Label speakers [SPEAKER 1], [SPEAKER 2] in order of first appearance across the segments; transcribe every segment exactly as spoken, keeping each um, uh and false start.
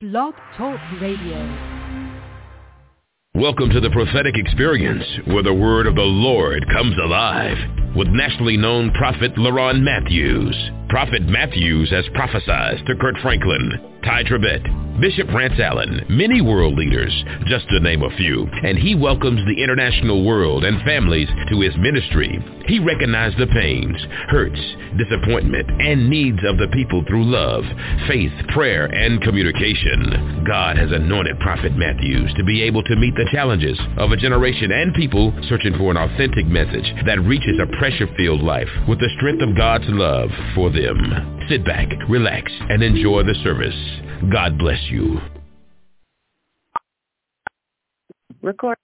[SPEAKER 1] Blog Talk Radio.
[SPEAKER 2] Welcome to the prophetic experience where the word of the Lord comes alive with nationally known prophet LaRon Matthews. Prophet Matthews has prophesied to Kurt Franklin, Ty Tribbett, Bishop Rance Allen, many world leaders, just to name a few, and he welcomes the international world and families to his ministry. He recognized the pains, hurts, disappointment, and needs of the people through love, faith, prayer, and communication. God has anointed Prophet Matthews to be able to meet the challenges of a generation and people searching for an authentic message that reaches a pressure-filled life with the strength of God's love for them. Sit back, relax, and enjoy the service. God bless you.
[SPEAKER 3] Record.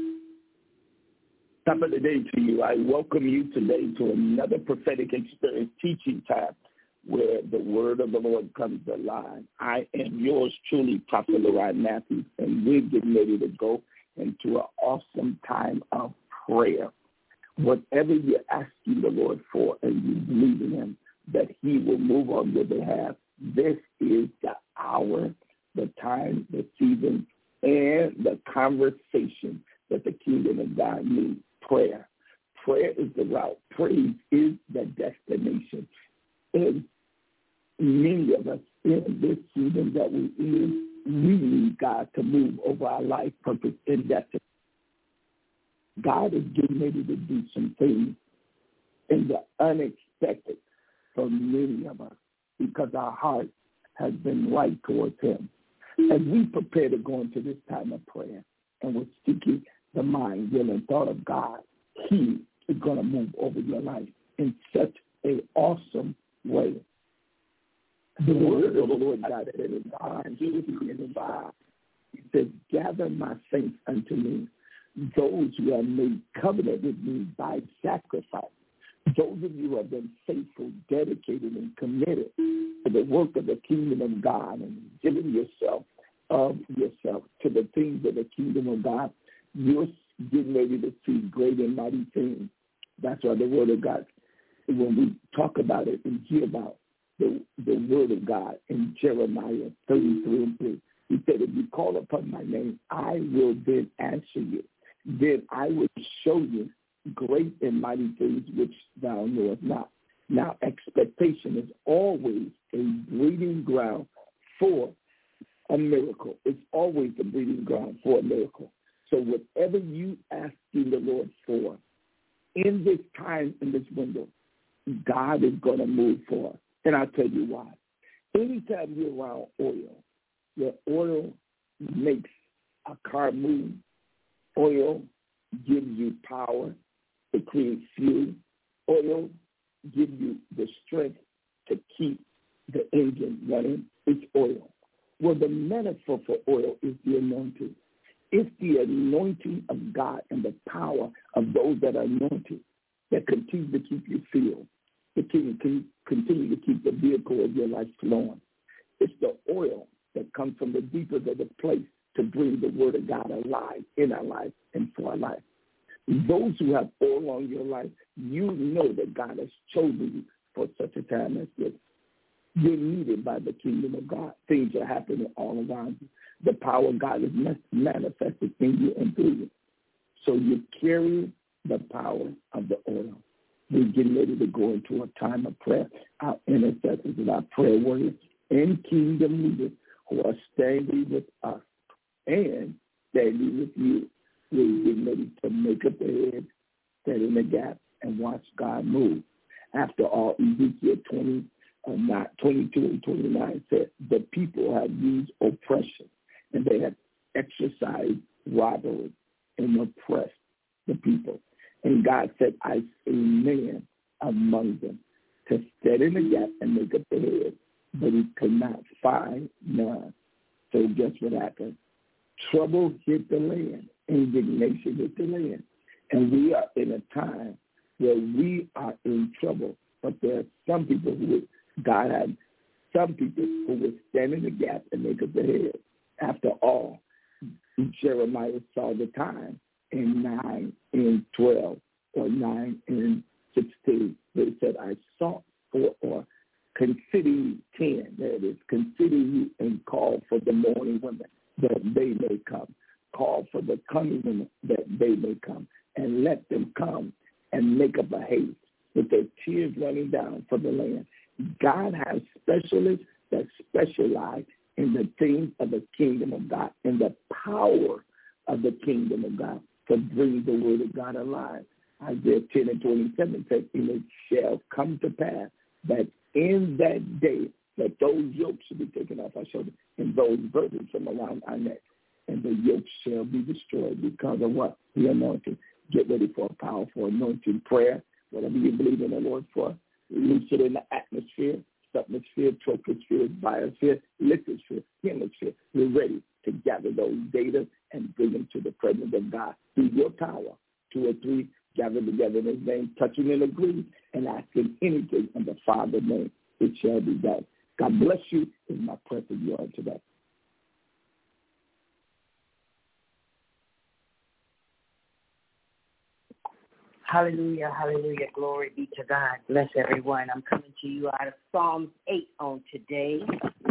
[SPEAKER 3] Top of the day to you. I welcome you today to another prophetic experience teaching time where the word of the Lord comes alive. I am yours truly, Prophet LaRon Matthews, and we're getting ready to go into an awesome time of prayer. Whatever you're asking the Lord for and you believe in him, that he will move on your behalf, this is the hour, the time, the season, and the conversation that the kingdom of God needs. Prayer. Prayer is the route. Praise is the destination. And many of us in this season that we're in, we need God to move over our life, purpose, and destiny. God is getting ready to do some things in the unexpected for many of us because our heart has been right towards him. As we prepare to go into this time of prayer and we're seeking the mind, will, and thought of God, he is going to move over your life in such an awesome way. The word of the Lord God said in Psalm five, he says, gather my saints unto me, those who have made covenant with me by sacrifice. Those of you who have been faithful, dedicated, and committed to the work of the kingdom of God and giving yourself of yourself to the things of the kingdom of God, you're getting ready to see great and mighty things. That's why the word of God, when we talk about it and hear about the, the word of God in Jeremiah thirty-three and three, he said, if you call upon my name, I will then answer you. Then I will show you great and mighty things which thou knowest not. Now, expectation is always a breeding ground for a miracle. It's always a breeding ground for a miracle. So whatever you asking the Lord for in this time, in this window, God is going to move for us. And I'll tell you why. Anytime you're around oil, your oil makes a car move. Oil gives you power to create fuel. Oil gives you the strength to keep the engine running. It's oil. Well, the metaphor for oil is the anointing. It's the anointing of God and the power of those that are anointed that continue to keep you filled, that can continue to keep the vehicle of your life flowing. It's the oil that comes from the deepest of the place to bring the word of God alive in our life and for our life. Those who have oil on your life, you know that God has chosen you for such a time as this. You're needed by the kingdom of God. Things are happening all around you. The power of God is manifested in you and through you. So you carry the power of the oil. We're getting ready to go into a time of prayer. Our intercessors and our prayer warriors and kingdom leaders who are standing with us and standing with you. We're getting ready to make up the head, stand in the gap, and watch God move. After all, Ezekiel twenty, uh, not twenty-two and twenty-nine said, the people have used oppression, and they have exercised robbery and oppressed the people. And God said, I see a man among them to stand in the gap and make up the head, but he could not find none. So guess what happened? Trouble hit the land. Indignation hit the land. And we are in a time where we are in trouble. But there are some people who, God had some people who would stand in the gap and make up the head. After all, Jeremiah saw the time in nine and twelve or nine and sixteen. They said, I sought for or consider you, ten, there it is, consider you and call for the mourning women that they may come. Call for the coming women that they may come, and let them come and make up a haste with their tears running down for the land. God has specialists that specialize in the things of the kingdom of God, in the power of the kingdom of God, to bring the word of God alive. Isaiah ten and twenty-seven says, and it shall come to pass that in that day that those yokes shall be taken off our shoulders and those burdens from around our neck, and the yokes shall be destroyed because of what? The anointing. Get ready for a powerful anointing prayer. Whatever you believe in the Lord for, release it in the atmosphere, submosphere, troposphere, biosphere, lithosphere, hemisphere. We're ready to gather those data and bring them to the presence of God through your power. Two or three gather together in his name, touching and agreeing, and asking anything in the Father's name, it shall be done. God bless you. Is my prayer for you all today.
[SPEAKER 4] Hallelujah, hallelujah, glory be to God. Bless everyone. I'm coming to you out of Psalms eight on today.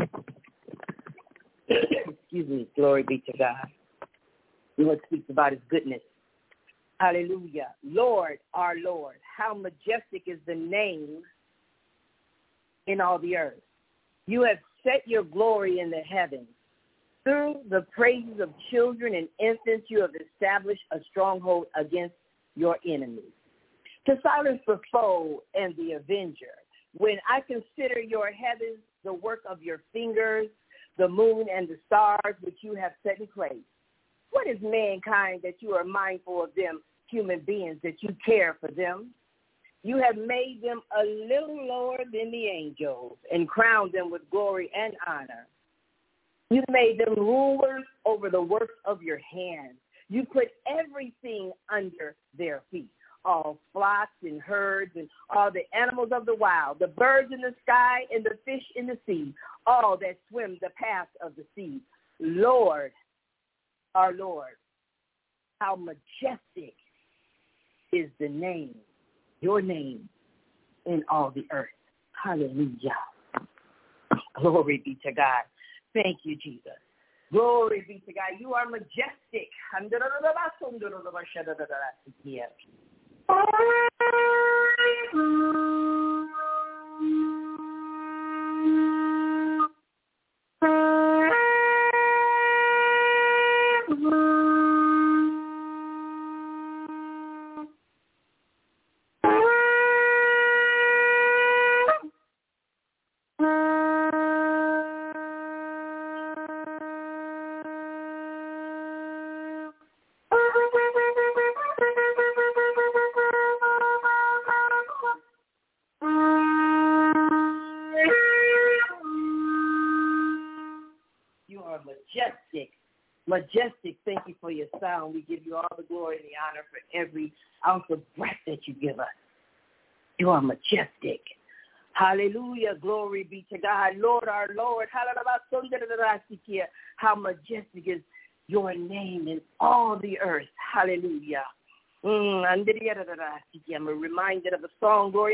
[SPEAKER 4] Excuse me, glory be to God. The Lord speaks about his goodness. Hallelujah. Lord, our Lord, how majestic is the name in all the earth. You have set your glory in the heavens. Through the praises of children and infants, you have established a stronghold against your enemies, to silence the foe and the avenger. When I consider your heavens, the work of your fingers, the moon and the stars which you have set in place. What is mankind that you are mindful of them, human beings, that you care for them? You have made them a little lower than the angels and crowned them with glory and honor. You made them rulers over the works of your hands. You put everything under their feet, all flocks and herds and all the animals of the wild, the birds in the sky and the fish in the sea, all that swim the paths of the sea. Lord, our Lord, how majestic is the name, your name, in all the earth. Hallelujah. Glory be to God. Thank you, Jesus. Glory be to God. You are majestic. Majestic, majestic, thank you for your sound. We give you all the glory and the honor for every ounce of breath that you give us. You are majestic. Hallelujah, glory be to God. Lord, our Lord, how majestic is your name in all the earth. Hallelujah. Mm, I'm reminded of the song, Glory.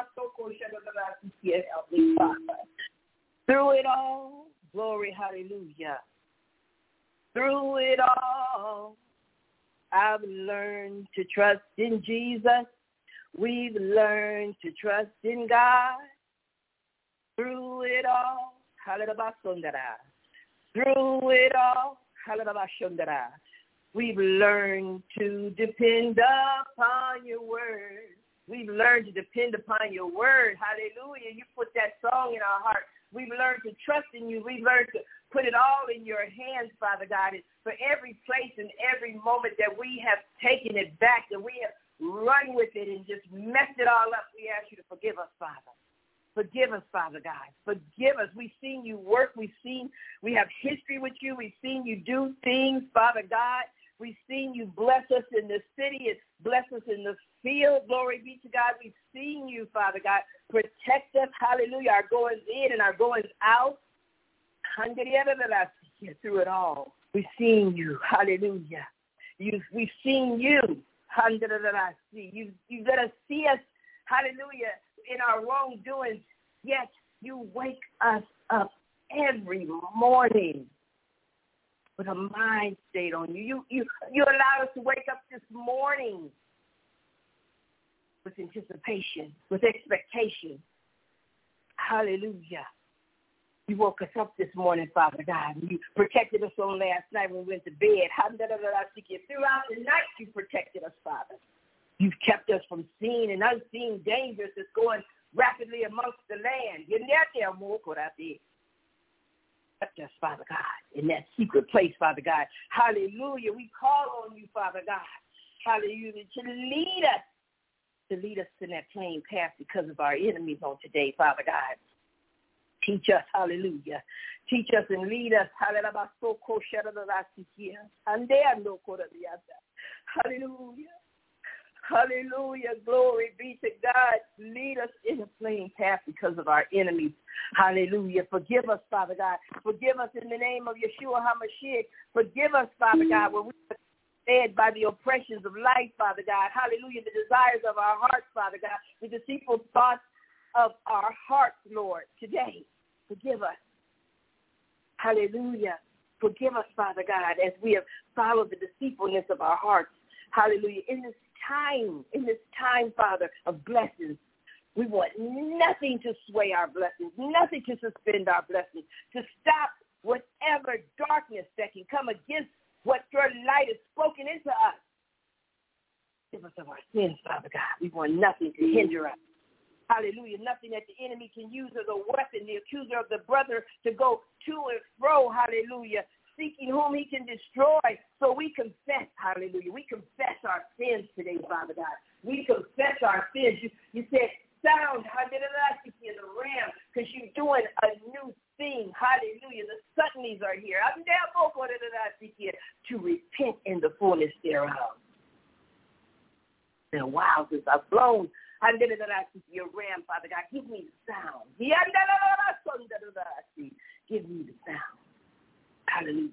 [SPEAKER 4] Through it all, glory, hallelujah. Through it all, I've learned to trust in Jesus. We've learned to trust in God. Through it all, hallelujah. Through it all, hallelujah. We've learned to depend upon your word. We've learned to depend upon your word. Hallelujah. You put that song in our heart. We've learned to trust in you. We've learned to put it all in your hands, Father God. And for every place and every moment that we have taken it back, that we have run with it and just messed it all up, we ask you to forgive us, Father. Forgive us, Father God. Forgive us. We've seen you work. We've seen, we have history with you. We've seen you do things, Father God. We've seen you bless us in the city and bless us in the field. Glory be to God. We've seen you, Father God, protect us. Hallelujah. Our goings in and our goings out. Through it all. We've seen you. Hallelujah. You've, we've seen you. You've, you've let us see us. Hallelujah. In our wrongdoings. Yet You wake us up every morning with a mind state on you. You, you, you allow us to wake up this morning with anticipation, with expectation. Hallelujah. You woke us up this morning, Father God. You protected us on last night when we went to bed. Throughout the night, you protected us, Father. You've kept us from seen and unseen dangers that's going rapidly amongst the land. You're there, more kept us, Father God, in that secret place, Father God. Hallelujah. We call on you, Father God. Hallelujah. To lead us, to lead us in that plain path because of our enemies on today, Father God. Teach us, hallelujah. Teach us and lead us. Hallelujah. Hallelujah. Glory be to God. Lead us in a plain path because of our enemies. Hallelujah. Forgive us, Father God. Forgive us in the name of Yeshua HaMashiach. Forgive us, Father God, when we are fed by the oppressions of life, Father God. Hallelujah. The desires of our hearts, Father God. The deceitful thoughts of our hearts, Lord, today. Forgive us. Hallelujah. Forgive us, Father God, as we have followed the deceitfulness of our hearts. Hallelujah. In this time, in this time, Father, of blessings, we want nothing to sway our blessings, nothing to suspend our blessings, to stop whatever darkness that can come against what your light has spoken into us. Forgive us of our sins, Father God. We want nothing to hinder us. Hallelujah. Nothing that the enemy can use as a weapon, the accuser of the brother, to go to and fro, hallelujah, seeking whom he can destroy. So we confess, hallelujah. We confess our sins today, Father God. We confess our sins. You, you said, sound, hallelujah, in the ram, because you're doing a new thing. Hallelujah. The suddenlies are here. I'm therefore to repent in the fullness thereof. It's been a while since I've blown. Your ram, Father God, give me the sound. Give me the sound. Hallelujah.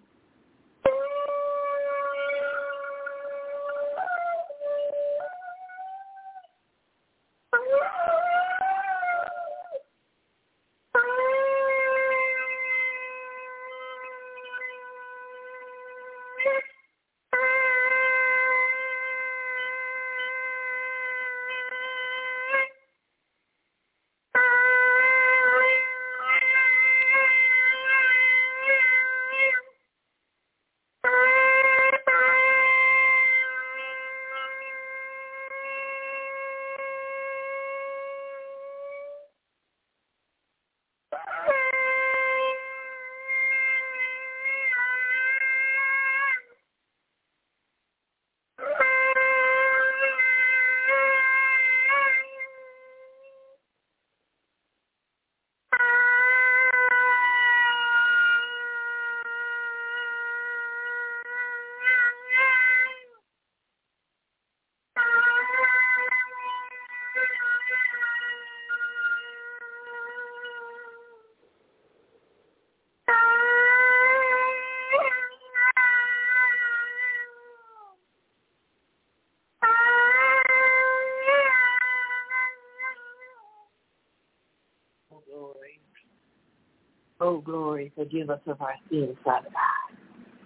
[SPEAKER 4] Oh, glory, forgive us of our sins, Father God.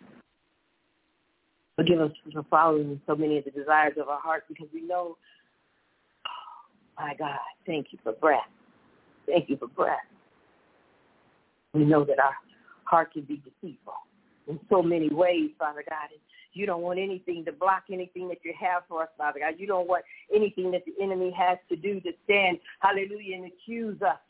[SPEAKER 4] Forgive us for following so many of the desires of our heart, because we know, oh, my God, thank you for breath. Thank you for breath. We know that our heart can be deceitful in so many ways, Father God. And you don't want anything to block anything that you have for us, Father God. You don't want anything that the enemy has to do to stand, hallelujah, and accuse us.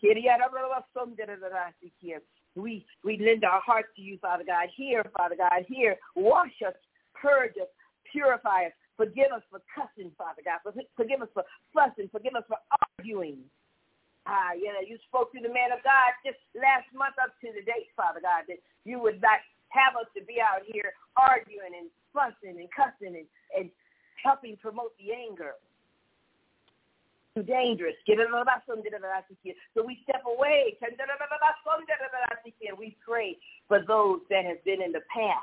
[SPEAKER 4] We, we lend our hearts to you, Father God. Here, Father God, here. Wash us, purge us, purify us. Forgive us for cussing, Father God. Forgive us for fussing. Forgive us for arguing. Ah, yeah, you spoke to the man of God just last month up to the date, Father God, that you would not have us to be out here arguing and fussing and cussing and, and helping promote the anger. Too dangerous. So we step away. We pray for those that have been in the path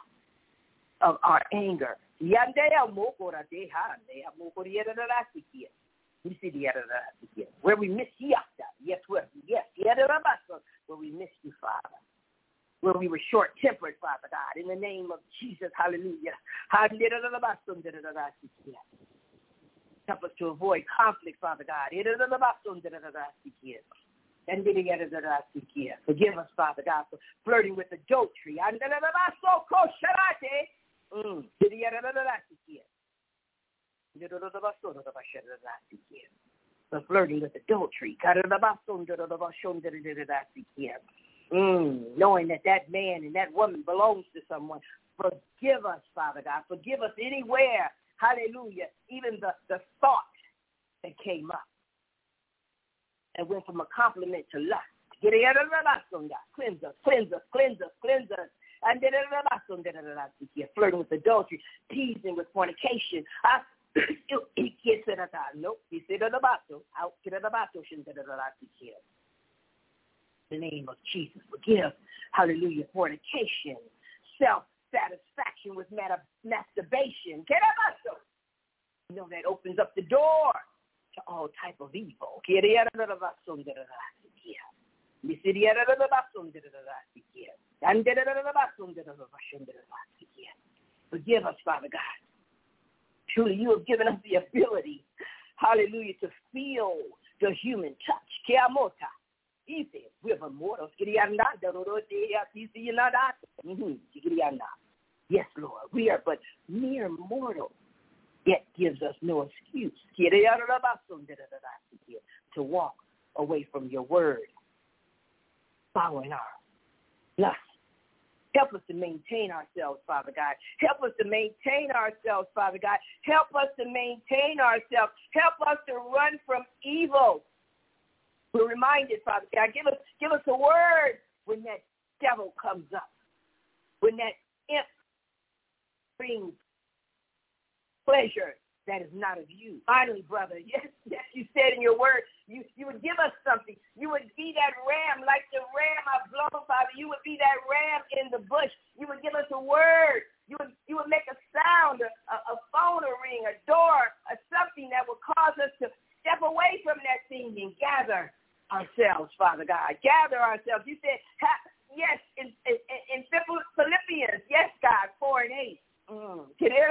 [SPEAKER 4] of our anger. We see the other where we miss you. Yes, where yes, where we missed you, Father. Where we were short-tempered, Father God. In the name of Jesus, hallelujah. Help us to avoid conflict, Father God. Forgive us, Father God, for flirting with adultery. Mm. For flirting with adultery. Mm. Knowing that that man and that woman belongs to someone. Forgive us, Father God. Forgive us anywhere. Hallelujah. Even the, the thought that came up and went from a compliment to lust. Cleanse us, cleanse us, cleanse us, cleanse us. And flirting with adultery, teasing with fornication. Nope. In the name of Jesus, forgive. Hallelujah. Fornication, self-satisfaction with masturbation. You know, that opens up the door to all type of evil. Forgive us, Father God. Truly, you have given us the ability, hallelujah, to feel the human touch. We're mortals. Yes, Lord, we are but mere mortals, yet gives us no excuse to walk away from your word, following our lust. Help us to maintain ourselves, Father God. Help us to maintain ourselves, Father God. Help us to maintain ourselves. Help us to run from evil. We're reminded, Father God, give us, give us a word when that devil comes up, when that imp brings pleasure that is not of you. Finally, brother, yes, yes, you said in your word, you, you would give us something. You would be that ram, like the ram I've blown, Father. You would be that ram in the bush. You would give us a word. You would, you would make a sound, a, a phone, a ring, a door, a something that would cause us to step away from that thing and gather ourselves, Father God. Gather ourselves. You said, yes, in, in, in Philippians, yes, God, four and eight. Mm.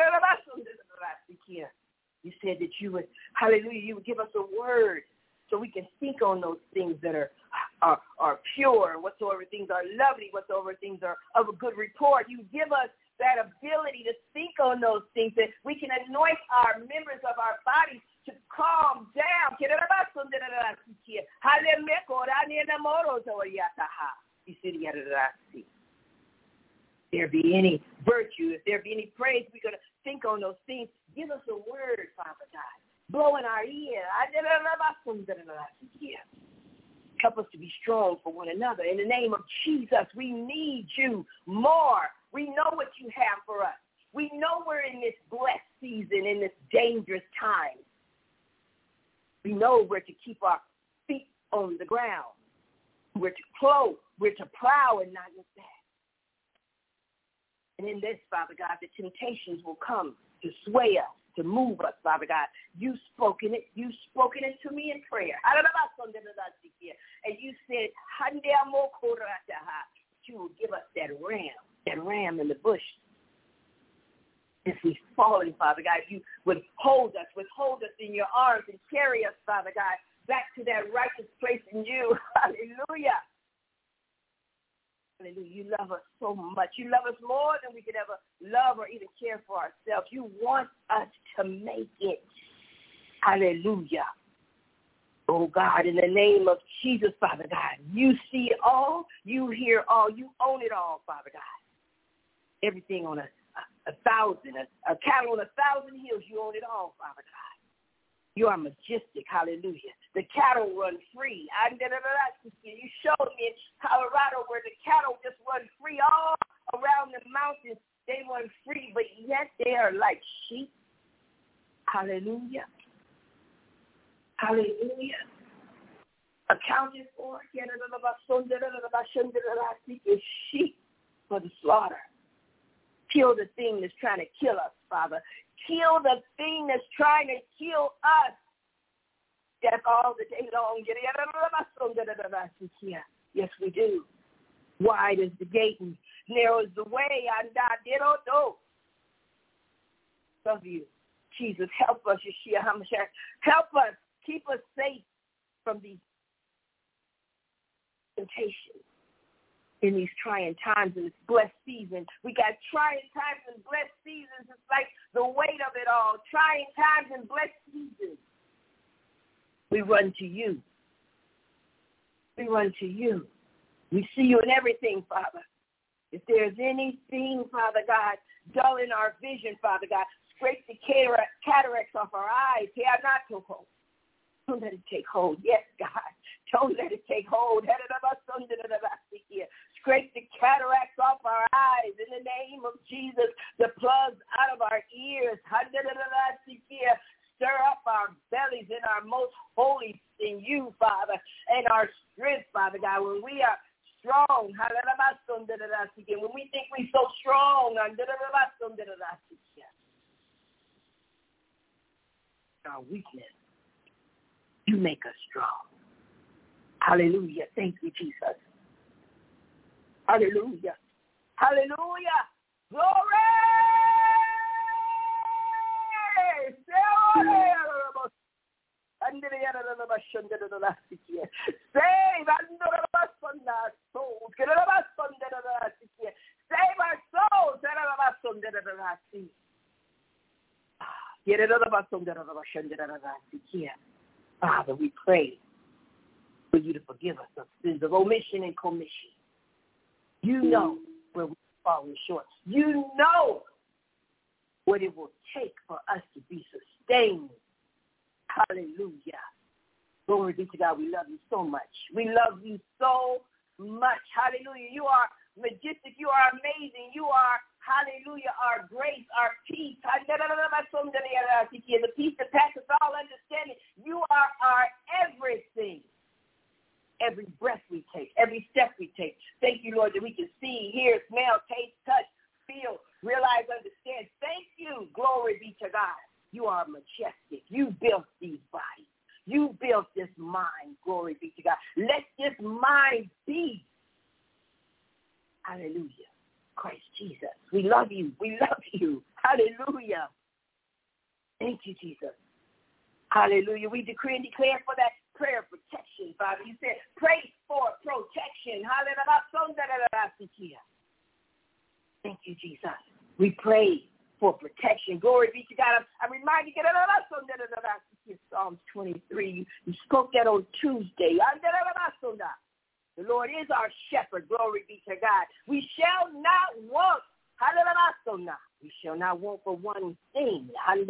[SPEAKER 4] You said that you would, hallelujah, you would give us a word so we can think on those things that are, are, are pure, whatsoever things are lovely, whatsoever things are of a good report. You give us that ability to think on those things, that we can anoint our members of our bodies to calm down. If there be any virtue, if there be any praise, we're going to think on those things. Give us a word, Father God. Blow in our ear. Help us to be strong for one another. In the name of Jesus, we need you more. We know what you have for us. We know we're in this blessed season, in this dangerous time. We know we're to keep our feet on the ground. We're to clothe. We're to plow and not look back. And in this, Father God, the temptations will come to sway us, to move us, Father God. You've spoken it. You've spoken it to me in prayer. And you said, you will give us that ram, that ram in the bush. If we've fallen, Father God, you would hold us, withhold us in your arms and carry us, Father God, back to that righteous place in you. Hallelujah. Hallelujah. You love us so much. You love us more than we could ever love or even care for ourselves. You want us to make it. Hallelujah. Oh, God, in the name of Jesus, Father God, you see it all. You hear all. You own it all, Father God. Everything on a, a, a thousand, a, a cattle on a thousand hills, you own it all, Father God. You are majestic, hallelujah. The cattle run free. You showed me in Colorado where the cattle just run free all around the mountains. They run free, but yet they are like sheep. Hallelujah. Hallelujah. Accounted for, sheep for the slaughter. Kill the thing that's trying to kill us, Father. Kill the thing that's trying to kill us. death all the day long. Yes, we do. Wide is the gate and narrow is the way. And I did not know. Love you. Jesus, help us, Yeshua HaMashiach. Help us. Keep us safe from these temptations in these trying times in this blessed season. We got trying times and blessed seasons. It's like the weight of it all. Trying times and blessed seasons. We run to you. We run to you. We see you in everything, Father. If there's anything, Father God, dull in our vision, Father God, scrape the cataracts off our eyes. Here, not to hold. Don't let it take hold. Yes, God. Don't let it take hold. Scrape the cataracts off our eyes in the name of Jesus. The plugs out of our ears. Stir up our bellies in our most holy in you, Father, and our strength, Father God, when we are strong. When we think we're so strong. Our weakness, you make us strong. Hallelujah. Thank you, Jesus. Hallelujah. Hallelujah. Glory. Save our souls. Save our souls. Father, we pray for you to forgive us of sins of omission and commission. You know where we're falling short. You know what it will take for us to be sustained. Hallelujah. Glory be to God. We love you so much. We love you so much. Hallelujah. You are majestic. You are amazing. You are, hallelujah, our grace, our peace. The peace that passes all understanding. You are our everything. Every breath we take, every step we take. Thank you, Lord, that we can see, hear, smell, taste, touch, feel, realize, understand. Thank you. Glory be to God. You are majestic. You built these bodies. You built this mind. Glory be to God. Let this mind be. Hallelujah. Christ Jesus. We love you. We love you. Hallelujah. Thank you, Jesus. Hallelujah. We decree and declare for that prayer of protection, Father. You said, pray for protection. Hallelujah. Thank you, Jesus. We pray for protection. Glory be to God. I'm reminded you, Psalms twenty-three. You spoke that on Tuesday. The Lord is our shepherd. Glory be to God. We shall not want. We shall not want for one thing.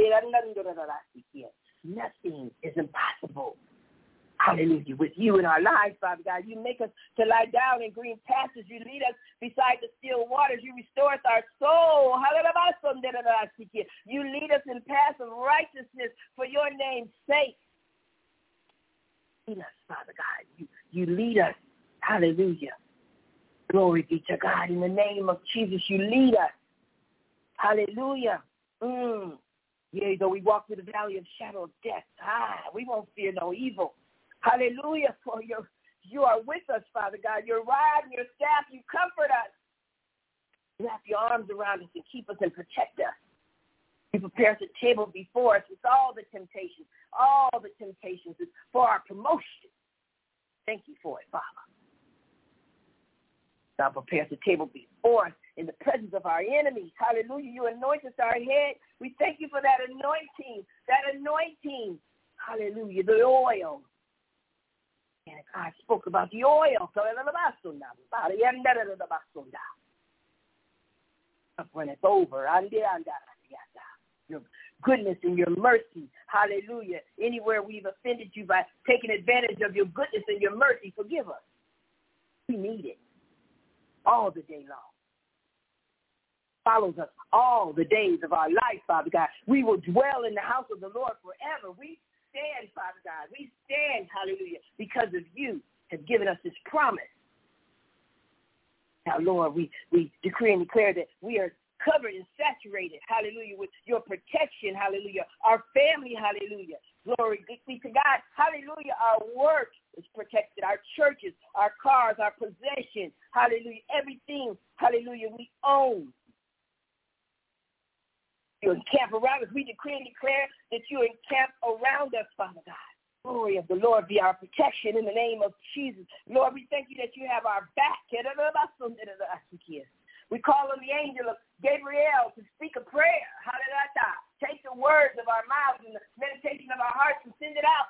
[SPEAKER 4] Nothing is impossible. Hallelujah. With you in our lives, Father God, you make us to lie down in green pastures. You lead us beside the still waters. You restore us our soul. You lead us in paths of righteousness for your name's sake. Lead us, Father God. You, you lead us. Hallelujah. Glory be to God. In the name of Jesus, you lead us. Hallelujah. Mm. Yea, though we walk through the valley of shadow of death, ah, we won't fear no evil. Hallelujah, for your, you are with us, Father God. Your rod and your staff, you comfort us. You wrap your arms around us and keep us and protect us. You prepare us a table before us with all the temptations, all the temptations for our promotion. Thank you for it, Father. God prepares a table before us in the presence of our enemies. Hallelujah. You anoint us our head. We thank you for that anointing, that anointing. Hallelujah. The oil. And I spoke about the oil. When it's over. Your goodness and your mercy. Hallelujah. Anywhere we've offended you by taking advantage of your goodness and your mercy, forgive us. We need it all the day long. Follows us all the days of our life, Father God. We will dwell in the house of the Lord forever. We stand, Father God. We stand, hallelujah, because of you have given us this promise. Now, Lord, we, we decree and declare that we are covered and saturated, hallelujah, with your protection, hallelujah. Our family, hallelujah. Glory be to God. Hallelujah. Our work is protected. Our churches, our cars, our possessions. Hallelujah. Everything, hallelujah, we own. You encamp around us. We decree and declare that you encamp around us, Father God. Glory of the Lord be our protection in the name of Jesus. Lord, we thank you that you have our back. We call on the angel of Gabriel to speak a prayer. Hallelujah. Take the words of our mouths and the meditation of our hearts and send it out.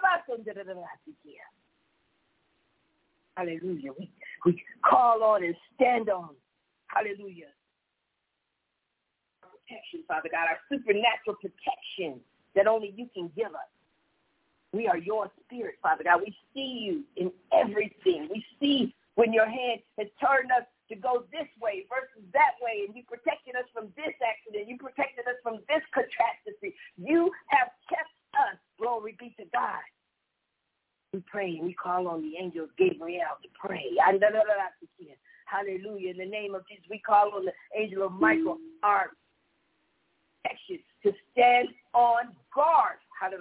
[SPEAKER 4] Hallelujah. We, we call on and stand on. Hallelujah. Protection, Father God, our supernatural protection that only you can give us. We are your spirit, Father God. We see you in everything. We see when your hand has turned us to go this way versus that way, and you protected us from this accident. You protected us from this catastrophe. You have kept us. Glory be to God. We pray and we call on the angel Gabriel to pray. Hallelujah. In the name of Jesus, we call on the angel of Michael, our protection, to stand on guard.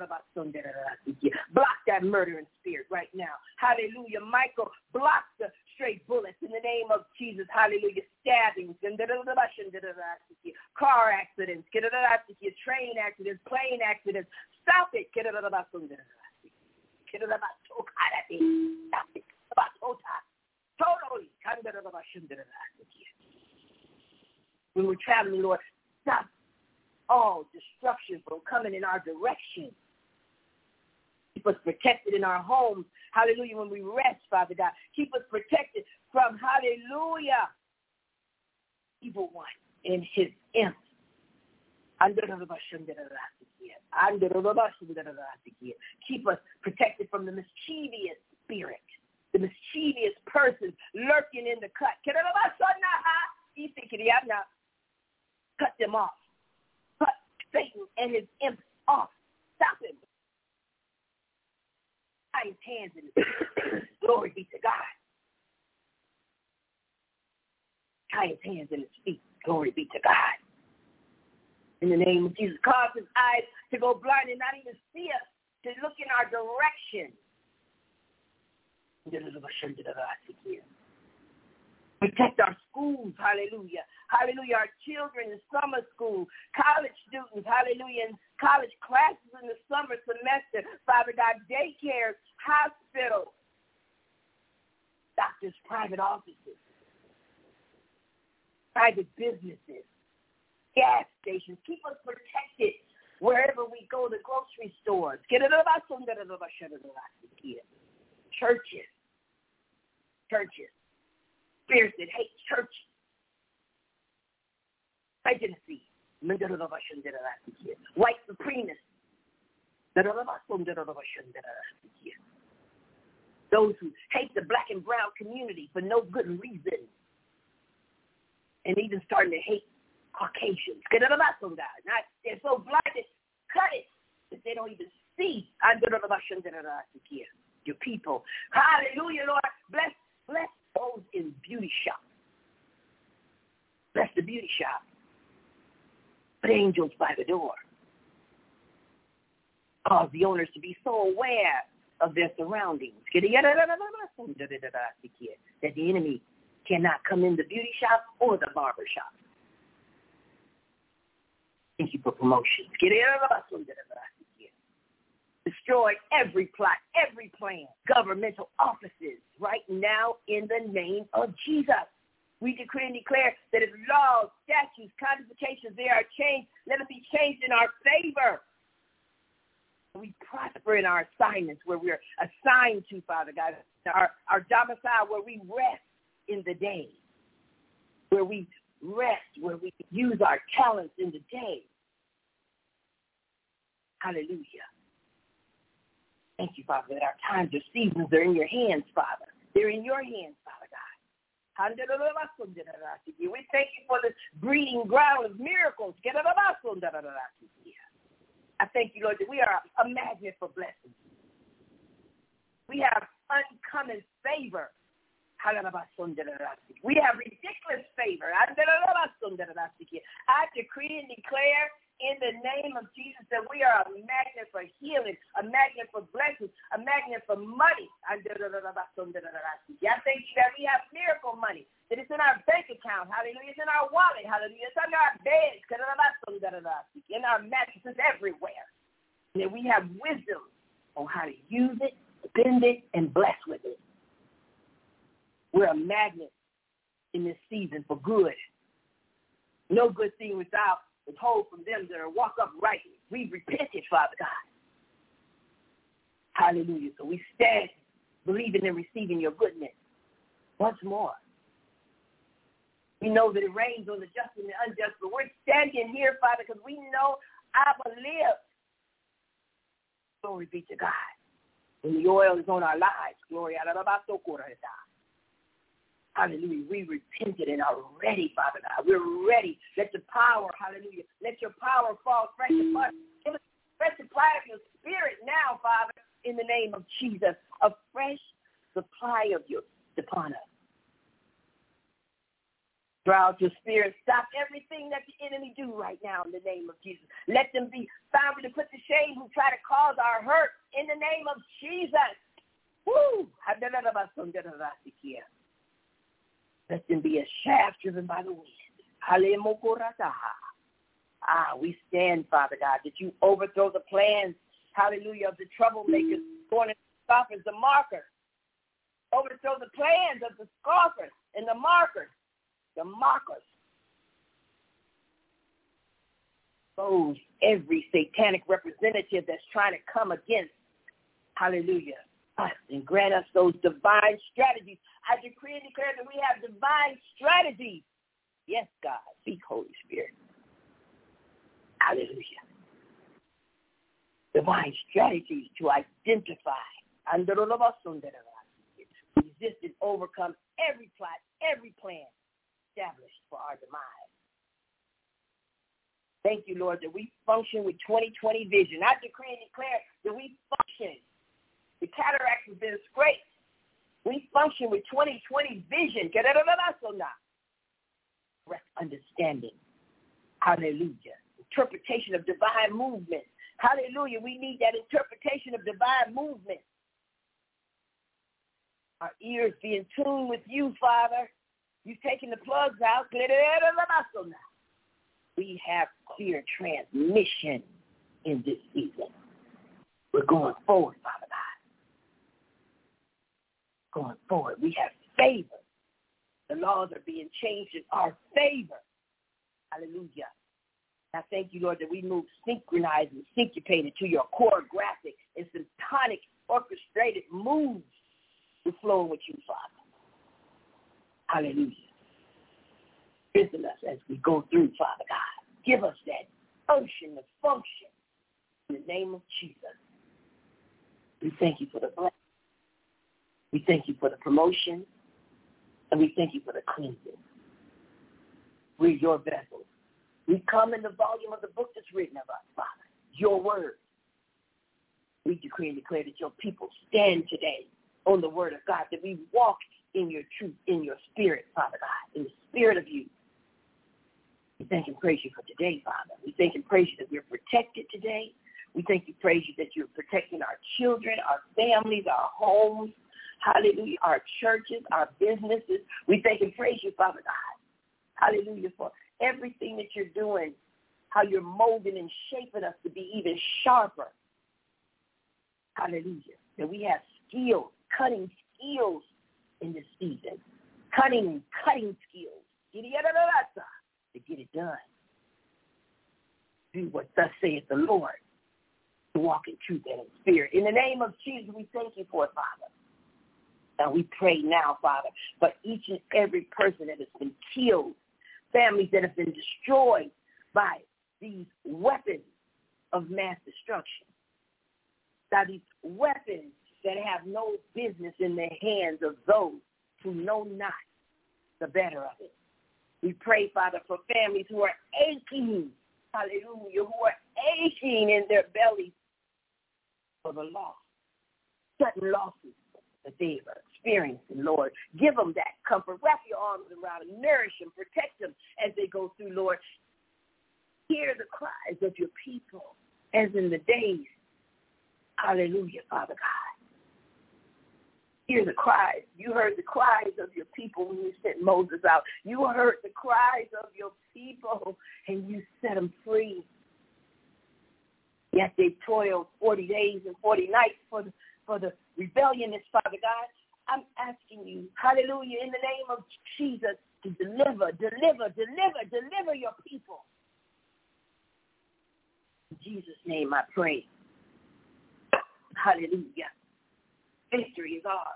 [SPEAKER 4] Block that murdering spirit right now. Hallelujah. Michael, block the straight bullets in the name of Jesus. Hallelujah. Stabbings, car accidents, train accidents, plane accidents. Stop it. When we're traveling, Lord, stop all destruction from coming in our direction. Keep us protected in our homes. Hallelujah. When we rest, Father God, keep us protected from, hallelujah, evil one and his imps. Keep us protected from the mischievous spirit, the mischievous person lurking in the cut. Cut them off. Cut Satan and his imps off. Stop him. Tie his hands in his glory be to God. Tie his hands in his feet. Glory be to God. In the name of Jesus, cause his eyes to go blind and not even see us, to look in our direction. Protect our schools, hallelujah. Hallelujah, our children in summer school, college students, hallelujah, in college classes in the summer semester, Father God, daycares, hospitals, doctors' private offices, private businesses, gas stations. Keep us protected wherever we go, the grocery stores. Churches. Churches. Spirits that hate churches. Prejudice. White supremacists. Those who hate the black and brown community for no good reason. And even starting to hate Caucasians. Now, they're so blinded, cut it, that they don't even see your people. Hallelujah, Lord. Bless, bless those in beauty shops. Bless the beauty shop. Put angels by the door. Cause the owners to be so aware of their surroundings. That the enemy cannot come in the beauty shop or the barber shop. Thank you for promotion. Destroy every plot, every plan, governmental offices right now in the name of Jesus. We decree and declare that if laws, statutes, codifications, they are changed, let them be changed in our favor. We prosper in our assignments where we're assigned to, Father God, our, our domicile where we rest in the day, where we rest, where we use our talents in the day. Hallelujah. Thank you, Father, that our times or seasons are in your hands, Father. They're in your hands, Father God. We thank you for this breeding ground of miracles. I thank you, Lord, that we are a magnet for blessings. We have uncommon favor. We have ridiculous favor. I decree and declare in the name of Jesus that we are a magnet for healing, a magnet for blessings, a magnet for money. I thank you that we have miracle money, that it's in our bank account. Hallelujah. It's in our wallet. Hallelujah. It's under our beds, in our mattresses, everywhere. And that we have wisdom on how to use it, spend it, and bless with it. We're a magnet in this season for good. No good thing without withhold from them that are walk uprightly. We've repented, Father God. Hallelujah. So we stand believing and receiving your goodness. Once more. We know that it rains on the just and the unjust, but we're standing here, Father, because we know Abba lives. Glory be to God. When the oil is on our lives, glory. Hallelujah. We repented and are ready, Father God. We're ready. Let the power, hallelujah, let your power fall fresh upon us. Give us a fresh supply of your spirit now, Father, in the name of Jesus. A fresh supply of your upon us. Draw out your spirit. Stop everything that the enemy do right now in the name of Jesus. Let them be found to put to shame who try to cause our hurt in the name of Jesus. Woo! Let them be a shaft driven by the wind. Ah, we stand, Father God, that you overthrow the plans, hallelujah, of the troublemakers, going and scoffers, the markers. Overthrow the plans of the scoffers and the markers, the mockers. Expose every satanic representative that's trying to come against, hallelujah, us and grant us those divine strategies. I decree and declare that we have divine strategies. Yes, God. Speak, Holy Spirit. Hallelujah. Divine strategies to identify, resist and overcome every plot, every plan established for our demise. Thank you, Lord, that we function with twenty twenty vision. I decree and declare that we function. The cataract has been scraped. We function with twenty twenty vision. Correct understanding. Hallelujah. Interpretation of divine movement. Hallelujah. We need that interpretation of divine movement. Our ears be in tune with you, Father. You've taken the plugs out. We have clear transmission in this season. We're going forward, Father God. Going forward. We have favor. The laws are being changed in our favor. Hallelujah. I thank you, Lord, that we move synchronized and syncopated to your choreographic and symphonic orchestrated moves. We're flowing with you, Father. Hallelujah. Strengthen us as we go through, Father God. Give us that unction of function in the name of Jesus. We thank you for the blessing. We thank you for the promotion. And we thank you for the cleansing. We're your vessels. We come in the volume of the book that's written of us, Father. Your word. We decree and declare that your people stand today on the word of God, that we walk in your truth, in your spirit, Father God, in the spirit of you. We thank and praise you for today, Father. We thank and praise you that we're protected today. We thank and praise you that you're protecting our children, our families, our homes, hallelujah, our churches, our businesses. We thank and praise you, Father God. Hallelujah, for everything that you're doing, how you're molding and shaping us to be even sharper. Hallelujah. That we have skills, cutting skills in this season. Cutting and cutting skills. To get it done. Do what thus saith the Lord. To walk in truth and in spirit. In the name of Jesus, we thank you for it, Father. And we pray now, Father, for each and every person that has been killed, families that have been destroyed by these weapons of mass destruction. By these weapons that have no business in the hands of those who know not the better of it. We pray, Father, for families who are aching, hallelujah, who are aching in their bellies for the loss, sudden losses that they are experiencing, Lord. Give them that comfort. Wrap your arms around them, nourish them, protect them as they go through, Lord. Hear the cries of your people as in the days. Hallelujah, Father God. Hear the cries. You heard the cries of your people when you sent Moses out. You heard the cries of your people, and you set them free. Yet they toiled forty days and forty nights for the, for the rebellionist, Father God. I'm asking you, hallelujah, in the name of Jesus, to deliver, deliver, deliver, deliver your people. In Jesus' name I pray. Hallelujah. Victory is ours.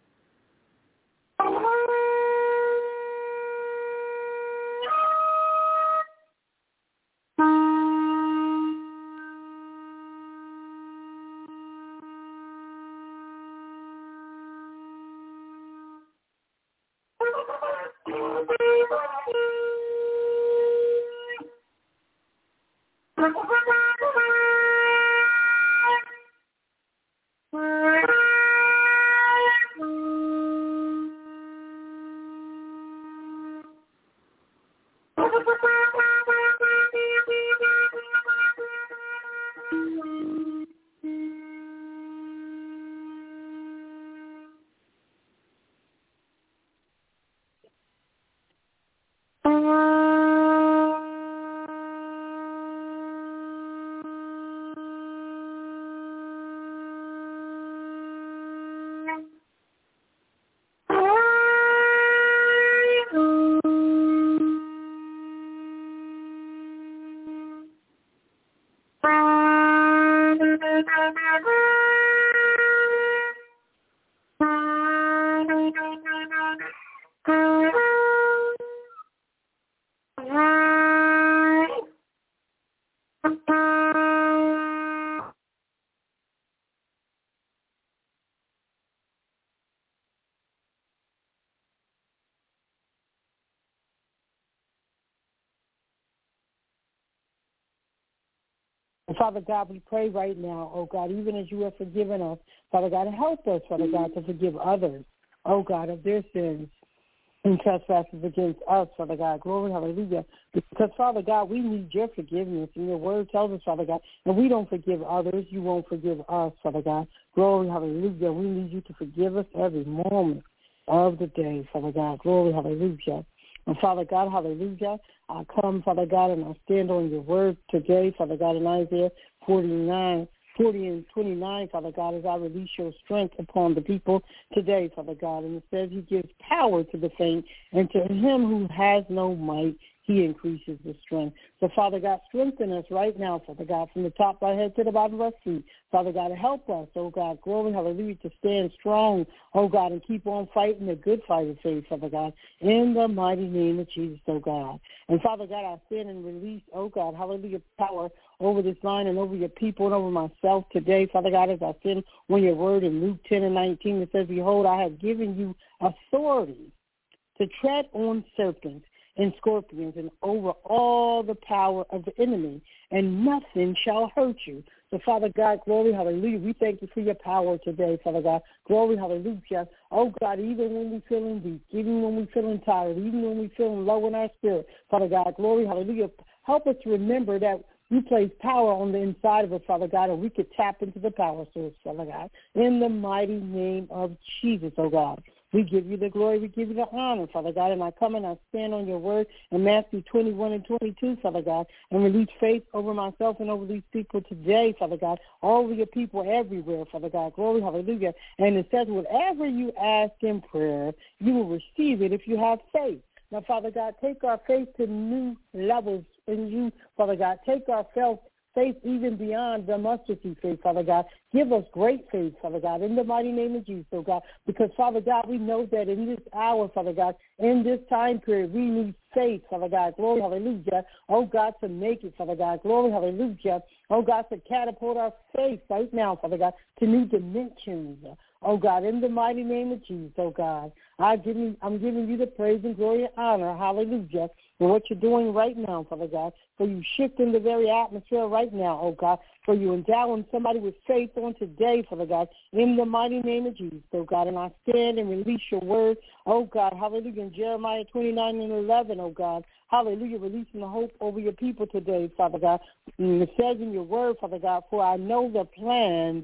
[SPEAKER 5] Father God, we pray right now, oh God, even as you have forgiven us, Father God, help us, Father God, to forgive others, oh God, of their sins and trespasses against us, Father God. Glory, hallelujah. Because, Father God, we need your forgiveness, and your word tells us, Father God, and we don't forgive others, you won't forgive us, Father God. Glory, hallelujah. We need you to forgive us every moment of the day, Father God. Glory, hallelujah. And Father God, hallelujah, I come, Father God, and I stand on your word today, Father God, in Isaiah forty-nine, forty and twenty-nine, Father God, as I release your strength upon the people today, Father God. And it says he gives power to the faint, and to him who has no might, he increases the strength. So, Father God, strengthen us right now, Father God, from the top of our head to the bottom of our feet. Father God, help us, oh God, glory, hallelujah, to stand strong, oh God, and keep on fighting the good fight of faith, Father God, in the mighty name of Jesus, oh God. And, Father God, I stand and release, oh God, hallelujah, power over this line and over your people and over myself today, Father God, as I stand on your word in Luke ten and nineteen, it says, behold, I have given you authority to tread on serpents and scorpions and over all the power of the enemy, and nothing shall hurt you. So, Father God, glory, hallelujah. We thank you for your power today, Father God. Glory, hallelujah. Oh, God, even when we're feeling weak, even when we're feeling tired, even when we're feeling low in our spirit, Father God, glory, hallelujah. Help us to remember that you place power on the inside of us, Father God, and we could tap into the power source, Father God, in the mighty name of Jesus, oh God. We give you the glory. We give you the honor, Father God. And I come and I stand on your word in Matthew twenty-one and twenty-two, Father God, and release faith over myself and over these people today, Father God, all of your people everywhere, Father God. Glory, hallelujah. And it says, whatever you ask in prayer, you will receive it if you have faith. Now, Father God, take our faith to new levels in you, Father God. Take our faith. Faith even beyond the mustard seed faith, Father God. Give us great faith, Father God, in the mighty name of Jesus, oh God, because, Father God, we know that in this hour, Father God, in this time period, we need faith, Father God, glory, hallelujah, oh God, to make it, Father God, glory, hallelujah, oh God, to catapult our faith right now, Father God, to new dimensions, oh God, in the mighty name of Jesus, oh God. I give you, I'm giving you the praise and glory and honor, hallelujah, for what you're doing right now, Father God, for you shifting the very atmosphere right now, oh God, for you endowing somebody with faith on today, Father God, in the mighty name of Jesus, oh God. And I stand and release your word, oh God, hallelujah, in Jeremiah twenty-nine and eleven, oh God, hallelujah, releasing the hope over your people today, Father God. And it says in your word, Father God, for I know the plans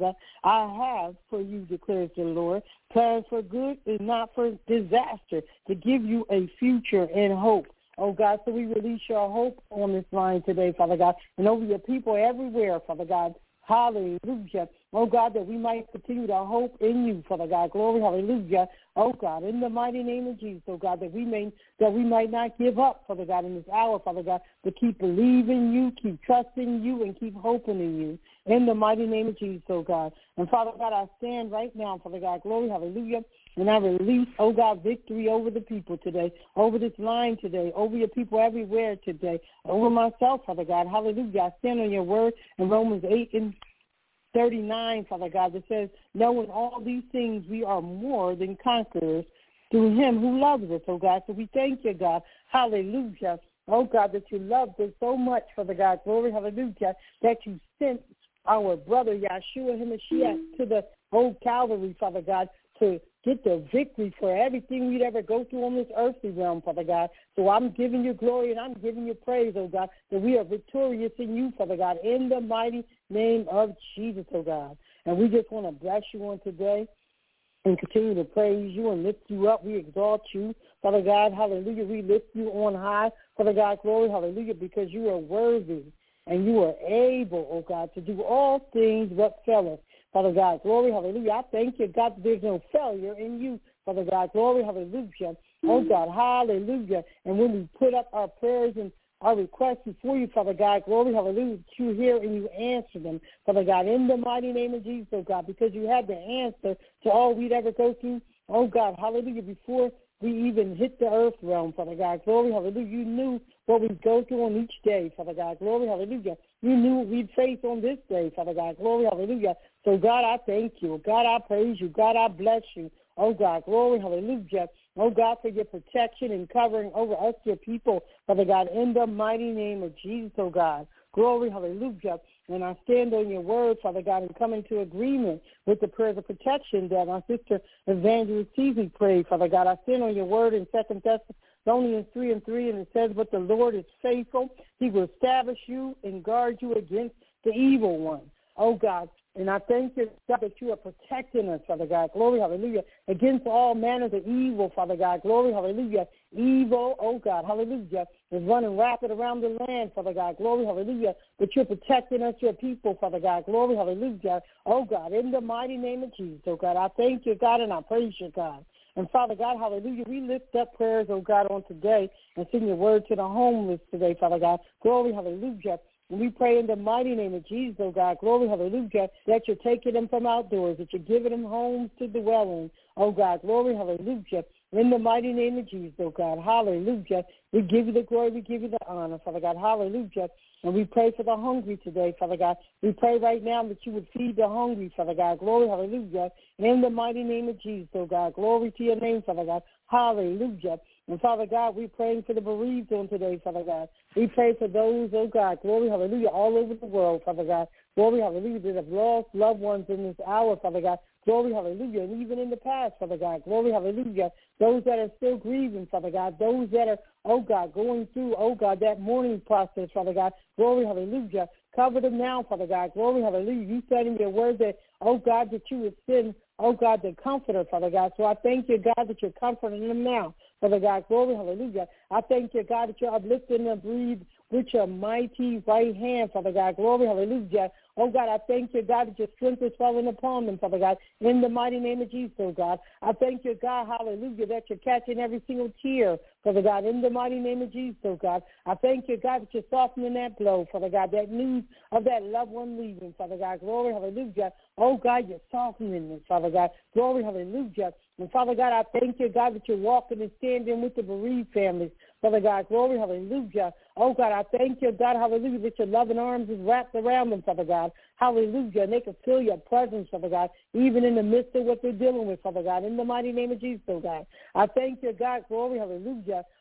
[SPEAKER 5] I have for you, declares the Lord, plans for good and not for disaster, to give you a future and hope. Oh, God, so we release your hope on this line today, Father God, and over your people everywhere, Father God. Hallelujah. Oh, God, that we might continue to hope in you, Father God. Glory, hallelujah. Oh, God, in the mighty name of Jesus, oh, God, that we may that we might not give up, Father God, in this hour, Father God, but keep believing you, keep trusting you, and keep hoping in you. In the mighty name of Jesus, oh, God. And, Father God, I stand right now, Father God. Glory, hallelujah. And I release, oh, God, victory over the people today, over this line today, over your people everywhere today, over myself, Father God. Hallelujah. I stand on your word in Romans eight and thirty-nine, Father God, that says, knowing all these things, we are more than conquerors through him who loves us, oh, God. So we thank you, God. Hallelujah. Oh, God, that you loved us so much, Father God. Glory, hallelujah, that you sent our brother, Yeshua HaMashiach, to the old Calvary, Father God, to get the victory for everything we'd ever go through on this earthly realm, Father God. So I'm giving you glory and I'm giving you praise, oh God, that we are victorious in you, Father God, in the mighty name of Jesus, oh God. And we just want to bless you on today and continue to praise you and lift you up. We exalt you, Father God, hallelujah. We lift you on high, Father God, glory, hallelujah, because you are worthy and you are able, oh God, to do all things but fail us. Father God, glory, hallelujah. I thank you, God, that there's no failure in you, Father God, glory, hallelujah. Oh, God, hallelujah. And when we put up our prayers and our requests before you, Father God, glory, hallelujah, that you hear and you answer them, Father God, in the mighty name of Jesus, oh, God, because you had the answer to all we'd ever go through, oh, God, hallelujah, before we even hit the earth realm, Father God, glory, hallelujah. You knew what we'd go through on each day, Father God, glory, hallelujah. You knew what we'd face on this day, Father God, glory, hallelujah. So, God, I thank you. God, I praise you. God, I bless you. Oh, God, glory, hallelujah. Oh, God, for your protection and covering over us, your people, Father God, in the mighty name of Jesus, oh, God. Glory, hallelujah. And I stand on your word, Father God, and come into agreement with the prayers of protection that my sister Evangelist Stevie prayed, Father God. I stand on your word in Second Thessalonians three and three, and it says, but the Lord is faithful. He will establish you and guard you against the evil one. Oh, God. And I thank you, God, that you are protecting us, Father God, glory, hallelujah, against all manners of evil, Father God, glory, hallelujah. Evil, oh, God, hallelujah, is running rapid around the land, Father God, glory, hallelujah. But you're protecting us, your people, Father God, glory, hallelujah. Oh, God, in the mighty name of Jesus, oh, God, I thank you, God, and I praise you, God. And, Father God, hallelujah, we lift up prayers, oh, God, on today and sing your word to the homeless today, Father God, glory, hallelujah. And we pray in the mighty name of Jesus, oh God, glory, hallelujah, that you're taking them from outdoors, that you're giving them homes to dwell in, oh God, glory, hallelujah, in the mighty name of Jesus, oh God, hallelujah. We give you the glory, we give you the honor, Father God, hallelujah. And we pray for the hungry today, Father God. We pray right now that you would feed the hungry, Father God, glory, hallelujah, in the mighty name of Jesus, oh God, glory to your name, Father God, hallelujah. And, Father God, we're praying for the bereaved on today, Father God. We pray for those, oh, God, glory, hallelujah, all over the world, Father God. Glory, hallelujah, that have lost loved ones in this hour, Father God. Glory, hallelujah, and even in the past, Father God. Glory, hallelujah. Those that are still grieving, Father God. Those that are, oh, God, going through, oh, God, that mourning process, Father God. Glory, hallelujah. Cover them now, Father God. Glory, hallelujah. You said in your word that, oh, God, that you would send, oh, God, the comforter, Father God. So I thank you, God, that you're comforting them now. Father God, glory, hallelujah. I thank you, God, that you're uplifting them, breathe with your mighty right hand, Father God, glory, hallelujah. Oh, God, I thank you, God, that your strength is falling upon them, Father God, in the mighty name of Jesus, oh, God. I thank you, God, hallelujah, that you're catching every single tear, Father God, in the mighty name of Jesus, oh, God. I thank you, God, that you're softening that blow, Father God, that news of that loved one leaving, Father God, glory, hallelujah. Oh, God, you're softening it, Father God, glory, hallelujah. And, Father God, I thank you, God, that you're walking and standing with the bereaved families, Father God, glory, hallelujah. Oh, God, I thank you, God, hallelujah, that your loving arms is wrapped around them, Father God, hallelujah. And they can feel your presence, Father God, even in the midst of what they're dealing with, Father God, in the mighty name of Jesus, oh, God. I thank you, God, glory, hallelujah.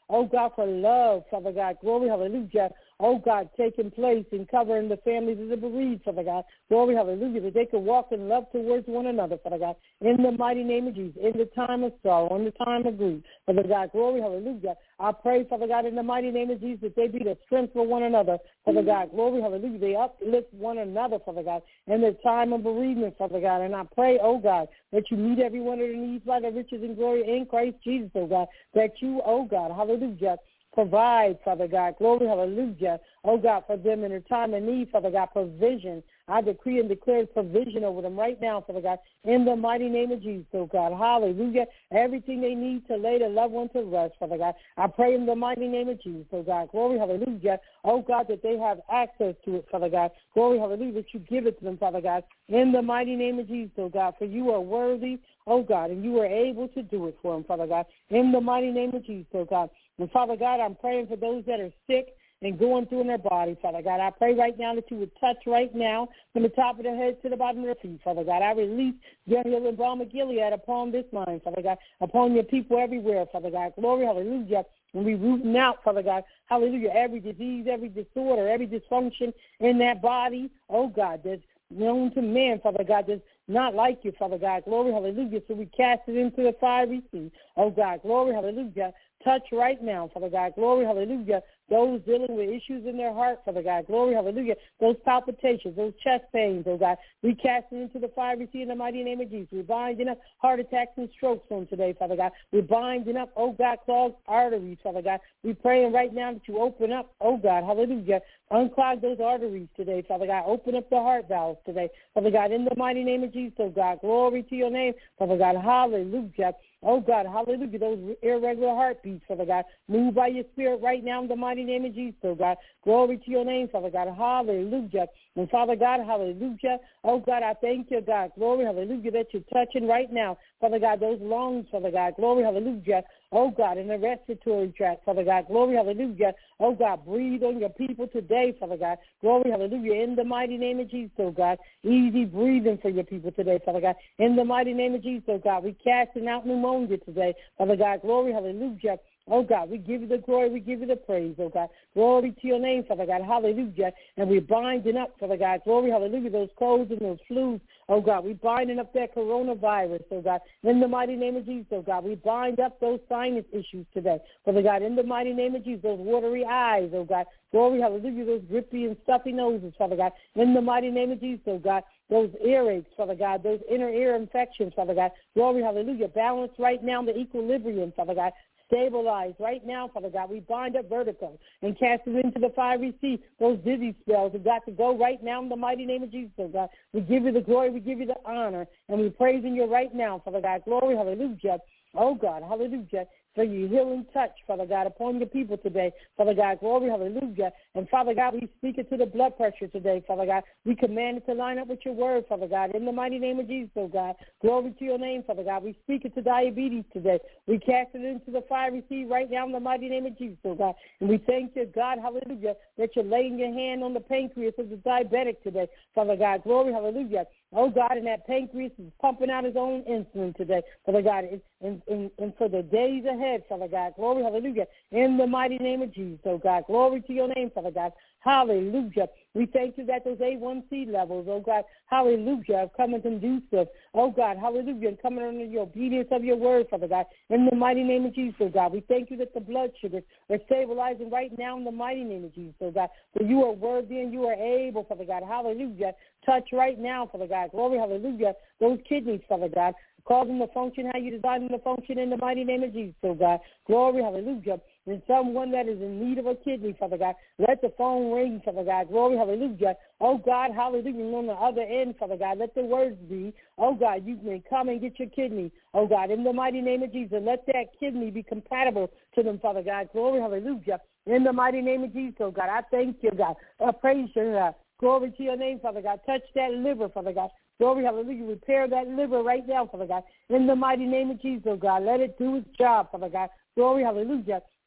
[SPEAKER 5] oh God, for love, Father God. Glory, hallelujah. Oh, God, taking place and covering the families of the bereaved, Father God. Glory, hallelujah, that they can walk in love towards one another, Father God, in the mighty name of Jesus, in the time of sorrow, in the time of grief, Father God. Glory, hallelujah. I pray, Father God, in the mighty name of Jesus, that they be the strength for one another, Father God. Glory, hallelujah. They uplift one another, Father God, in the time of bereavement, Father God. And I pray, oh, God, that you meet every one of their needs by the riches and glory in Christ Jesus, oh, God, that you, oh, God, hallelujah, provide, Father God, glory, hallelujah, oh God, for them in their time of need, Father God, provision. I decree and declare provision over them right now, Father God, in the mighty name of Jesus, oh God, hallelujah. Everything they need to lay their loved one to rest, Father God. I pray in the mighty name of Jesus, oh God, glory, hallelujah, oh God, that they have access to it, Father God, glory, hallelujah, that you give it to them, Father God, in the mighty name of Jesus, oh God, for you are worthy, oh God, and you are able to do it for them, Father God, in the mighty name of Jesus, oh God. And Father God, I'm praying for those that are sick and going through in their body, Father God. I pray right now that you would touch right now from the top of their head to the bottom of their feet, Father God. I release your healing balm of Gilead upon this line, Father God, upon your people everywhere, Father God. Glory, hallelujah. And we rooting out, Father God, hallelujah, every disease, every disorder, every dysfunction in that body, oh God, that's known to man, Father God, that's not like you, Father God. Glory, hallelujah. So we cast it into the fiery sea. Oh God, glory, hallelujah. Touch right now, Father God. Glory, hallelujah. Those dealing with issues in their heart, Father God. Glory, hallelujah. Those palpitations, those chest pains, oh God. We cast it into the fiery sea in the mighty name of Jesus. We're binding up heart attacks and strokes on today, Father God. We're binding up, oh God, clogged arteries, Father God. We're praying right now that you open up, oh God, hallelujah. Unclog those arteries today, Father God. Open up the heart valves today, Father God. In the mighty name of Jesus, oh God. Glory to your name, Father God. Hallelujah. Oh, God, hallelujah, those irregular heartbeats, Father God. Move by your spirit right now in the mighty name of Jesus, oh God. Glory to your name, Father God. Hallelujah. And, Father God, hallelujah. Oh, God, I thank you, God. Glory, hallelujah, that you're touching right now, Father God, those lungs, Father God. Glory, hallelujah. Oh, God, in the respiratory tract, Father God. Glory, hallelujah. Oh, God, breathe on your people today, Father God. Glory, hallelujah. In the mighty name of Jesus, oh, God. Easy breathing for your people today, Father God. In the mighty name of Jesus, oh, God. We casting out pneumonia today, Father God. Glory, hallelujah. Oh, God, we give you the glory, we give you the praise, oh, God. Glory to your name, Father God, hallelujah. And we're binding up, Father God, glory, hallelujah, those colds and those flus, oh, God. We're binding up that coronavirus, oh, God. In the mighty name of Jesus, oh, God. We bind up those sinus issues today, Father God. In the mighty name of Jesus, those watery eyes, oh, God. Glory, hallelujah, those grippy and stuffy noses, Father God. In the mighty name of Jesus, oh, God. Those earaches, Father God, those inner ear infections, Father God. Glory, hallelujah. Balance right now the equilibrium, Father God. Stabilize right now, Father God. We bind up vertigo and cast it into the fiery sea. Those dizzy spells have got to go right now in the mighty name of Jesus, oh God. We give you the glory, we give you the honor, and we're praising you right now, Father God. Glory, hallelujah. Oh, God, hallelujah. For your healing touch, Father God, upon your people today. Father God, glory, hallelujah. And, Father God, we speak it to the blood pressure today, Father God. We command it to line up with your word, Father God, in the mighty name of Jesus, oh God. Glory to your name, Father God. We speak it to diabetes today. We cast it into the fiery sea right now in the mighty name of Jesus, oh God. And we thank you, God, hallelujah, that you're laying your hand on the pancreas of the diabetic today, Father God. Glory, hallelujah. Oh, God, and that pancreas is pumping out his own insulin today, Father God, and, and, and for the days ahead, Father God. Glory, hallelujah, in the mighty name of Jesus, oh, God. Glory to your name, Father God. Hallelujah. We thank you that those A one C levels, oh, God, hallelujah, have come in conducive, oh, God, hallelujah, and coming under your obedience of your word, Father God, in the mighty name of Jesus, oh, God. We thank you that the blood sugars are stabilizing right now in the mighty name of Jesus, oh, God, for you are worthy and you are able, Father God, hallelujah. Touch right now, Father God. Glory, hallelujah. Those kidneys, Father God. Cause them to function how you designed them to function in the mighty name of Jesus, oh God. Glory, hallelujah. And someone that is in need of a kidney, Father God, let the phone ring, Father God. Glory, hallelujah. Oh, God, hallelujah. And on the other end, Father God, let the words be, oh, God, you can come and get your kidney, oh, God, in the mighty name of Jesus. Let that kidney be compatible to them, Father God. Glory, hallelujah. In the mighty name of Jesus, oh, God, I thank you, God. I praise you, God. Glory to your name, Father God. Touch that liver, Father God. Glory, hallelujah. Repair that liver right now, Father God. In the mighty name of Jesus, oh God. Let it do its job, Father God. Glory, hallelujah.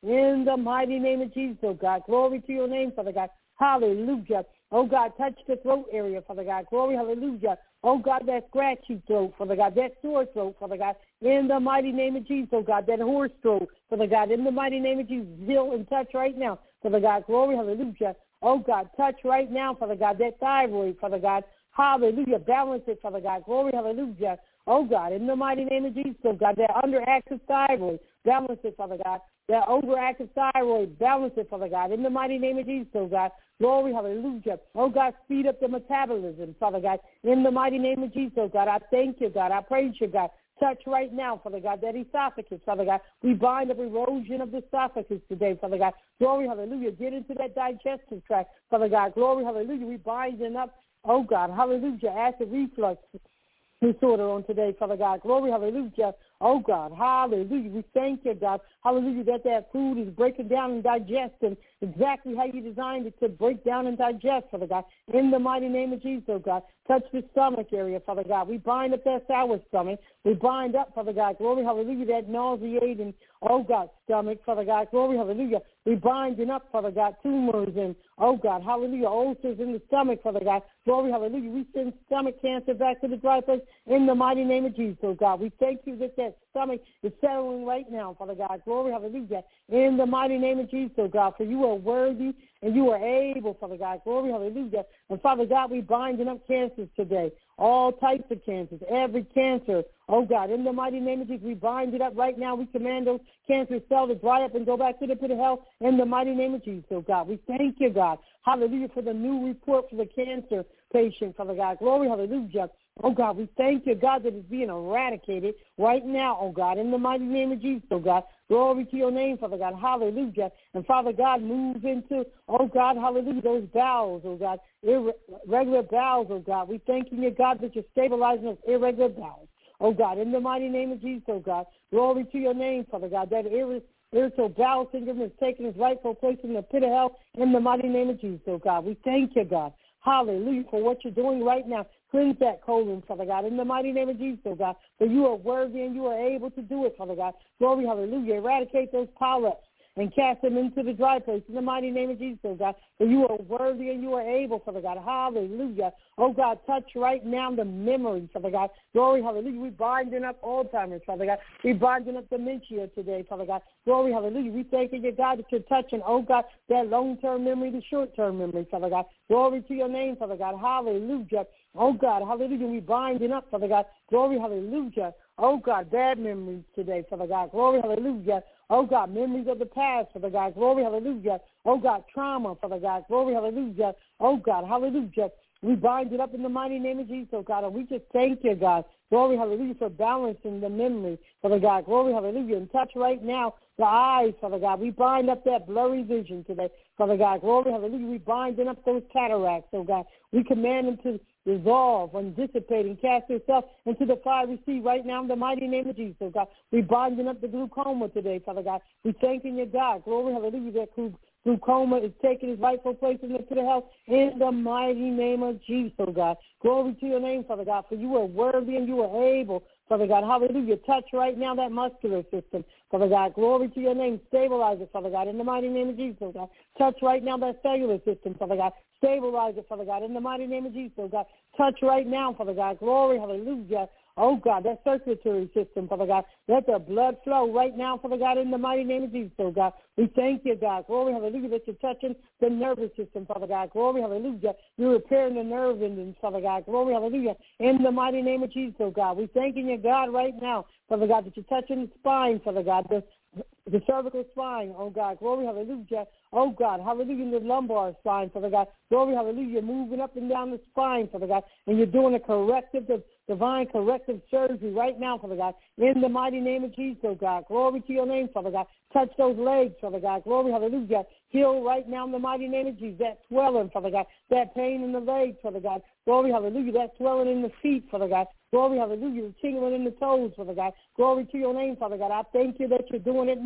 [SPEAKER 5] in the mighty name of Jesus, oh God. Glory to your name, Father God. Hallelujah. Oh, God, touch the throat area, Father God. Glory, hallelujah. Oh, God, that scratchy throat, Father God, that sore throat, Father God, in the mighty name of Jesus, oh, God, that hoarse throat, Father God, in the mighty name of Jesus, heal and touch right now, Father God. Glory, hallelujah. Oh, God, touch right now, Father God, that thyroid, Father God. Hallelujah. Balance it, Father God. Glory, hallelujah. Oh, God, in the mighty name of Jesus, oh, God, that underactive thyroid, balance it, Father God. That overactive thyroid, balance it, Father God. In the mighty name of Jesus, oh, God. Glory, hallelujah. Oh, God, speed up the metabolism, Father God. In the mighty name of Jesus, oh, God. I thank you, God. I praise you, God. Touch right now, Father God, that esophagus, Father God. We bind up erosion of the esophagus today, Father God. Glory, hallelujah. Get into that digestive tract, Father God. Glory, hallelujah. We bind it up, oh, God, hallelujah, acid reflux disorder on today, Father God. Glory, hallelujah. Oh, God, hallelujah. We thank you, God. Hallelujah, that that food is breaking down and digesting exactly how you designed it to break down and digest, Father God. In the mighty name of Jesus, oh, God. Touch the stomach area, Father God. We bind up that sour stomach. We bind up, Father God. Glory, hallelujah, that nauseating, oh, God, stomach, Father God. Glory, hallelujah. We binding up, Father God, tumors and, oh, God, hallelujah, ulcers in the stomach, Father God. Glory, hallelujah. We send stomach cancer back to the dry place in the mighty name of Jesus, oh, God. We thank you that that stomach is settling right now, Father God. Glory, hallelujah. In the mighty name of Jesus, oh, God, for you are worthy and you are able, Father God. Glory, hallelujah. And, Father God, we binding up cancers today, all types of cancers, every cancer, oh, God. In the mighty name of Jesus, we bind it up right now. We command those cancer cells to dry up and go back to the pit of hell in the mighty name of Jesus, oh, God. We thank you, God. Hallelujah, for the new report for the cancer patient, Father God. Glory, hallelujah. Oh, God, we thank you, God, that it's being eradicated right now, oh, God, in the mighty name of Jesus, oh, God. Glory to your name, Father God. Hallelujah. And, Father God, move into, oh, God, hallelujah, those bowels, oh, God, irregular bowels, oh, God. We thank you, God, that you're stabilizing those irregular bowels, oh, God, in the mighty name of Jesus, oh, God. Glory to your name, Father God, that ir- irritable bowel syndrome is taking its rightful place in the pit of hell in the mighty name of Jesus, oh, God. We thank you, God. Hallelujah, for what you're doing right now. Cleanse that colon, Father God, in the mighty name of Jesus, oh God. For you are worthy and you are able to do it, Father God. Glory, hallelujah. Eradicate those polyps and cast them into the dry place in the mighty name of Jesus, oh God. For you are worthy and you are able, Father God. Hallelujah. Oh, God, touch right now the memory, Father God. Glory, hallelujah. We binding up Alzheimer's, Father God. We binding up dementia today, Father God. Glory, hallelujah. We thank you, God, that you're touching, oh, God, that long-term memory, the short-term memory, Father God. Glory to your name, Father God. Hallelujah. Oh, God, hallelujah. We binding up, Father God. Glory, hallelujah. Oh, God, bad memories today, Father God. Glory, hallelujah. Oh, God, memories of the past, Father God. Glory, hallelujah. Oh, God, trauma, Father God. Glory, hallelujah. Oh, God, hallelujah. We bind it up in the mighty name of Jesus, oh, God. And we just thank you, God. Glory, hallelujah, for balancing the memory, Father God. Glory, hallelujah. And touch right now the eyes, Father God. We bind up that blurry vision today, Father God. Glory, hallelujah. We binding up those cataracts, oh, God. We command them to dissolve and dissipate and cast itself into the fiery sea right now in the mighty name of Jesus, oh, God. We binding up the glaucoma today, Father God. We thanking you, God. Glory, hallelujah, that glaucoma is taking its rightful place in the pit of hell in the mighty name of Jesus, oh, God. Glory to your name, Father God, for you are worthy and you are able, Father God. Hallelujah. Touch right now that muscular system, Father God. Glory to your name. Stabilize it, Father God, in the mighty name of Jesus, oh, God. Touch right now that cellular system, Father God. Stabilize it, Father God, in the mighty name of Jesus, oh, God. Touch right now, Father God. Glory, hallelujah. Oh, God, that circulatory system, Father God. Let the blood flow right now, Father God, in the mighty name of Jesus, oh, God. We thank you, God. Glory, hallelujah, that you're touching the nervous system, Father God. Glory, hallelujah. You're repairing the nerve endings, Father God. Glory, hallelujah. In the mighty name of Jesus, oh, God. We thanking you, God, right now, Father God, that you're touching the spine, Father God, the, the cervical spine, oh, God. Glory, hallelujah. Oh, God, hallelujah, in the lumbar spine, Father God. Glory, hallelujah, moving up and down the spine, Father God, and you're doing a corrective, the divine corrective surgery right now, Father God, in the mighty name of Jesus, oh, God. Glory to your name, Father God. Touch those legs, Father God. Glory, hallelujah. Heal right now in the mighty name of Jesus. That swelling, Father God. That pain in the legs, Father God. Glory, hallelujah. That swelling in the feet, Father God. Glory, hallelujah. The tingling in the toes, Father God. Glory to your name, Father God. I thank you that you're doing it now.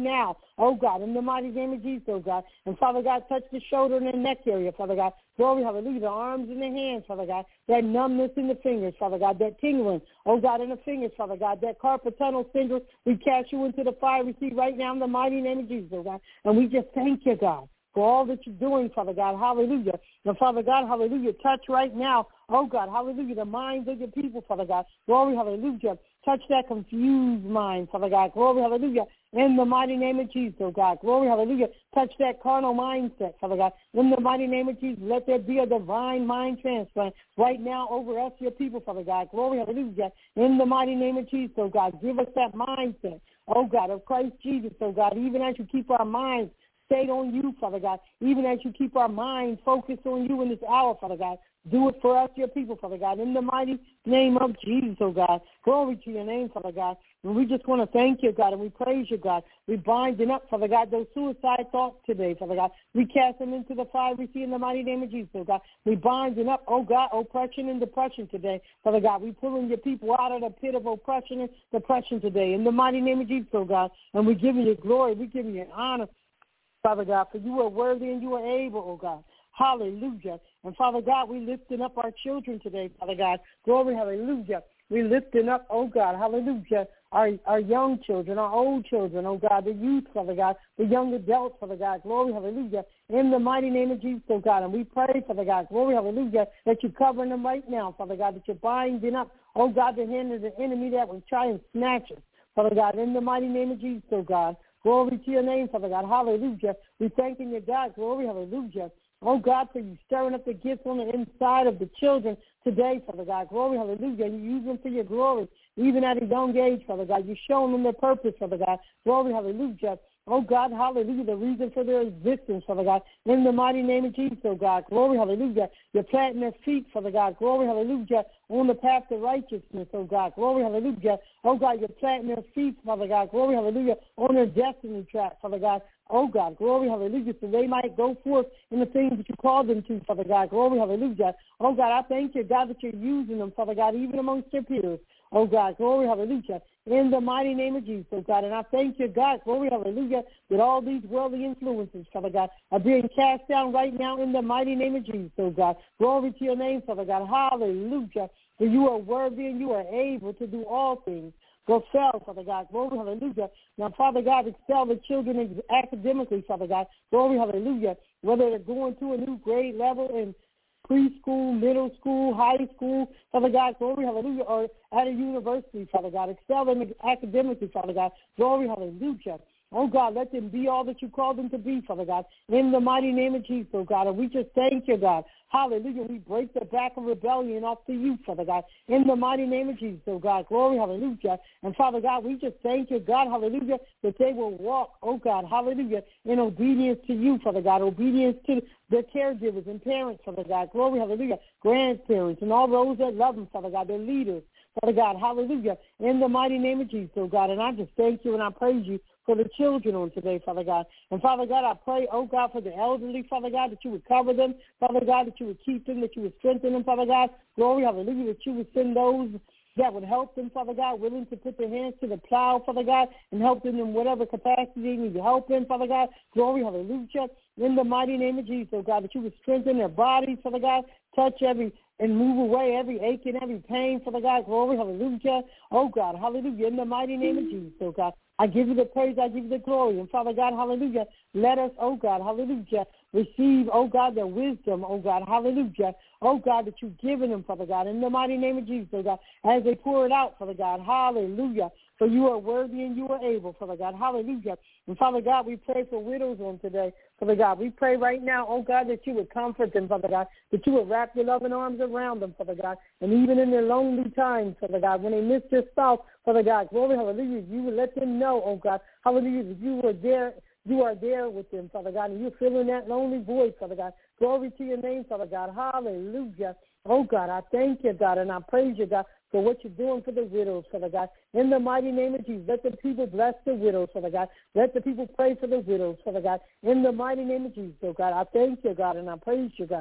[SPEAKER 5] now, oh God, in the mighty name of Jesus, oh God. And Father God, touch the shoulder and the neck area, Father God. Glory, hallelujah, the arms and the hands, Father God. That numbness in the fingers, Father God. That tingling, oh God, in the fingers, Father God. That carpal tunnel syndrome, we cast you into the fire. We see right now in the mighty name of Jesus, oh God. And we just thank you, God, for all that you're doing, Father God, hallelujah. And Father God, hallelujah, touch right now, oh God, hallelujah, the minds of your people, Father God. Glory, hallelujah. Touch that confused mind, Father God. Glory, hallelujah. In the mighty name of Jesus, oh God. Glory, hallelujah. Touch that carnal mindset, Father God. In the mighty name of Jesus, let there be a divine mind transplant right now over us, your people, Father God. Glory, hallelujah. In the mighty name of Jesus, oh God. Give us that mindset, oh God, of Christ Jesus, oh God. Even as you keep our minds stayed on you, Father God. Even as you keep our mind focused on you in this hour, Father God. Do it for us, your people, Father God, in the mighty name of Jesus, oh God. Glory to your name, Father God. And we just want to thank you, God, and we praise you, God. We binding up, Father God, those suicide thoughts today, Father God. We cast them into the fire we see in the mighty name of Jesus, oh God. We binding up, oh God, oppression and depression today, Father God. We pulling your people out of the pit of oppression and depression today in the mighty name of Jesus, oh God. And we giving you glory. We giving you honor, Father God, for you are worthy and you are able, oh God. Hallelujah. And Father God, we lifting up our children today, Father God. Glory, hallelujah. We lifting up, oh God, hallelujah, our, our young children, our old children, oh God, the youth, Father God, the young adults, Father God. Glory, hallelujah. In the mighty name of Jesus, oh God. And we pray, Father God, glory, hallelujah, that you're covering them right now, Father God, that you're binding up, oh God, the hand of the enemy that will try and snatch us, Father God, in the mighty name of Jesus, oh God. Glory to your name, Father God. Hallelujah. We thanking you, God. Glory, hallelujah. Oh, God, for you stirring up the gifts on the inside of the children today, Father God. Glory, hallelujah. You use them for your glory, even at a young age, Father God. You're showing them their purpose, Father God. Glory, hallelujah. Oh, God, hallelujah, the reason for their existence, Father God. In the mighty name of Jesus, oh, God. Glory, hallelujah. You're planting their feet, Father God. Glory, hallelujah, on the path to righteousness, oh, God. Glory, hallelujah. Oh, God, you're planting their feet, Father God. Glory, hallelujah, on their destiny track, Father God. Oh, God, glory, hallelujah, so they might go forth in the things that you called them to, Father God. Glory, hallelujah. Oh, God, I thank you, God, that you're using them, Father God, even amongst their peers. Oh, God, glory, hallelujah, in the mighty name of Jesus, oh, God. And I thank you, God, glory, hallelujah, that all these worldly influences, Father God, are being cast down right now in the mighty name of Jesus, oh, God. Glory to your name, Father God. Hallelujah, for you are worthy and you are able to do all things. Go excel, Father God. Glory, hallelujah. Now, Father God, excel the children academically, Father God. Glory, hallelujah. Whether they're going to a new grade level in preschool, middle school, high school, Father God, glory, hallelujah, or at a university, Father God. Excel them academically, Father God. Glory, hallelujah. Oh, God, let them be all that you called them to be, Father God, in the mighty name of Jesus, oh, God. And we just thank you, God. Hallelujah. We break the back of rebellion off to you, Father God, in the mighty name of Jesus, oh, God. Glory, hallelujah. And, Father God, we just thank you, God, hallelujah, that they will walk, oh, God, hallelujah, in obedience to you, Father God, obedience to their caregivers and parents, Father God. Glory, hallelujah, grandparents and all those that love them, Father God, their leaders, Father God, hallelujah, in the mighty name of Jesus, oh, God. And I just thank you and I praise you for the children on today, Father God. And, Father God, I pray, oh, God, for the elderly, Father God, that you would cover them, Father God, that you would keep them, that you would strengthen them, Father God. Glory, hallelujah, that you would send those that would help them, Father God, willing to put their hands to the plow, Father God, and help them in whatever capacity they need to help in, Father God. Glory, hallelujah, in the mighty name of Jesus, oh, God, that you would strengthen their bodies, Father God, touch every and move away every ache and every pain, Father God. Glory, hallelujah. Oh, God, hallelujah, in the mighty name of Jesus, oh, God. I give you the praise, I give you the glory. And, Father God, hallelujah, let us, oh, God, hallelujah, receive, oh, God, the wisdom, oh, God, hallelujah, oh, God, that you've given them, Father God, in the mighty name of Jesus, oh, God, as they pour it out, Father God, hallelujah, for you are worthy and you are able, Father God, hallelujah. And, Father God, we pray for widows on today, Father God. We pray right now, oh, God, that you would comfort them, Father God, that you would wrap your loving arms around them, Father God, and even in their lonely times, Father God, when they miss their spouse, Father God, glory, hallelujah, you would let them know, oh, God, hallelujah, that you were there. You are there with them, Father God, and you're filling that lonely void, Father God. Glory to your name, Father God. Hallelujah. Oh, God, I thank you, God, and I praise you, God, for what you're doing for the widows, Father God. In the mighty name of Jesus, let the people bless the widows, Father God. Let the people pray for the widows, Father God. In the mighty name of Jesus, oh, God, I thank you, God, and I praise you, God.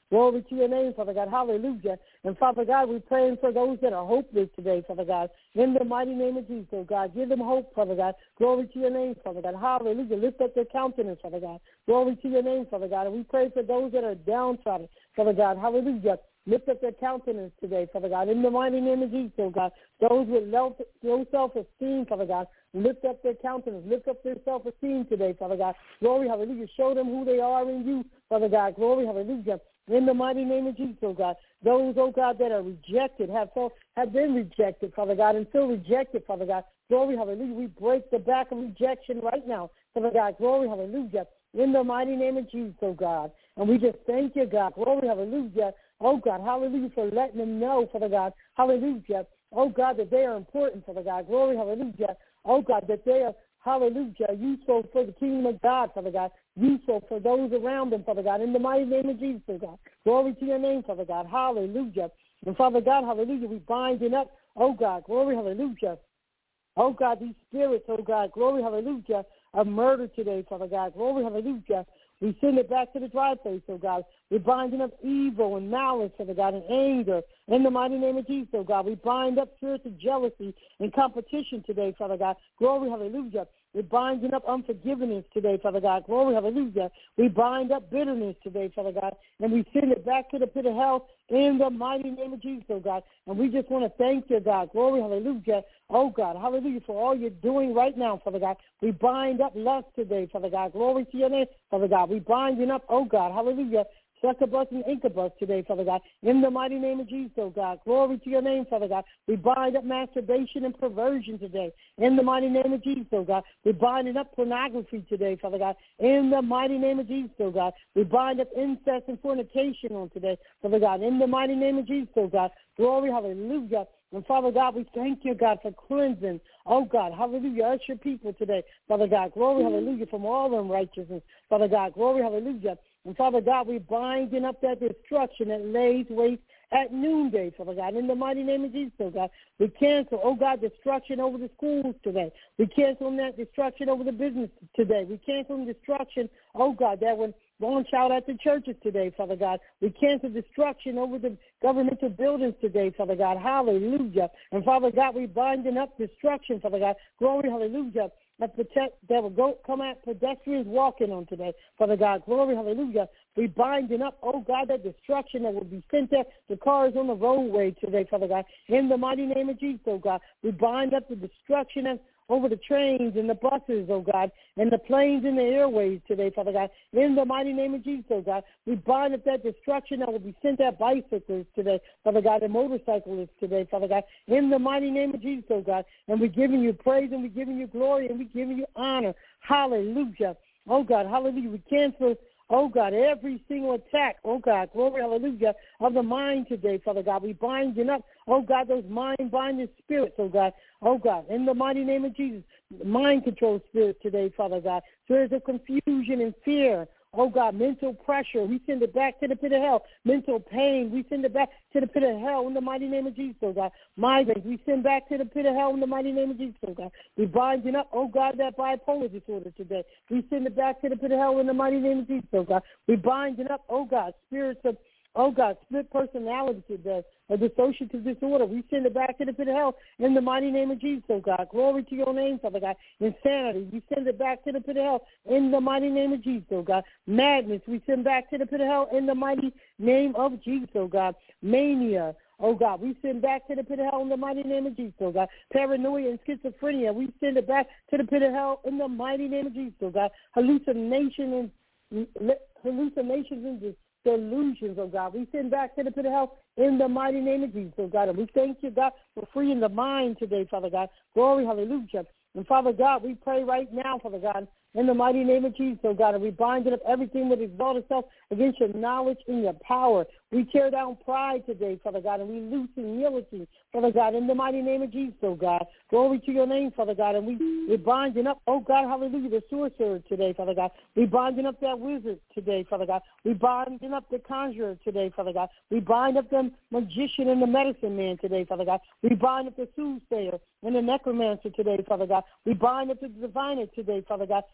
[SPEAKER 5] Glory to your name, Father God. Hallelujah. And, Father God, we're praying for those that are hopeless today, Father God. In the mighty name of Jesus, oh God, give them hope, Father God. Glory to your name, Father God. Hallelujah. Lift up their countenance, Father God. Glory to your name, Father God. And we pray for those that are downtrodden, Father God. Hallelujah. Lift up their countenance today, Father God. In the mighty name of Jesus, oh God. Those with low, low self-esteem, Father God. Lift up their countenance. Lift up their self-esteem today, Father God. Glory, hallelujah. Show them who they are in you, Father God. Glory, hallelujah. In the mighty name of Jesus, oh God. Those, oh God, that are rejected, have so, have been rejected, Father God, and still rejected, Father God. Glory, hallelujah. We break the back of rejection right now, Father God. Glory, hallelujah. In the mighty name of Jesus, oh God. And we just thank you, God. Glory, hallelujah. Oh, God, hallelujah, for letting them know, Father God. Hallelujah. Oh, God, that they are important, Father God. Glory, hallelujah. Oh, God, that they are, hallelujah, useful for the kingdom of God, Father God. Useful for those around them, Father God. In the mighty name of Jesus, oh God. Glory to your name, Father God. Hallelujah. And, Father God, hallelujah, we binding up, oh, God, glory, hallelujah. Oh, God, these spirits, oh, God, glory, hallelujah, of murder today, Father God. Glory, hallelujah. We send it back to the dry place, oh God. We're binding up evil and malice, Father God, and anger. In the mighty name of Jesus, oh God. We bind up spirits of jealousy and competition today, Father God. Glory, hallelujah. We're binding up unforgiveness today, Father God. Glory, hallelujah. We bind up bitterness today, Father God. And we send it back to the pit of hell in the mighty name of Jesus, oh God. And we just want to thank you, God. Glory, hallelujah. Oh, God, hallelujah, for all you're doing right now, Father God. We bind up lust today, Father God. Glory to your name, Father God. We binding up, oh, God, hallelujah, succubus and incubus today, Father God. In the mighty name of Jesus, oh God. Glory to your name, Father God. We bind up masturbation and perversion today. In the mighty name of Jesus, oh God. We're binding up pornography today, Father God. In the mighty name of Jesus, oh God. We bind up incest and fornication on today, Father God. In the mighty name of Jesus, oh God. Glory, hallelujah. And, Father God, we thank you, God, for cleansing. Oh, God, hallelujah. Us your people today, Father God. Glory, hallelujah, from all unrighteousness. Father God, glory, hallelujah. And, Father God, we binding up that destruction that lays waste at noonday, Father God. In the mighty name of Jesus, oh, God. We cancel, oh, God, destruction over the schools today. We cancel that destruction over the business today. We cancel destruction, oh, God, that when launch out at the churches today, Father God. We cancel destruction over the governmental buildings today, Father God. Hallelujah. And, Father God, we binding up destruction, Father God. Glory, hallelujah. That, protect, that will go, come at pedestrians walking on today, Father God. Glory, hallelujah. We binding up, oh, God, that destruction that will be sent there to cars on the roadway today, Father God. In the mighty name of Jesus, oh, God. We bind up the destruction of over the trains and the buses, oh God, and the planes and the airways today, Father God. In the mighty name of Jesus, oh God, we bind up that destruction that will be sent at bicycles today, Father God, and motorcyclists today, Father God. In the mighty name of Jesus, oh God, and we're giving you praise and we're giving you glory and we're giving you honor. Hallelujah. Oh God, hallelujah. We cancel, oh, God, every single attack, oh, God, glory, hallelujah, of the mind today, Father God. We binding up, oh, God, those mind-binding spirits, oh, God, oh, God, in the mighty name of Jesus, mind control spirits today, Father God, spirits of confusion and fear, oh, God, mental pressure, we send it back to the pit of hell. Mental pain, we send it back to the pit of hell in the mighty name of Jesus, oh, God. Migraines, we send back to the pit of hell in the mighty name of Jesus, oh, God. We binding up, oh, God, that bipolar disorder today. We send it back to the pit of hell in the mighty name of Jesus, oh, God. We binding up, oh, God, spirits of, oh, God, split personality today, a dissociative disorder. We send it back to the pit of hell in the mighty name of Jesus, oh, God. Glory to your name, Father God. Insanity, we send it back to the pit of hell in the mighty name of Jesus, oh, God. Madness, we send back to the pit of hell in the mighty name of Jesus, oh, God. Mania, oh, God, we send back to the pit of hell in the mighty name of Jesus, oh, God. Paranoia and schizophrenia, we send it back to the pit of hell in the mighty name of Jesus, oh, God. Hallucination and hallucinations and dis- delusions, oh, God. We send back to the pit of hell in the mighty name of Jesus, oh, God. And we thank you, God, for freeing the mind today, Father God. Glory, hallelujah. And, Father God, we pray right now, Father God, in the mighty name of Jesus, oh, God, and we bind up everything that exalts itself against your knowledge and your power. We tear down pride today, Father God, and we loose humility, Father God, in the mighty name of Jesus, oh, God. Glory to your name, Father God, and we, we're binding up, oh, God, hallelujah, the sorcerer today, Father God. We binding up that wizard today, Father God. We binding up the conjurer today, Father God. We bind up the magician and the medicine man today, Father God. We bind up the soothsayer and the necromancer today, Father God. We bind up the diviner today, Father God.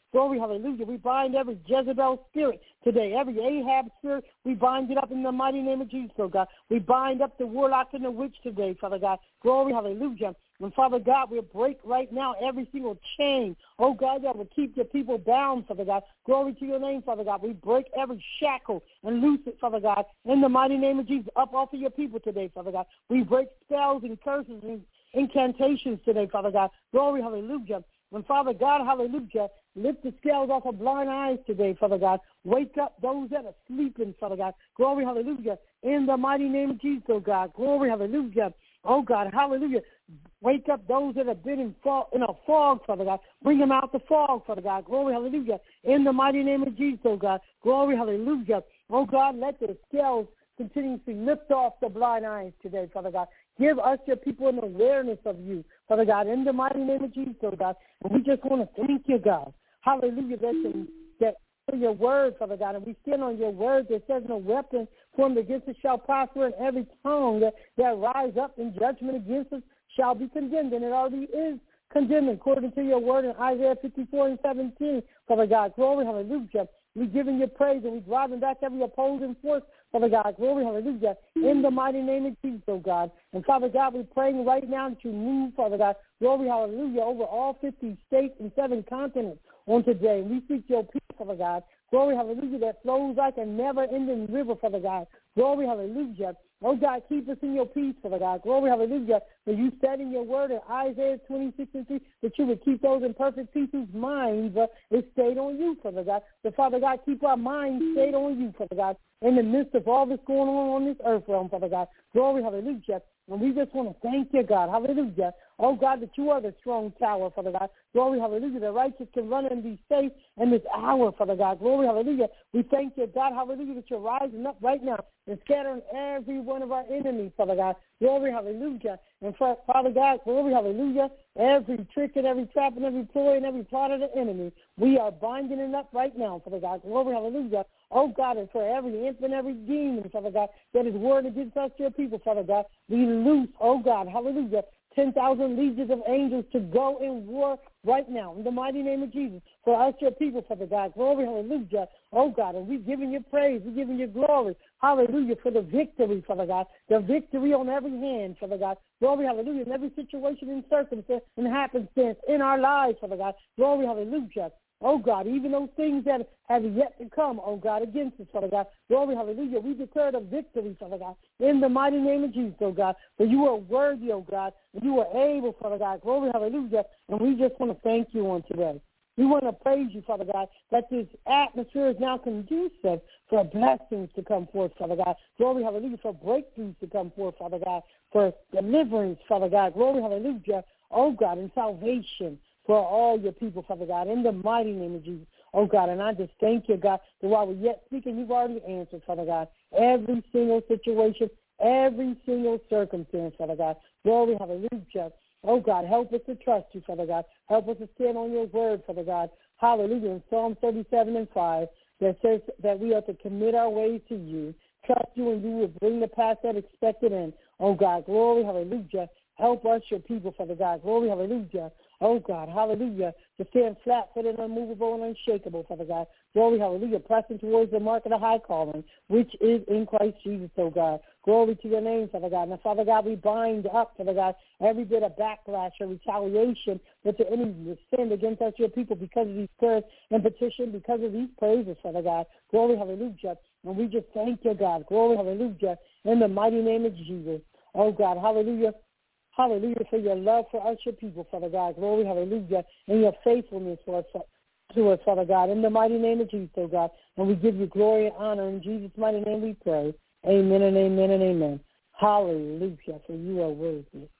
[SPEAKER 5] Glory, hallelujah. We bind every Jezebel spirit today, every Ahab spirit. We bind it up in the mighty name of Jesus, oh God. We bind up the warlock and the witch today, Father God. Glory, hallelujah. And Father God, we'll break right now every single chain, oh God, that will keep your people bound, Father God. Glory to your name, Father God. We break every shackle and loose it, Father God, in the mighty name of Jesus, up off of your people today, Father God. We break spells and curses and incantations today, Father God. Glory, hallelujah. And Father God, hallelujah, lift the scales off of blind eyes today, Father God. Wake up those that are sleeping, Father God. Glory, hallelujah. In the mighty name of Jesus, oh God. Glory, hallelujah. Oh God, hallelujah. Wake up those that have been in, fog, in a fog, Father God. Bring them out the fog, Father God. Glory, hallelujah. In the mighty name of Jesus, oh God. Glory, hallelujah. Oh God, let the scales continuously lift off the blind eyes today, Father God. Give us, your people, an awareness of you, Father God, in the mighty name of Jesus, oh God. And we just want to thank you, God. Hallelujah. That, that for your word, Father God, and we stand on your word that says no weapon formed against us shall prosper, and every tongue that, that rise up in judgment against us shall be condemned, and it already is condemned according to your word in Isaiah fifty-four and seventeen, Father God. Glory, hallelujah. We're giving you praise, and we're driving back every opposing force, Father God. Glory, hallelujah, in the mighty name of Jesus, oh God. And Father God, we're praying right now that you move, Father God. Glory, hallelujah, over all fifty states and seven continents on today. We seek your peace, Father God. Glory, hallelujah, that flows like a never-ending river, Father God. Glory, hallelujah. Oh, God, keep us in your peace, Father God. Glory, hallelujah. For you said in your word in Isaiah twenty-six and three that you would keep those in perfect peace whose minds uh, is stayed on you, Father God. So, Father God, keep our minds stayed on you, Father God, in the midst of all that's going on on this earth realm, Father God. Glory, hallelujah. And we just want to thank you, God. Hallelujah. Oh, God, that you are the strong tower, Father God. Glory, hallelujah. The righteous can run and be safe in this hour, Father God. Glory, hallelujah. We thank you, God, hallelujah, that you're rising up right now and scattering every one of our enemies, Father God. Glory, hallelujah. And for, Father God, glory, hallelujah, every trick and every trap and every ploy and every plot of the enemy, we are binding it up right now, Father God. Glory, hallelujah. Oh, God, and for every imp and every demon, Father God, that is warring against us, your people, Father God, we loose, oh, God, hallelujah, ten thousand legions of angels to go in war right now in the mighty name of Jesus for us, your people, Father God. Glory, hallelujah. Oh, God, and we're giving you praise. We're giving you glory. Hallelujah for the victory, Father God. The victory on every hand, Father God. Glory, hallelujah, in every situation and circumstance and happenstance in our lives, Father God. Glory, hallelujah. Oh, God, even those things that have yet to come, oh, God, against us, Father God. Glory, hallelujah. We declare the victory, Father God, in the mighty name of Jesus, oh, God. For you are worthy, oh, God, and you are able, Father God. Glory, hallelujah. And we just want to thank you on today. We want to praise you, Father God, that this atmosphere is now conducive for blessings to come forth, Father God. Glory, hallelujah, for breakthroughs to come forth, Father God, for deliverance, Father God. Glory, hallelujah, oh, God, and salvation for all your people, Father God, in the mighty name of Jesus. Oh, God, and I just thank you, God, that while we're yet speaking, you've already answered, Father God, every single situation, every single circumstance, Father God. Glory, hallelujah. Oh, God, help us to trust you, Father God. Help us to stand on your word, Father God. Hallelujah. In Psalm thirty-seven and five, that says that we are to commit our ways to you, trust you, and you will bring the path that expected in. Oh, God, glory, hallelujah. Help us, your people, Father God. Glory, hallelujah. Oh, God, hallelujah, to stand flat-footed, unmovable, and unshakable, Father God. Glory, hallelujah, pressing towards the mark of the high calling, which is in Christ Jesus, oh, God. Glory to your name, Father God. Now, Father God, we bind up, Father God, every bit of backlash or retaliation that the enemy will send against us, your people, because of these prayers and petition, because of these praises, Father God. Glory, hallelujah. And we just thank you, God. Glory, hallelujah, in the mighty name of Jesus. Oh, God, hallelujah. Hallelujah for your love for us, your people, Father God. Glory, hallelujah, and your faithfulness for us, to us, Father God. In the mighty name of Jesus, oh God. And we give you glory and honor. In Jesus' mighty name we pray. Amen and amen and amen. Hallelujah, for you are worthy.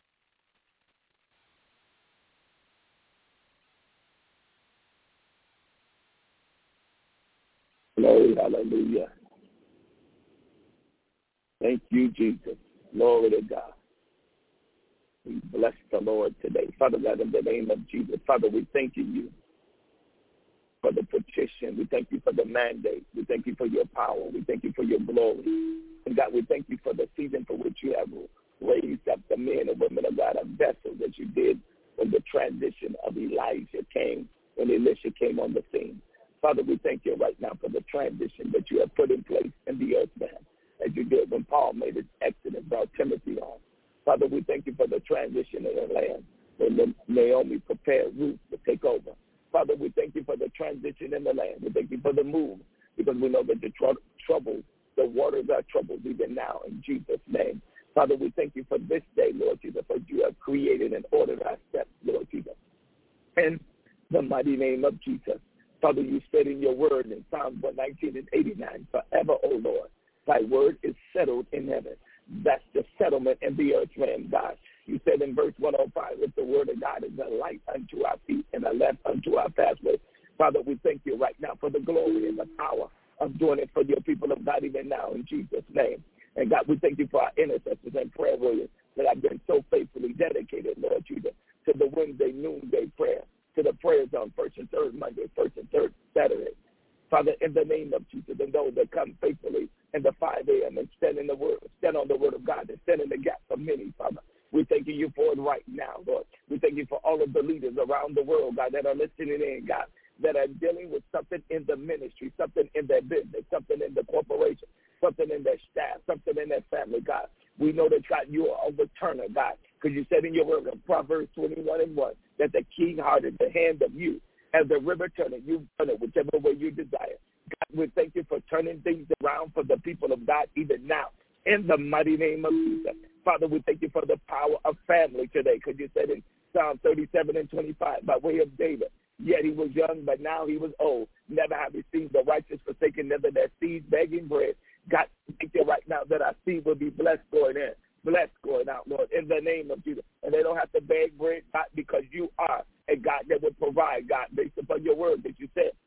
[SPEAKER 3] Glory, hallelujah. Thank you, Jesus. Glory to God. We bless the Lord today. Father God, in the name of Jesus, Father, we thank you for the petition. We thank you for the mandate. We thank you for your power. We thank you for your glory. And God, we thank you for the season for which you have raised up the men and women of God, a vessel that you did when the transition of Elijah came when Elisha came on the scene. Father, we thank you right now for the transition that you have put in place in the earth, man, as you did when Paul made his exodus, brought Timothy on. Father, we thank you for the transition in the land when Naomi prepared Ruth to take over. Father, we thank you for the transition in the land. We thank you for the move, because we know that the tr- troubles, the waters are troubled even now in Jesus' name. Father, we thank you for this day, Lord Jesus, for you have created and ordered our steps, Lord Jesus. In the mighty name of Jesus. Father, you said in your word in Psalm one nineteen and eighty-nine, forever, O Lord, thy word is settled in heaven. That's the settlement in the earth realm, God. You said in verse one oh five, if the word of God is a light unto our feet and a lamp unto our pathway. Father, we thank you right now for the glory and the power of doing it for your people of God even now in Jesus' name. And God, we thank you for our intercessors and prayer warriors that have been so faithfully dedicated, Lord Jesus, to the Wednesday noonday prayer, to the prayers on first and third Monday, first and third Saturday. Father, in the name of Jesus, and those that come faithfully in the five a.m. and stand in the word, stand on the word of God and stand in the gap for many, Father. We thank you for it right now, Lord. We thank you for all of the leaders around the world, God, that are listening in, God, that are dealing with something in the ministry, something in their business, something in the corporation, something in their staff, something in their family, God. We know that, God, you are a returner, God, because you said in your word in Proverbs twenty-one and one that the king heart is the hand of you. As the river turning, you turn it whichever way you desire. God, we thank you for turning things around for the people of God even now. In the mighty name of Jesus. Father, we thank you for the power of family today, because you said in Psalm thirty-seven and twenty-five, by way of David, yet he was young, but now he was old. Never have we seen the righteous forsaken, never their seed begging bread. God, thank you right now that our seed will be blessed going in, blessed going out, Lord, in the name of Jesus. And they don't have to beg bread, God, because you are a God that would provide, God, based upon your word that you said.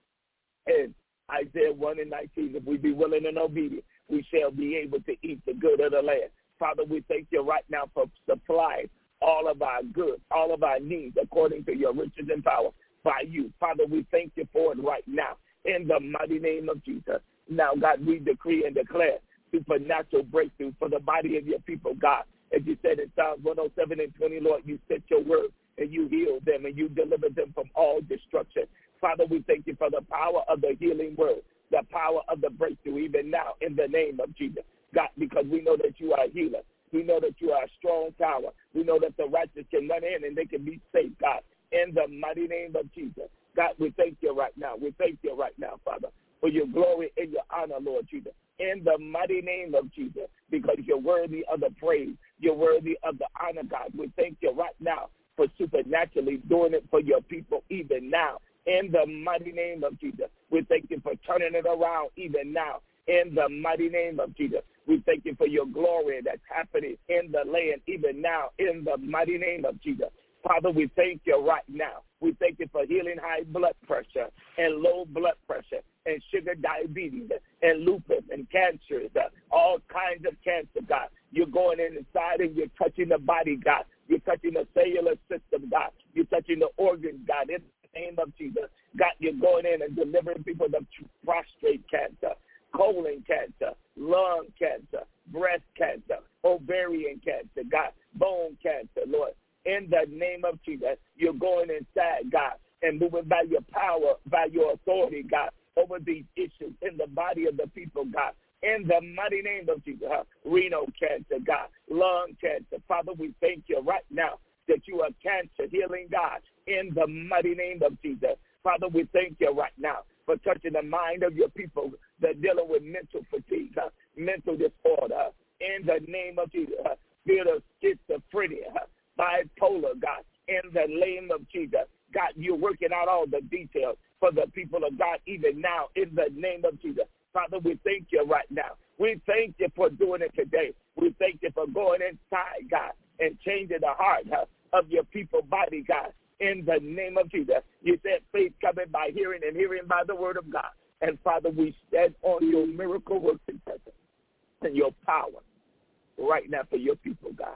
[SPEAKER 3] In Isaiah one and nineteen, if we be willing and obedient, we shall be able to eat the good of the land. Father, we thank you right now for supplying all of our goods, all of our needs, according to your riches and power by you. Father, we thank you for it right now in the mighty name of Jesus. Now, God, we decree and declare supernatural breakthrough for the body of your people, God. As you said in Psalms one oh seven and twenty, Lord, you sent your word and you healed them and you delivered them from all destruction. Father, we thank you for the power of the healing word, the power of the breakthrough even now in the name of Jesus. God, because we know that you are a healer. We know that you are a strong tower. We know that the righteous can run in and they can be safe, God, in the mighty name of Jesus. God, we thank you right now. We thank you right now, Father, for your glory and your honor, Lord Jesus, in the mighty name of Jesus, because you're worthy of the praise. You're worthy of the honor, God. We thank you right now for supernaturally doing it for your people even now, in the mighty name of Jesus. We thank you for turning it around even now, in the mighty name of Jesus. We thank you for your glory that's happening in the land even now, in the mighty name of Jesus. Father, we thank you right now. We thank you for healing high blood pressure and low blood pressure and sugar diabetes and lupus and cancers, uh, all kinds of cancer, God. You're going in inside and you're touching the body, God. You're touching the cellular system, God. You're touching the organs, God, in the name of Jesus. God, you're going in and delivering people of prostate cancer, colon cancer, lung cancer, breast cancer, ovarian cancer, God, bone cancer, Lord. In the name of Jesus, you're going inside, God, and moving by your power, by your authority, God, over these issues in the body of the people, God. In the mighty name of Jesus, huh? Renal cancer, God, lung cancer. Father, we thank you right now that you are cancer healing, God, in the mighty name of Jesus. Father, we thank you right now for touching the mind of your people that are dealing with mental fatigue, huh? mental disorder, in the name of Jesus, huh? spirit of schizophrenia, huh? bipolar, God, in the name of Jesus. God, you're working out all the details for the people of God even now in the name of Jesus. Father, we thank you right now. We thank you for doing it today. We thank you for going inside, God, and changing the heart huh, of your people body, God, in the name of Jesus. You said faith coming by hearing and hearing by the word of God. And, Father, we stand on your miracle working presence and your power right now for your people, God.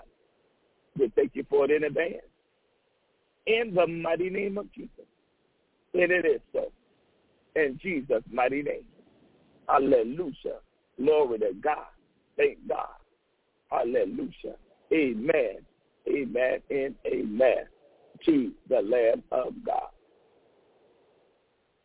[SPEAKER 3] We thank you for it in advance. In the mighty name of Jesus. And it is so. In Jesus' mighty name. Hallelujah. Glory to God. Thank God. Hallelujah. Amen. Amen and amen. To the Lamb of God.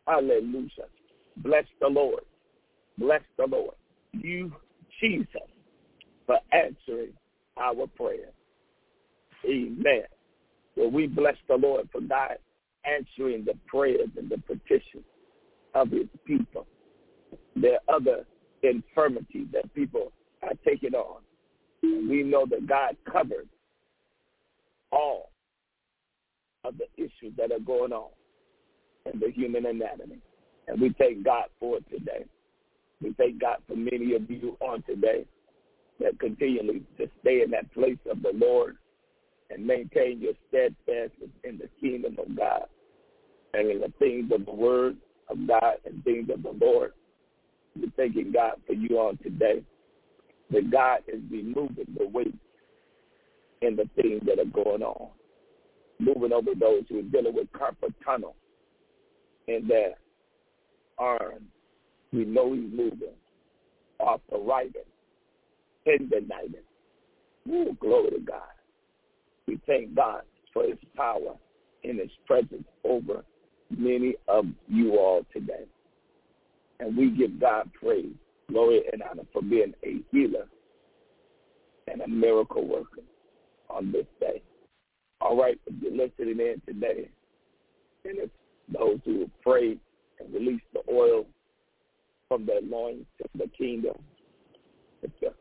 [SPEAKER 3] Hallelujah. Bless the Lord. Bless the Lord. You, Jesus, for answering our prayer. Amen. Well, we bless the Lord for God answering the prayers and the petitions of his people. There are other infirmities that people are taking on. And we know that God covered all of the issues that are going on in the human anatomy. And we thank God for it today. We thank God for many of you on today that continually to stay in that place of the Lord and maintain your steadfastness in the kingdom of God and in the things of the word of God and things of the Lord. We're thanking God for you on today, that God is removing the weight in the things that are going on, moving over those who are dealing with carpal tunnel in their arms. We know he's moving, arthritis, tendonitis. Ooh, glory to God. We thank God for his power and his presence over many of you all today. And we give God praise, glory, and honor for being a healer and a miracle worker on this day. All right, if you're listening in today, and it's those who have prayed and released the oil from their loins to the kingdom, it's the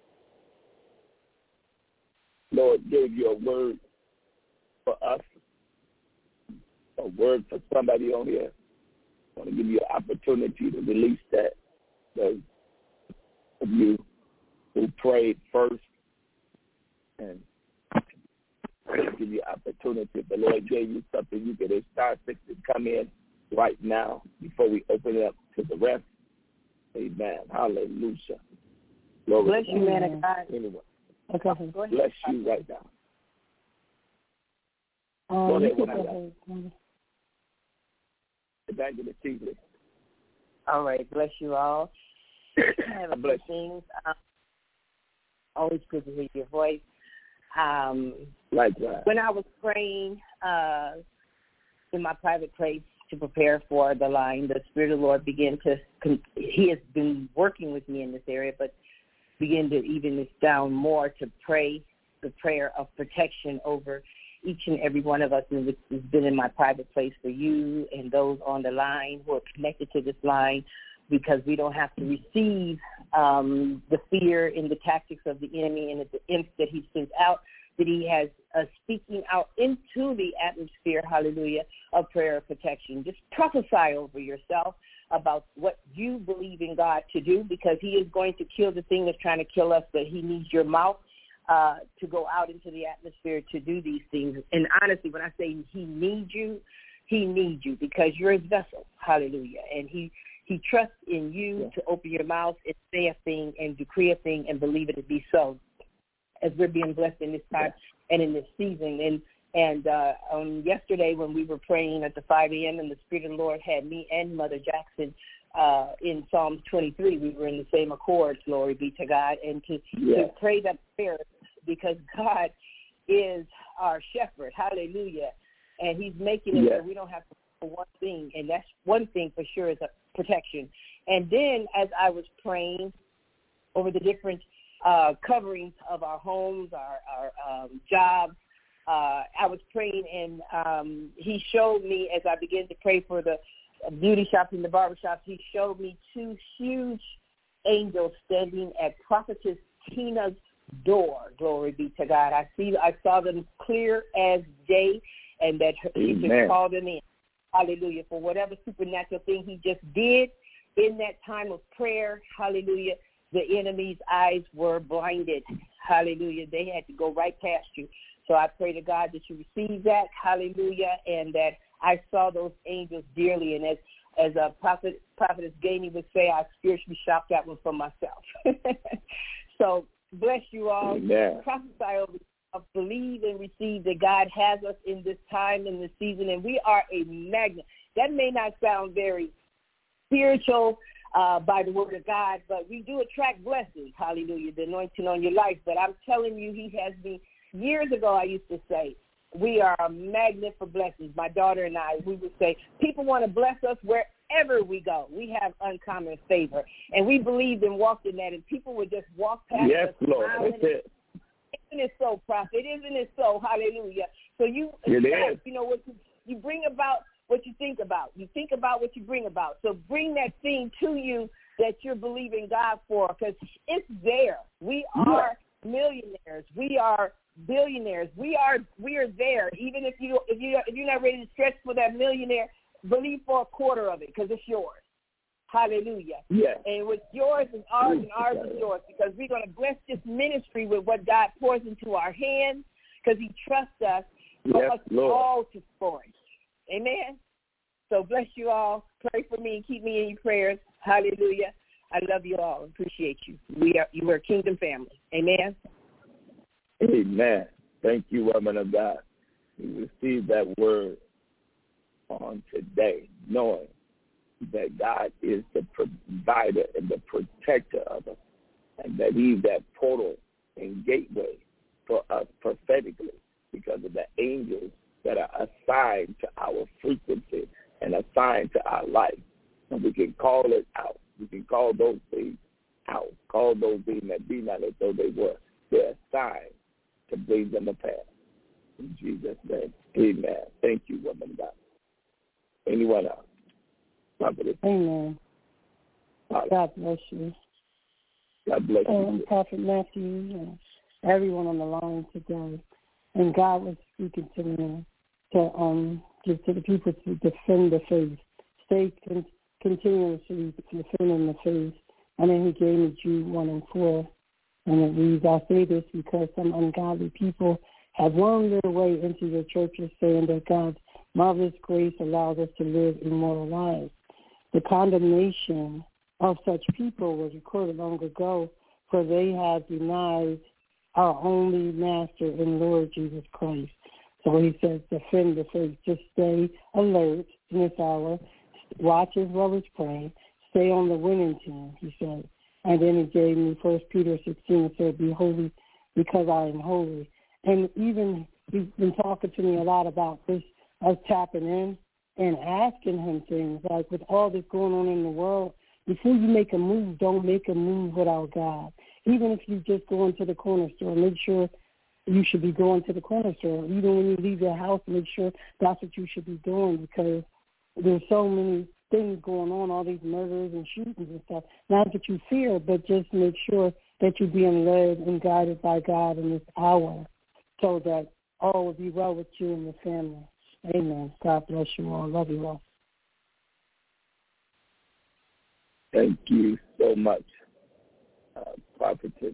[SPEAKER 3] Lord gave you a word for us, a word for somebody on here. I want to give you an opportunity to release that. Those of you who prayed first, and I'll give you an opportunity. If the Lord gave you something, you can start six and come in right now before we open it up to the rest. Amen. Hallelujah. Glory
[SPEAKER 4] Bless you, man of God.
[SPEAKER 3] Anyway.
[SPEAKER 5] Okay.
[SPEAKER 3] Go ahead. Bless you right now.
[SPEAKER 5] Um,
[SPEAKER 3] go ahead,
[SPEAKER 5] go
[SPEAKER 3] ahead. Evangelist Teasley.
[SPEAKER 4] All right. Bless you all. I have a few things. Um, always good to hear your voice. Um,
[SPEAKER 3] Likewise.
[SPEAKER 4] When I was praying uh, in my private place to prepare for the line, the Spirit of the Lord began to, he has been working with me in this area, but begin to even this down more to pray the prayer of protection over each and every one of us, and this has been in my private place for you and those on the line who are connected to this line, because we don't have to receive um, the fear and the tactics of the enemy and the imps that he sends out, that he has uh, speaking out into the atmosphere, hallelujah, of prayer of protection. Just prophesy over yourself about what you believe in God to do, because he is going to kill the thing that's trying to kill us, but he needs your mouth uh, to go out into the atmosphere to do these things. And honestly, when I say he needs you, he needs you because you're his vessel, hallelujah. And he, he trusts in you to open your mouth and say a thing and decree a thing and believe it to be so, as we're being blessed in this time and in this season. And And uh, um, yesterday when we were praying at the five a.m. and the Spirit of the Lord had me and Mother Jackson uh, in Psalms twenty-three, we were in the same accord, glory be to God, and to, yeah. to pray that prayer, because God is our shepherd, hallelujah, and he's making it yeah. so we don't have to do one thing, and that's one thing for sure is a protection. And then as I was praying over the different uh, coverings of our homes, our, our um, jobs, Uh, I was praying, and um, he showed me, as I began to pray for the beauty shops and the barber shops, he showed me two huge angels standing at Prophetess Tina's door. Glory be to God. I see, I saw them clear as day, and that he just called them in. Hallelujah. For whatever supernatural thing he just did in that time of prayer, hallelujah, the enemy's eyes were blinded. Hallelujah. They had to go right past you. So I pray to God that you receive that, hallelujah, and that I saw those angels dearly. And as as a prophet, prophetess Gainey would say, I spiritually shopped that one for myself. So bless you all.
[SPEAKER 3] Amen.
[SPEAKER 4] Prophesy over yourself, believe and receive that God has us in this time, in this season, and we are a magnet. That may not sound very spiritual uh, by the word of God, but we do attract blessings, hallelujah, the anointing on your life. But I'm telling you, he has been. Years ago, I used to say, we are a magnet for blessings. My daughter and I, we would say, people want to bless us wherever we go, we have uncommon favor. And we believed and walked in that, and people would just walk past
[SPEAKER 3] yes,
[SPEAKER 4] us.
[SPEAKER 3] Lord. That's it.
[SPEAKER 4] Isn't it so, prophet? Isn't it so? Hallelujah. So you,
[SPEAKER 3] it
[SPEAKER 4] yes,
[SPEAKER 3] is.
[SPEAKER 4] you know, what you, you bring about what you think about. You think about what you bring about. So bring that thing to you that you're believing God for, because it's there. We are yeah. millionaires. We are billionaires. We are we are there. Even if you if you if you're not ready to stretch for that millionaire, believe for a quarter of it, because it's yours. Hallelujah.
[SPEAKER 3] Yeah.
[SPEAKER 4] And what's yours is ours, and ours is yours, because we're going to bless this ministry with what God pours into our hands, because He trusts us for
[SPEAKER 3] yes,
[SPEAKER 4] us
[SPEAKER 3] Lord.
[SPEAKER 4] all to flourish. Amen. So bless you all. Pray for me and keep me in your prayers. Hallelujah. I love you all. Appreciate you. We are you are a kingdom family. Amen.
[SPEAKER 3] Amen. Thank you, woman of God. We received that word on today, knowing that God is the provider and the protector of us, and that He's that portal and gateway for us prophetically, because of the angels that are assigned to our frequency and assigned to our life. And we can call it out. We can call those things out. Call those things that be not as though they were. They're assigned to bring them to pass. In Jesus' name, amen. Thank you, woman of God. Anyone else?
[SPEAKER 5] Amen. God bless you.
[SPEAKER 3] God bless you.
[SPEAKER 5] And Prophet Matthew, and everyone on the line today. And God was speaking to me to um give to the people to defend the faith. Stay con- continuously defending the faith. And then He gave me Jude one and four. And it reads, I say this because some ungodly people have wormed their way into your churches, saying that God's marvelous grace allows us to live immortal lives. The condemnation of such people was recorded long ago, for they have denied our only Master and Lord Jesus Christ. So He says, defend the faith. Just stay alert in this hour. Watch as well as pray. Stay on the winning team, He said. And then He gave me First Peter sixteen and said, be holy because I am holy. And even He's been talking to me a lot about this, us tapping in and asking Him things, like with all this going on in the world, before you make a move, don't make a move without God. Even if you just go into the corner store, make sure you should be going to the corner store. Even when you leave your house, make sure that's what you should be doing, because there's so many things going on, all these murders and shootings and stuff. Not that you fear, but just make sure that you're being led and guided by God in this hour, so that all will be well with you and your family. Amen. God bless you all. Love you all.
[SPEAKER 3] Thank you so much, uh, prophetess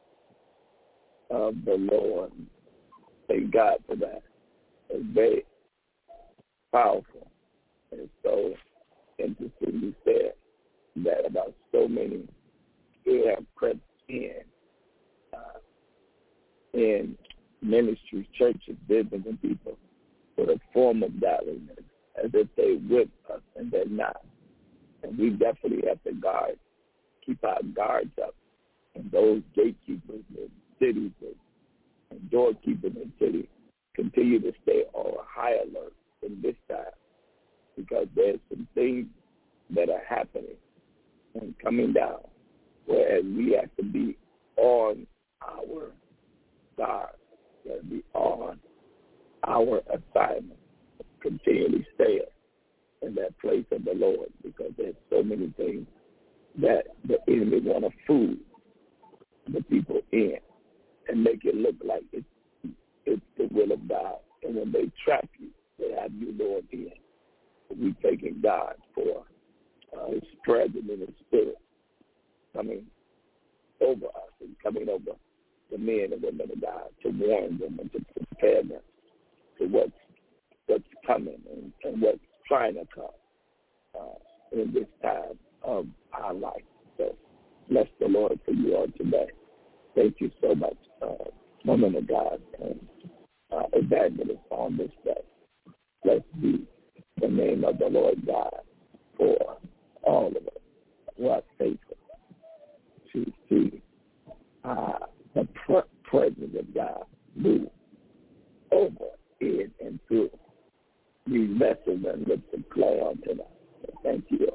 [SPEAKER 3] of the Lord. Thank God for that. It's very powerful. It's so interesting you said that about so many who have crept in, uh, in ministries, churches, business, and people with a form of godliness, as if they with us, and they're not. And we definitely have to guard, keep our guards up. And those gatekeepers in cities and doorkeepers in cities continue to stay on high alert in this time, because there's some things that are happening and coming down, whereas we have to be on our guard, we have to be on our assignment, continually stay in that place of the Lord, because there's so many things that the enemy want to fool the people in and make it look like it's, it's the will of God. And when they trap you, they have you lured in. We taking God for uh, His presence and His Spirit coming over us and coming over the men and women of God to warn them and to prepare them to what's, what's coming and, and what's trying to come uh, in this time of our life. So bless the Lord for you all today. Thank you so much, uh, woman of God and uh, evangelist on this day. Blessed be the name of the Lord God for all of us who are faithful to see uh, the pr- presence of God move over, in, and through these vessels and lips of clay on tonight. So thank you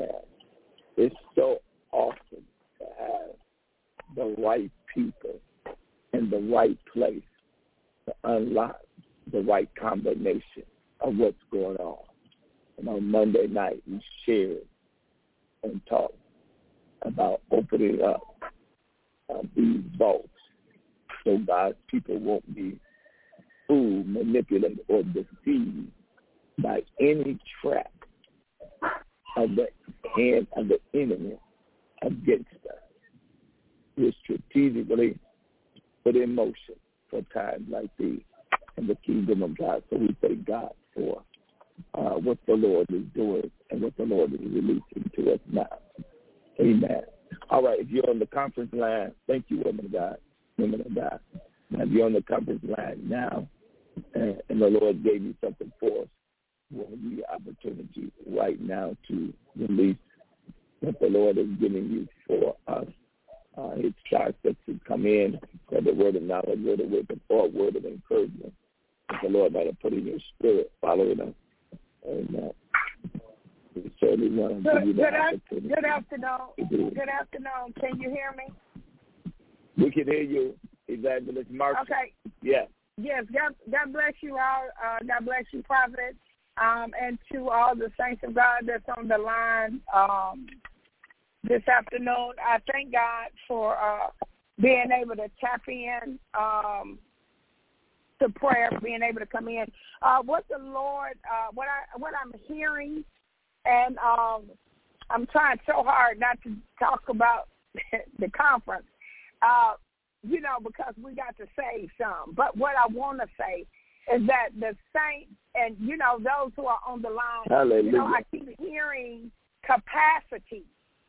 [SPEAKER 3] Amen. It's so awesome to have the right people in the right place to unlock the right combination of what's going on. And on Monday night, we shared and talked about opening up uh, these vaults so God's people won't be fooled, manipulated, or deceived by any trap of the hand of the enemy against us. We're strategically put in motion for times like these in the kingdom of God. So we thank God for uh, what the Lord is doing and what the Lord is releasing to us now. Amen. All right, if you're on the conference line, thank you, women of God, women of God. Now, if you're on the conference line now, and, and the Lord gave you something for us, we'll give you opportunity right now to release what the Lord is giving you for us. Uh, it starts us to come in for the word of knowledge, word of wisdom, or word of encouragement that the Lord might have put in your spirit following us. Amen. We certainly want to
[SPEAKER 6] Good,
[SPEAKER 3] give you the
[SPEAKER 6] good,
[SPEAKER 3] opportunity.
[SPEAKER 6] good afternoon. Good afternoon. Can you hear me?
[SPEAKER 3] We can hear you, Evangelist Marshall.
[SPEAKER 6] Okay.
[SPEAKER 3] Yes.
[SPEAKER 6] Yes. God, God bless you all. Uh, God bless you, Prophet, um, and to all the saints of God that's on the line um, this afternoon. I thank God for uh, being able to tap in um, to prayer, being able to come in. Uh, what the Lord, uh, what I, what I'm hearing, and um, I'm trying so hard not to talk about the conference, uh, you know, because we got to save some. But what I want to say is that the saints and, you know, those who are on the line,
[SPEAKER 3] Hallelujah.
[SPEAKER 6] you know, I keep hearing capacity,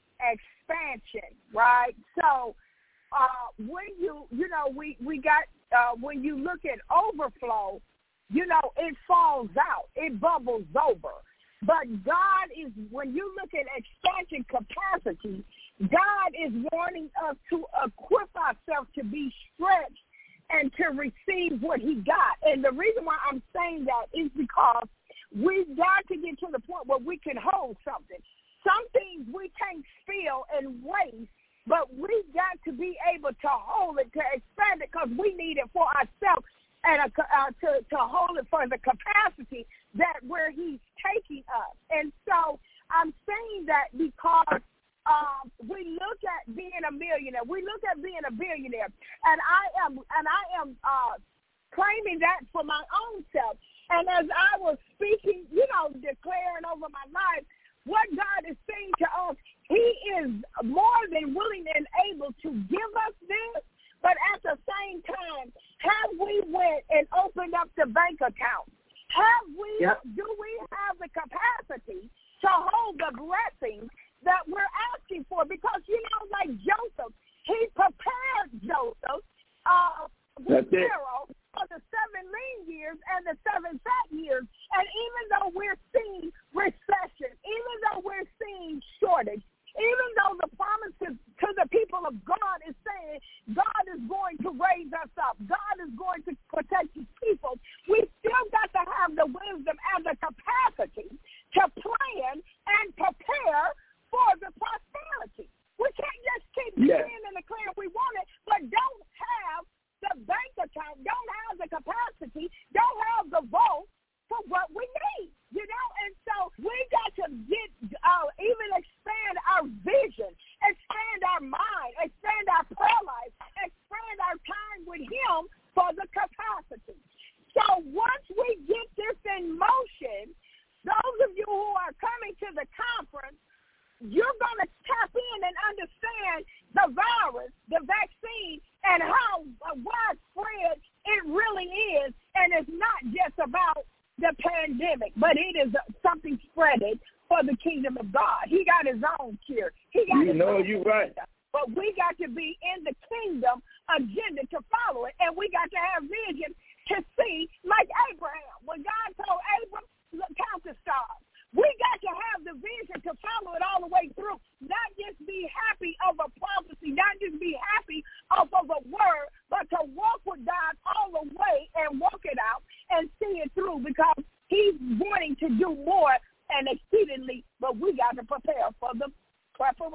[SPEAKER 6] expansion, right? So uh, when you, you know, we, we got, uh, when you look at overflow, you know, it falls out. It bubbles over. But God is, when you look at expansion capacity, God is wanting us to equip ourselves to be stretched and to receive what he got. And the reason why I'm saying that is because we've got to get to the point where we can hold something. Some things we can't spill and waste, but we've got to be able to hold it, to expand it, because we need it for ourselves and a, uh, to, to hold it for the capacity that where he's taking us. And so I'm saying that because um, we look at being a millionaire, we look at being a billionaire, and I am and I am uh, claiming that for my own self. And as I was speaking, you know, declaring over my life, what God is saying to us, he is more than willing and able to give us this. But at the same time, have we went and opened up the bank account? Have we, yep. do we have the capacity to hold the blessings that we're asking for? Because, you know, like Joseph, he prepared Joseph uh, with Pharaoh for the seven lean years and the seven fat years. And even though we're seeing recession, even though we're seeing shortage, even though the promises to the people of God is saying God is going to raise us up, God is going to protect his people, we still got to have the wisdom and the capacity to plan and prepare for the prosperity. We can't just keep
[SPEAKER 3] yes.
[SPEAKER 6] saying and declaring we want it, but don't have the bank account, don't have the capacity, don't have the vote for what we need, you know? And so we got to get, uh, even expand our vision, expand our mind, expand our prayer life, expand our time with him for the capacity. So once we get this in motion, those of you who are coming to the conference, you're going to tap in and understand the virus, the vaccine, and how widespread it really is. And it's not just about the pandemic, but it is something spreaded for the kingdom of God. He got his own cure. He got
[SPEAKER 3] you
[SPEAKER 6] his
[SPEAKER 3] know
[SPEAKER 6] own
[SPEAKER 3] you right.
[SPEAKER 6] But we got to be in the kingdom agenda to follow it, and we got to have vision to see, like Abraham. When God told Abram, look, count the stars. We got to have the vision to follow it all the way through, not just be happy of a prophecy, not just be happy off of a word, but to walk with God all the way and walk it out and see it through, because he's wanting to do more and exceedingly, but we got to prepare for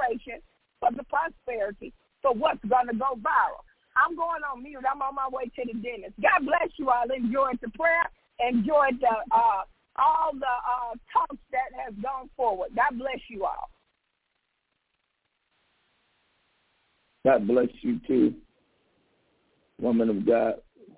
[SPEAKER 6] preparation for the prosperity for what's going to go viral. I'm going on mute. I'm on my way to the dentist. God bless you all. Enjoyed the prayer. Enjoyed the uh, all the uh, talks that has gone forward. God bless you all.
[SPEAKER 3] God bless you too, woman of God.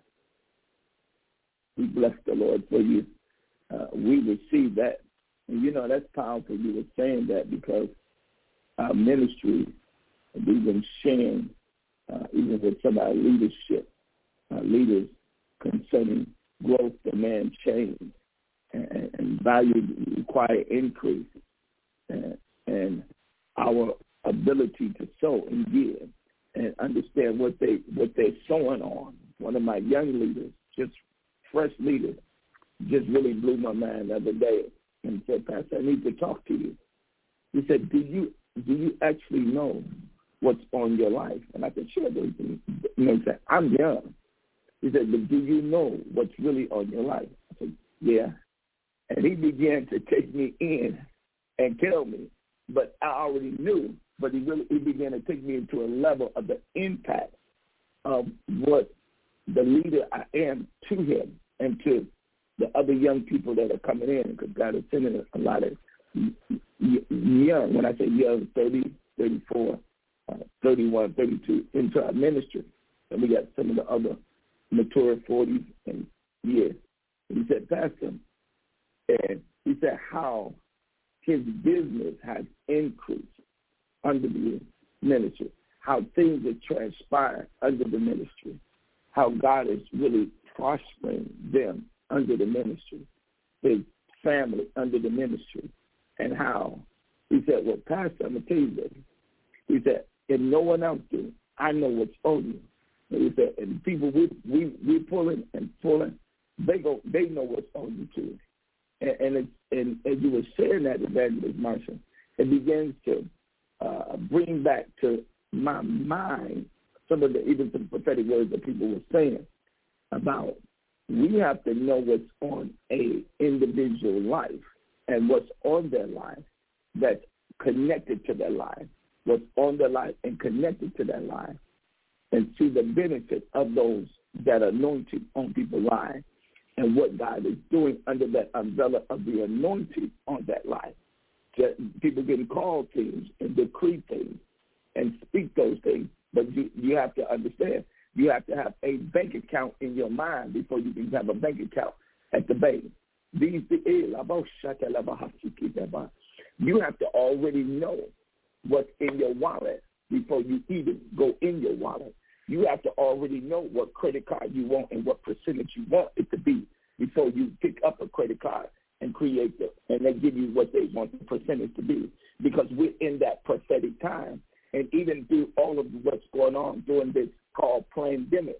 [SPEAKER 3] We bless the Lord for you. Uh, we receive that. And, you know, that's powerful you were saying that because our ministry, we've been sharing, uh, even with some of our leadership, uh, leaders concerning growth, demand, change, and, and value require increase, and, and our ability to sow and give and understand what, they, what they're sowing on. One of my young leaders, just fresh leaders, just really blew my mind the other day and said, Pastor, I need to talk to you. He said, do you do you actually know what's on your life? And I said, sure. You know, he said, I'm young. He said, but do you know what's really on your life? I said, yeah. And he began to take me in and tell me, but I already knew, but he really he began to take me into a level of the impact of what the leader I am to him and to the other young people that are coming in, because God is sending a lot of young, when I say young, thirty, thirty-four, uh, thirty-one, thirty-two, into our ministry. And we got some of the other mature forties and years. And he said, Pastor, and he said how his business has increased under the ministry, how things have transpired under the ministry, how God is really prospering them under the ministry, his family under the ministry, and how he said, well, Pastor, I'm going to tell you this. He said, if no one else do, I know what's on you. And he said, and people we we we pulling and pulling, they go they know what's on you too. And and, it, and as you were sharing that, Evangelist Marshall, it begins to uh, bring back to my mind some of the even some prophetic words that people were saying about we have to know what's on a individual life and what's on their life that's connected to their life, what's on their life and connected to their life, and see the benefit of those that are anointed on people's lives and what God is doing under that umbrella of the anointing on that life. That people can call things and decree things and speak those things, but you, you have to understand, you have to have a bank account in your mind before you can have a bank account at the bank. These You have to already know what's in your wallet before you even go in your wallet. You have to already know what credit card you want and what percentage you want it to be before you pick up a credit card and create it, and they give you what they want the percentage to be, because we're in that prophetic time. And even through all of what's going on during this called pandemic,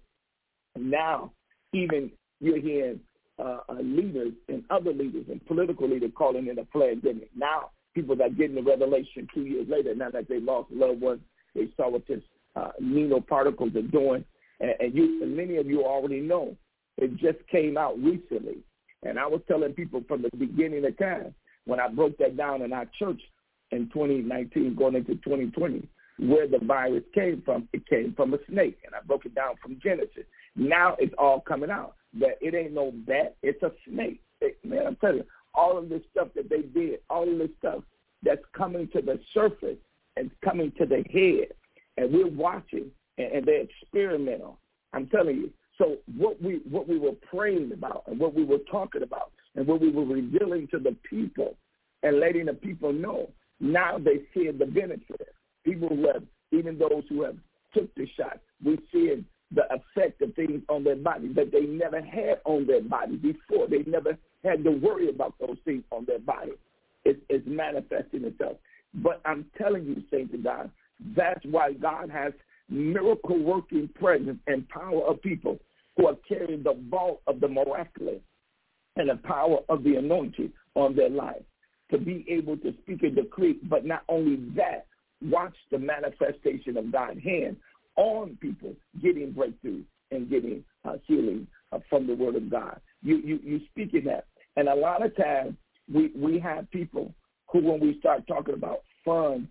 [SPEAKER 3] now even you're hearing uh, uh, leaders and other leaders and political leaders calling it a pandemic. Now people are getting the revelation two years later, now that they lost loved ones, they saw what this uh, nanoparticles are doing. And, and, you, and many of you already know it just came out recently. And I was telling people from the beginning of time, when I broke that down in our church in twenty nineteen going into twenty twenty, where the virus came from, it came from a snake. And I broke it down from Genesis. Now it's all coming out that it ain't no bat, it's a snake. It, man, I'm telling you, all of this stuff that they did, all of this stuff that's coming to the surface and coming to the head, and we're watching, and, and they're experimental. I'm telling you. So what we what we were praying about and what we were talking about and what we were revealing to the people and letting the people know, now they see the benefit. People who have, even those who have took the shot, we're seeing the effect of things on their body that they never had on their body before. They never had to worry about those things on their body. It's, it's manifesting itself. But I'm telling you, saints of God, that's why God has miracle-working presence and power of people who are carrying the vault of the miraculous and the power of the anointing on their life to be able to speak and decree. But not only that, watch the manifestation of God's hand on people getting breakthrough and getting uh, healing uh, from the word of God. You, you, you speak in that. And a lot of times we, we have people who, when we start talking about funds and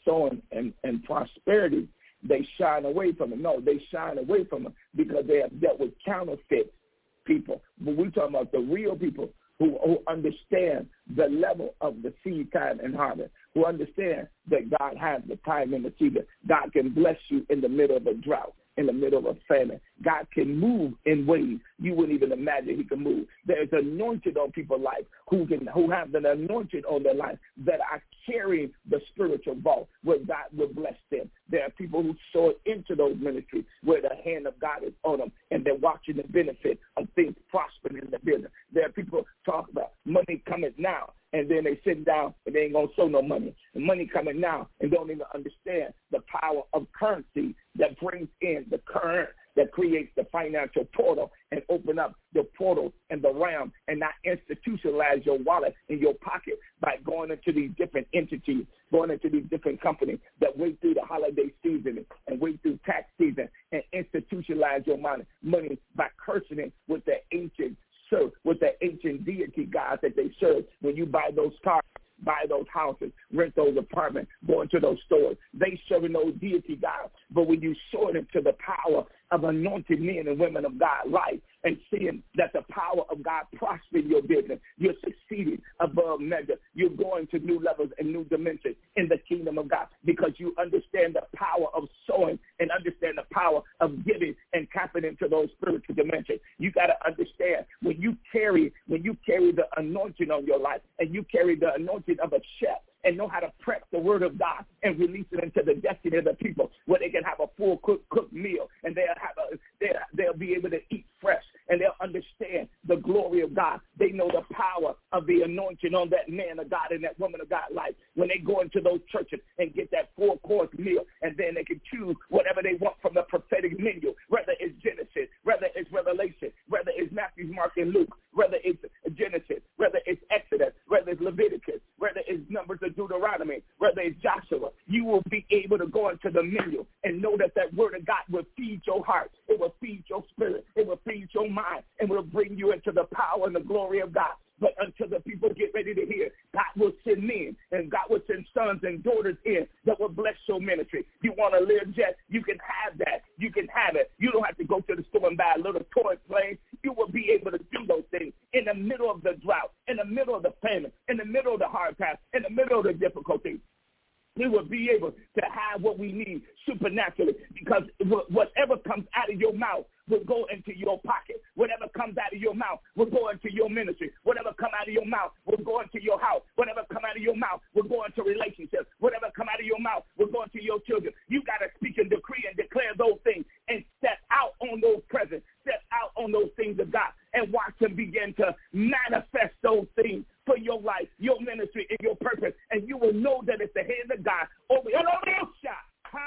[SPEAKER 3] sowing and, and prosperity, they shine away from it. No, they shine away from it because they have dealt with counterfeit people. But we're talking about the real people who, who understand the level of the seed time and harvest, who understand that God has the time in the season. God can bless you in the middle of a drought, in the middle of a famine. God can move in ways you wouldn't even imagine he can move. There's anointed on people's life who can who have an anointed on their life that are carrying the spiritual vault where God will bless them. There are people who sow into those ministries where the hand of God is on them and they're watching the benefit of things prospering in the business. There are people talk about money coming now, and then they sit down and they ain't going to sow no money. The money coming now and don't even understand the power of currency that brings in the current, that creates the financial portal and open up the portal and the realm and not institutionalize your wallet in your pocket by going into these different entities, going into these different companies that wait through the holiday season and wait through tax season and institutionalize your money, money by cursing it with the ancient serve, with the ancient deity gods that they serve. When you buy those cars, buy those houses, rent those apartments, go into those stores, they serving those deity gods. But when you sow it into the power of anointed men and women of God life and seeing that the power of God prosper in your business, you're succeeding above measure. You're going to new levels and new dimensions in the kingdom of God because you understand the power of sowing and understand the power of giving and tapping into those spiritual dimensions. You got to understand when you carry, when you carry the anointing on your life and you carry the anointing of a chef, and know how to prep the word of God and release it into the destiny of the people where they can have a full cooked cook meal and they'll have a, they'll, they'll be able to eat fresh and they'll understand the glory of God. They know the power of the anointing on that man of God and that woman of God life when they go into those churches and get that four course meal and then they can choose whatever they want from the prophetic menu, whether it's Genesis, whether it's Revelation, whether it's Matthew, Mark, and Luke, whether it's Genesis, whether it's Exodus, whether it's Leviticus, whether it's Numbers or Deuteronomy, whether it's Joshua. You will be able to go into the menu and know that that word of God will feed your heart. It will feed your spirit. It will feed your mind and will bring you into the power and the glory of God. But until the people get ready to hear, God will send men and God will send sons and daughters in that will bless your ministry. You want to live jet, you can have that. You can have it. You don't have to go to the store and buy a little toy plane. You will be able to do those things in the middle of the drought, in the middle of the famine, in the middle of the hard path, in the middle of the difficulty. We will be able to have what we need supernaturally because whatever comes out of your mouth will go into your pocket. Whatever comes out of your mouth will go into your ministry. Whatever comes out of your mouth will go into your house. Whatever comes out of your mouth will go into relationships. Whatever comes out of your mouth will go into your children. You got to speak and decree and declare those things and step out on those presents, step out on those things of God and watch them begin to manifest those things for your life, your ministry, and your purpose. And you will know that it's the hand of God over your shot.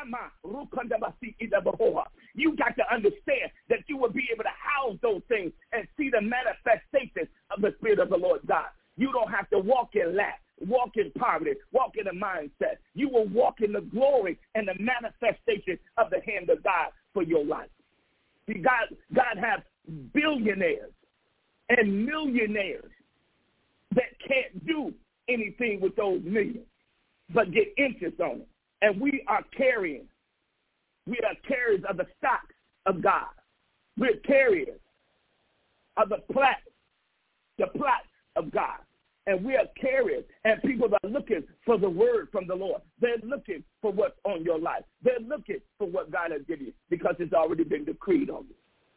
[SPEAKER 3] You got to understand that you will be able to house those things and see the manifestation of the Spirit of the Lord God. You don't have to walk in lack, walk in poverty, walk in a mindset. You will walk in the glory and the manifestation of the hand of God for your life. See, God, God has billionaires and millionaires that can't do anything with those millions, but get interest on it. And we are carrying, we are carriers of the stock of God. We're carriers of the plat, the plots of God. And we are carriers, and people are looking for the word from the Lord. They're looking for what's on your life. They're looking for what God has given you because it's already been decreed on you.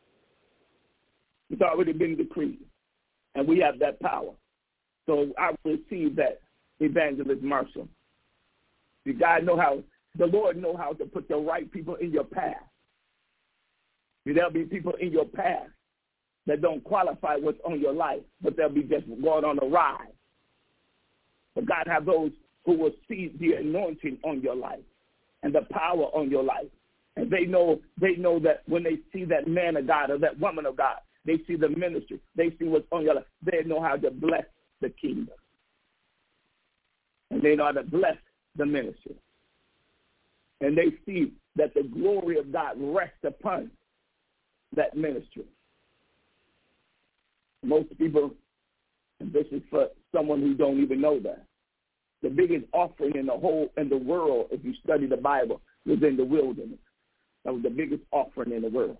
[SPEAKER 3] It's already been decreed, and we have that power. So I receive that, Evangelist Marshall. The God know how, the Lord know how to put the right people in your path. There'll be people in your path that don't qualify what's on your life, but they'll be just going on a ride. But God have those who will see the anointing on your life and the power on your life. And they know, they know that when they see that man of God or that woman of God, they see the ministry, they see what's on your life, they know how to bless the kingdom. And they know how to bless the ministry. And they see that the glory of God rests upon that ministry. Most people, and this is for someone who don't even know that, The biggest offering in the whole in the world, if you study the Bible, was in the wilderness. That was the biggest offering in the world.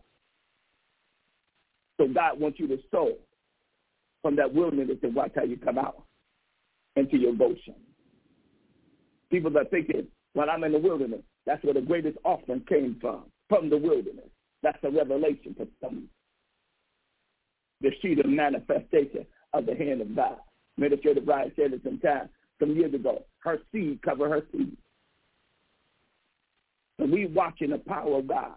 [SPEAKER 3] So God wants you to sow from that wilderness and watch how you come out into your Goshen. People are thinking, when I'm in the wilderness, that's where the greatest offering came from, from the wilderness. That's a revelation for some. The sheet of manifestation of the hand of God. Minister Bride said it some time, some years ago. Her seed cover her seed. And we watching the power of God.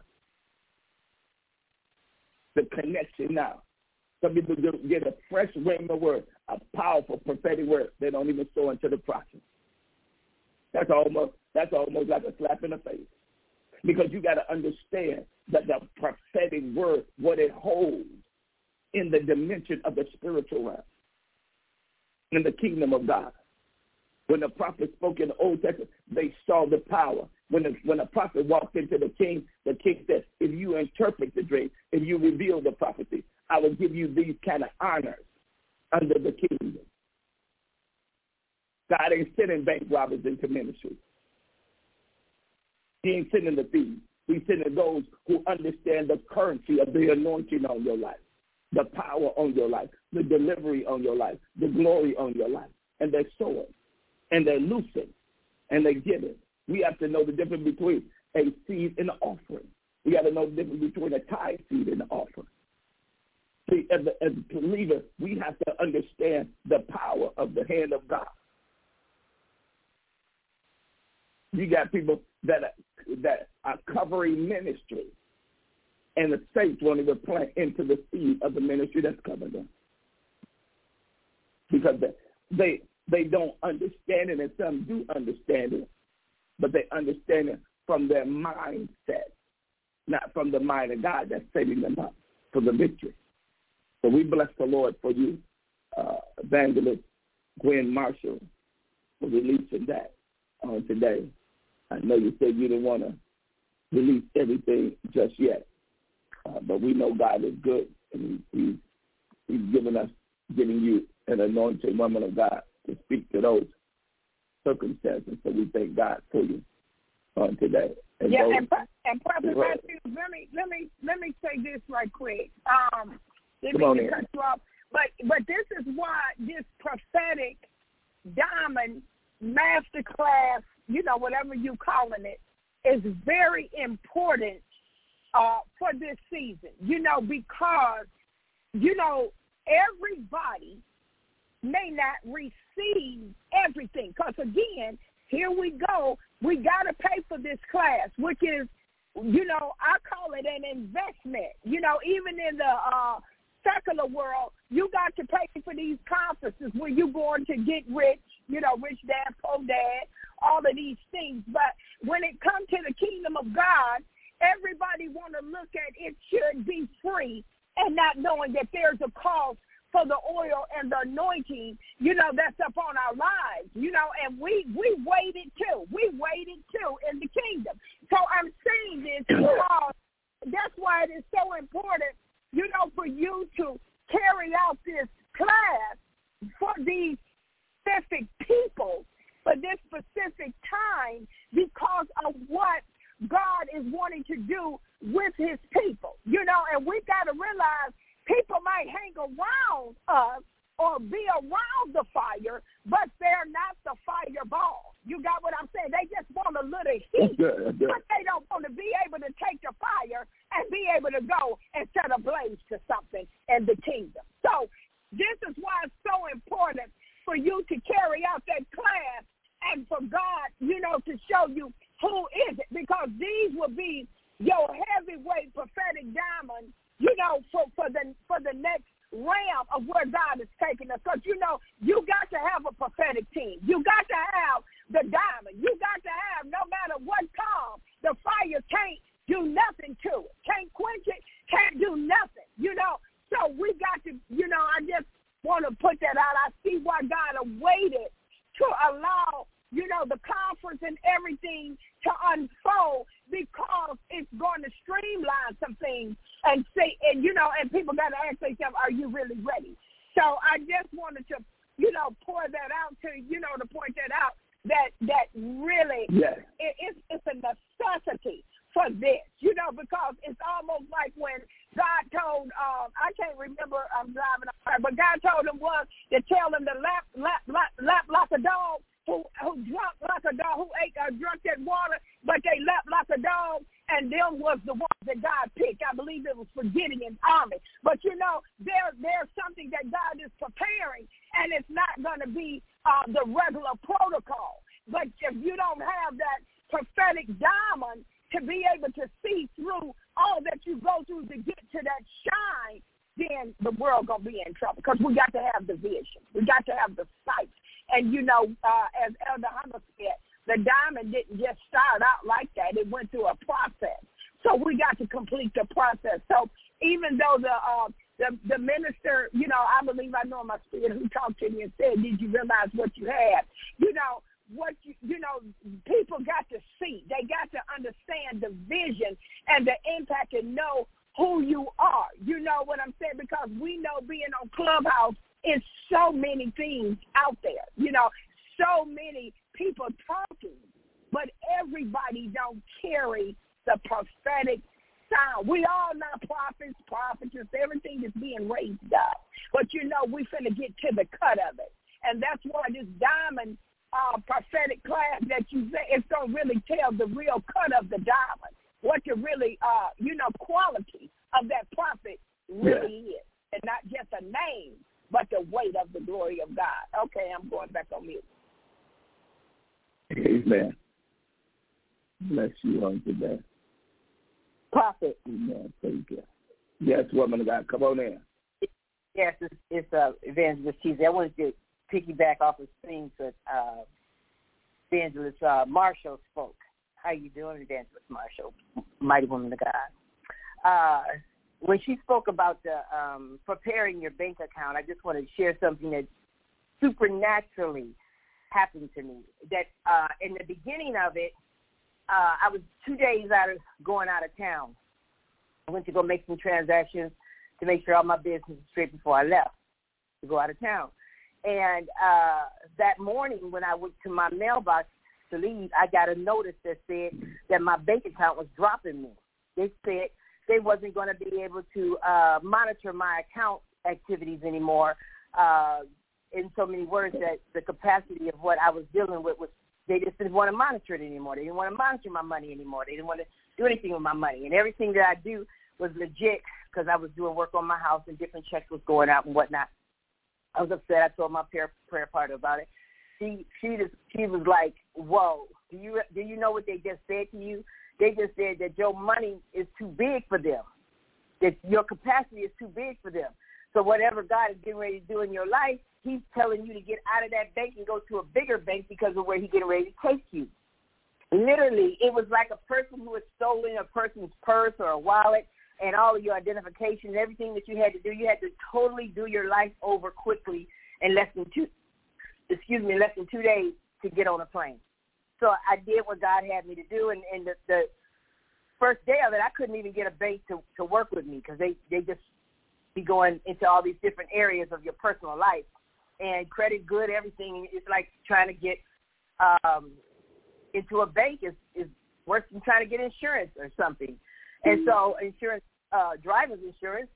[SPEAKER 3] The connection now. Some people get a fresh rhema word, a powerful prophetic word. They don't even sow into the process. That's almost that's almost like a slap in the face. Because you got to understand that the prophetic word, what it holds in the dimension of the spiritual realm, in the kingdom of God. When the prophet spoke in the Old Testament, they saw the power. When the, when the prophet walked into the king, the king said, if you interpret the dream, if you reveal the prophecy, I will give you these kind of honors under the kingdom. God ain't sending bank robbers into ministry. He ain't sending the thieves. He's sending those who understand the currency of the anointing on your life, the power on your life, the delivery on your life, the glory on your life. And they're sowing, and they're loosing, and they're giving. We have to know the difference between a seed and an offering. We got to know the difference between a tithe seed and an offering. See, as a, as a believer, we have to understand the power of the hand of God. You got people that are, that are covering ministry, and the saints won't even plant into the seed of the ministry that's covering them. Because they, they, they don't understand it, and some do understand it, but they understand it from their mindset, not from the mind of God that's setting them up for the victory. So we bless the Lord for you, uh, Evangelist Gwen Marshall, for releasing that on today. I know you said you didn't want to release everything just yet, uh, but we know God is good, and he, he's, he's given us, giving you an anointed woman of God to speak to those circumstances. So we thank God for you on today. And
[SPEAKER 6] yeah,
[SPEAKER 3] those,
[SPEAKER 6] and, and Prophet Matthew, let me let me let me say this right quick. Um, didn't mean to cut you off, but but this is why this prophetic diamond masterclass, you know, whatever you calling it, is very important uh, for this season. You know, because you know everybody may not receive everything. Because, again, here we go. We got to pay for this class, which is, you know, I call it an investment. You know, even in the uh, secular world, you got to pay for these conferences where you're going to get rich, you know, rich dad, poor dad, all of these things. But when it comes to the kingdom of God, everybody want to look at it should be free and not knowing that there's a cost for the oil and the anointing, you know, that's upon our lives, you know, and we, we waited too. We waited too in the kingdom. So I'm saying this because that's why it is so important, you know, for you to carry out this class for these specific people, for this specific time, because of what God is wanting to do with his people, you know, and we got to realize people might hang around us or be around the fire, but they're not the fireball. You got what I'm saying? They just want a little heat, but they don't want to be able to take the fire and be able to go and set a blaze to something in the kingdom. So this is why it's so important for you to carry out that class and for God, you know, to show you who is it, because these will be your heavyweight prophetic diamonds, you know, for, for the for the next realm of where God is taking us. Because, you know, you got to have a prophetic team. You got to have the diamond. You got to have, no matter what comes, the fire can't do nothing to it. Can't quench it. Can't do nothing, you know. So we got to, you know, I just want to put that out. I see why God waited to allow, you know, the conference and everything to unfold, because it's going to streamline some things and say, and, you know, and people got to ask themselves, are you really ready? So I just wanted to, you know, pour that out to, you know, to point that out that that really
[SPEAKER 3] yes.
[SPEAKER 6] it, it's, it's a necessity for this, you know, because it's almost like when God told, um, I can't remember, I'm driving, but God told him was to tell him to lap, lap, lap, lap like a dog, who who drunk like a dog, who ate or drunk that water, but they lapped like a dog, and them was the ones that God picked. I believe it was for Gideon's army. But, you know, there there's something that God is preparing, and it's not going to be uh, the regular protocol. But if you don't have that prophetic diamond to be able to see through all that you go through to get to that shine, then the world going to be in trouble, because we got to have the vision. We got to have the sight. And, you know, uh, as Elder Hunter said, the diamond didn't just start out like that. It went through a process. So we got to complete the process. So even though the uh, the, the minister, you know, I believe I know in my spirit who talked to me and said, did you realize what you had? You know, what you, you know, people got to see. They got to understand the vision and the impact and know who you are. You know what I'm saying? Because we know being on Clubhouse, is so many things out there, you know, so many people talking, but everybody don't carry the prophetic sound. We all know prophets, prophetess, everything is being raised up. But, you know, we finna get to the cut of it. And that's why this diamond uh, prophetic class that you say, it's going to really tell the real cut of the diamond, what the really, uh, you know, quality of that prophet really yeah. is, and not just a name, but the weight of the glory of God. Okay, I'm going back on mute.
[SPEAKER 3] Amen. Bless you on today.
[SPEAKER 4] Prophet.
[SPEAKER 3] Amen. Thank you. Yes, woman of God, come on in.
[SPEAKER 4] Yes, it's, it's uh, Evangelist Cheesy. I wanted to piggyback off of things that uh, Evangelist uh, Marshall spoke. How you doing, Evangelist Marshall? Mighty woman of God. Uh, when she spoke about the um, preparing your bank account, I just want to share something that supernaturally happened to me. That uh, in the beginning of it, uh, I was two days out of going out of town. I went to go make some transactions to make sure all my business was straight before I left to go out of town. And uh, that morning when I went to my mailbox to leave, I got a notice that said that my bank account was dropping me. They said they wasn't going to be able to uh, monitor my account activities anymore. Uh, in so many words, that the capacity of what I was dealing with was, they just didn't want to monitor it anymore. They didn't want to monitor my money anymore. They didn't want to do anything with my money. And everything that I do was legit because I was doing work on my house and different checks was going out and whatnot. I was upset. I told my prayer, prayer partner about it. She she just she was like, "Whoa, do you do you know what they just said to you? They just said that your money is too big for them. That your capacity is too big for them. So whatever God is getting ready to do in your life, He's telling you to get out of that bank and go to a bigger bank because of where He's getting ready to take you." Literally, it was like a person who had stolen a person's purse or a wallet and all of your identification and everything that you had to do. You had to totally do your life over quickly in less than two, excuse me, less than two days to get on a plane. So I did what God had me to do, and, and the, the first day of it, I couldn't even get a bank to, to work with me because they, they just be going into all these different areas of your personal life. And credit, good, everything, it's like trying to get um, into a bank is, is worse than trying to get insurance or something. And so insurance, uh, driver's insurance.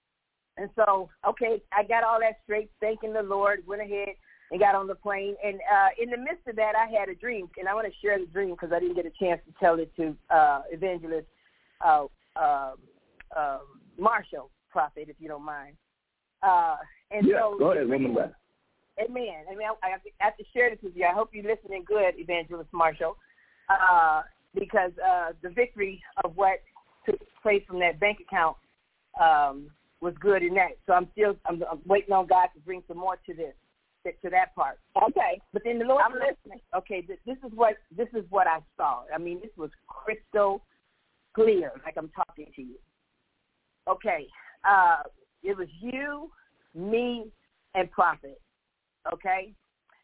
[SPEAKER 4] And so, okay, I got all that straight, thanking the Lord, went ahead and got on the plane. And uh, in the midst of that, I had a dream. And I want to share the dream because I didn't get a chance to tell it to uh, Evangelist uh, uh, uh, Marshall, Prophet, if you don't mind. Uh, and
[SPEAKER 3] yeah,
[SPEAKER 6] so,
[SPEAKER 3] go ahead, woman.
[SPEAKER 6] Amen. I mean, I, I have to share this with you. I hope you're listening good, Evangelist Marshall, uh, because uh, the victory of what took place from that bank account um, was good in that. So I'm still I'm, I'm waiting on God to bring some more to this, to that part. Okay, but then the Lord, I'm listening. Okay, this, this is what this is what I saw. I mean, this was crystal clear, like I'm talking to you. Okay, uh, it was you, me, and Prophet. Okay,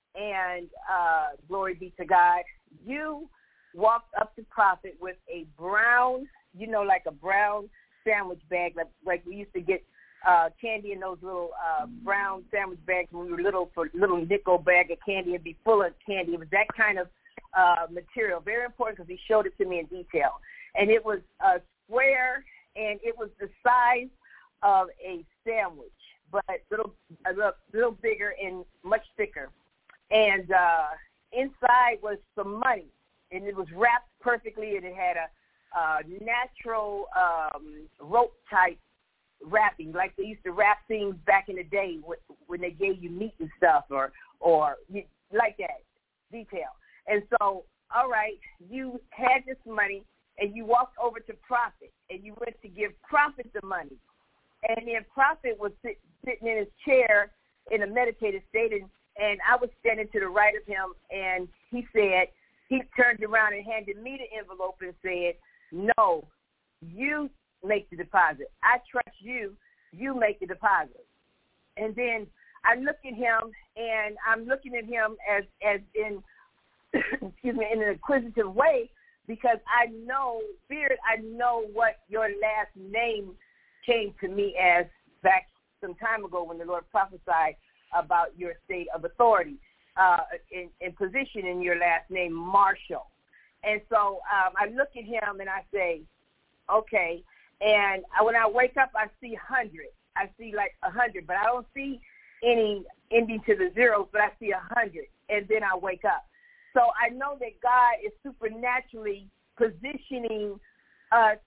[SPEAKER 6] and uh, glory be to God. You walked up to Prophet with a brown, you know, like a brown sandwich bag, like, like we used to get
[SPEAKER 4] uh, candy in those little uh, brown sandwich bags when we were little, for little nickel bag of candy. It'd be full of candy. It was that kind of uh, material. Very important because he showed it to me in detail. And it was a square, and it was the size of a sandwich, but little, a little, little bigger and much thicker. And uh, inside was some money, and it was wrapped perfectly, and it had a uh, natural um, rope-type wrapping, like they used to wrap things back in the day when they gave you meat and stuff, or or like that detail. And so, all right, you had this money, and you walked over to Prophet, and you went to give Prophet the money. And then Prophet was sit, sitting in his chair in a meditative state, and, and I was standing to the right of him, and he said, he turned around and handed me the envelope and said, no, you make the deposit. I trust you. You make the deposit. And then I look at him, and I'm looking at him as, as in, excuse me, in an inquisitive way, because I know, Spirit, I know what your last name came to me as back some time ago when the Lord prophesied about your state of authority uh, in, in position in your last name, Marshall. And so um, I look at him and I say, okay. And I, when I wake up, I see one hundred. I see like one hundred, but I don't see any ending to the zeros, but I see one hundred. And then I wake up. So I know that God is supernaturally positioning us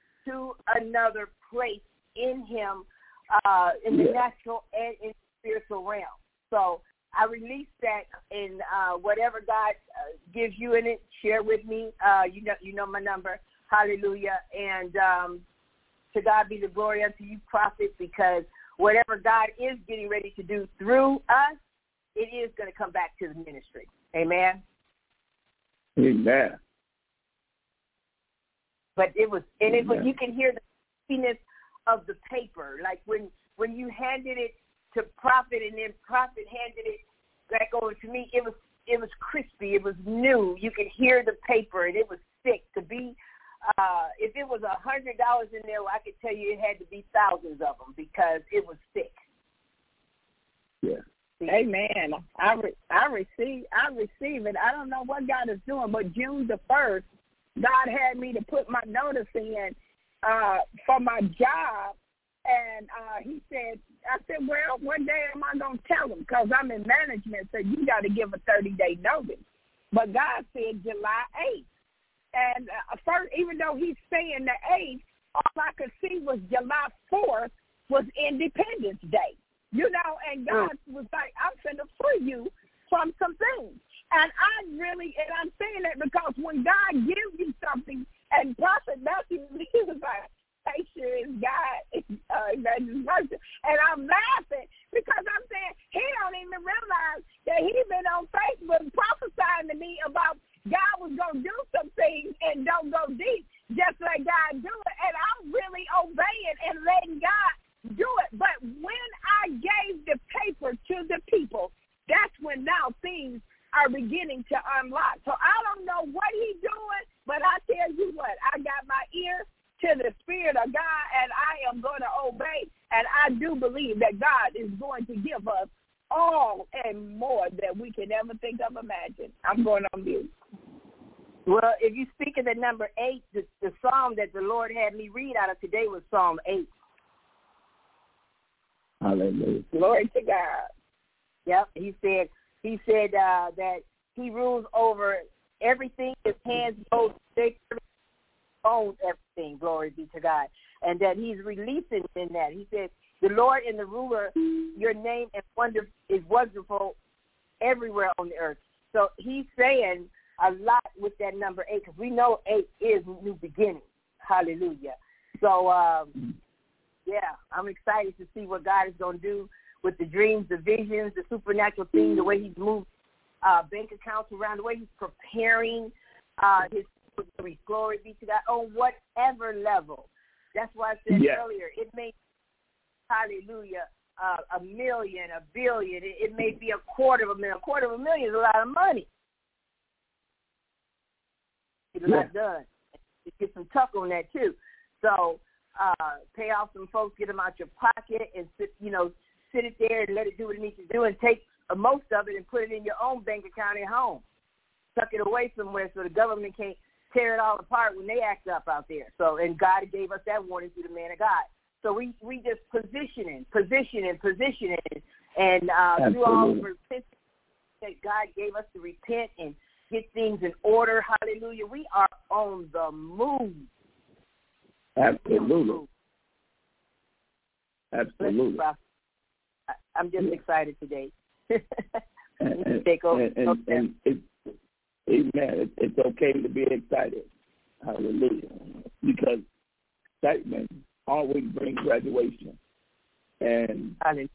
[SPEAKER 4] to another place in him, uh, in the yeah. natural and in the spiritual realm. So I release that in uh, whatever God uh, gives you in it. Share with me. Uh, you know, you know my number. Hallelujah. And um, to God be the glory unto you, Prophet, because whatever God is getting ready to do through us, it is going to come back to the ministry. Amen.
[SPEAKER 3] Amen.
[SPEAKER 4] But it was, and it was, you can hear the crispiness of the paper, like when when you handed it to Prophet and then Prophet handed it back over to me. It was it was crispy. It was new. You could hear the paper, and it was thick. To be, uh, if it was a hundred dollars in there, well, I could tell you it had to be thousands of them because it was thick.
[SPEAKER 3] Yeah.
[SPEAKER 6] Amen. I re- I receive I receive it. I don't know what God is doing, but June the first, God had me to put my notice in uh, for my job, and uh, he said, I said, well, what day am I going to tell him? Because I'm in management, so you got to give a thirty-day notice. But God said July eighth. And uh, first, even though he's saying the eighth, all I could see was July fourth was Independence Day. You know, and God was like, I'm finna free you from some things. And I really, and I'm saying that because when God gives you something, and Prophet Matthew, he was like, make sure it's God, uh, and I'm laughing because I'm saying he don't even realize that he's been on Facebook prophesying to me about God was going to do some things and don't go deep, just like God do it. And I'm really obeying and letting God do it. But when I gave the paper to the people, that's when now things are beginning to unlock. So I don't know what he's doing, but I tell you what, I got my ear to the Spirit of God, and I am going to obey, and I do believe that God is going to give us all and more than we can ever think of, imagine. I'm going on mute.
[SPEAKER 4] Well, if you speak of the number eight, the, the psalm that the Lord had me read out of today was Psalm eight.
[SPEAKER 3] Hallelujah.
[SPEAKER 6] Glory to God.
[SPEAKER 4] Yep. He said he said uh, that he rules over everything. His hands go thick, owns everything. Glory be to God. And that he's releasing in that. He said, the Lord and the ruler, your name and wonder is wonderful everywhere on the earth. So he's saying a lot with that number eight, because we know eight is new beginning. Hallelujah. So, um, yeah, I'm excited to see what God is going to do with the dreams, the visions, the supernatural things, the way he's moved uh, bank accounts around, the way he's preparing uh, his glory be to God on whatever level. That's why I said
[SPEAKER 3] yeah.
[SPEAKER 4] earlier, it may, hallelujah, uh, a million, a billion. It, it may be a quarter of a million. A quarter of a million is a lot of money. It's a
[SPEAKER 3] yeah.
[SPEAKER 4] lot done. It gets some tuck on that, too. So uh, pay off some folks, get them out your pocket, and sit, you know, sit it there and let it do what it needs to do, and take most of it and put it in your own bank account at home. Tuck it away somewhere so the government can't tear it all apart when they act up out there. So, and God gave us that warning through the man of God. So we, we just positioning, positioning, positioning, and uh, through all the repentance that God gave us to repent and get things in order. Hallelujah. We are on the move.
[SPEAKER 3] Absolutely. Absolutely.
[SPEAKER 4] I'm just excited today.
[SPEAKER 3] and, and,
[SPEAKER 4] take over.
[SPEAKER 3] And, and,
[SPEAKER 4] okay.
[SPEAKER 3] and it's, amen. It's, it's okay to be excited. Hallelujah. Because excitement always brings graduation. And
[SPEAKER 4] Hallelujah.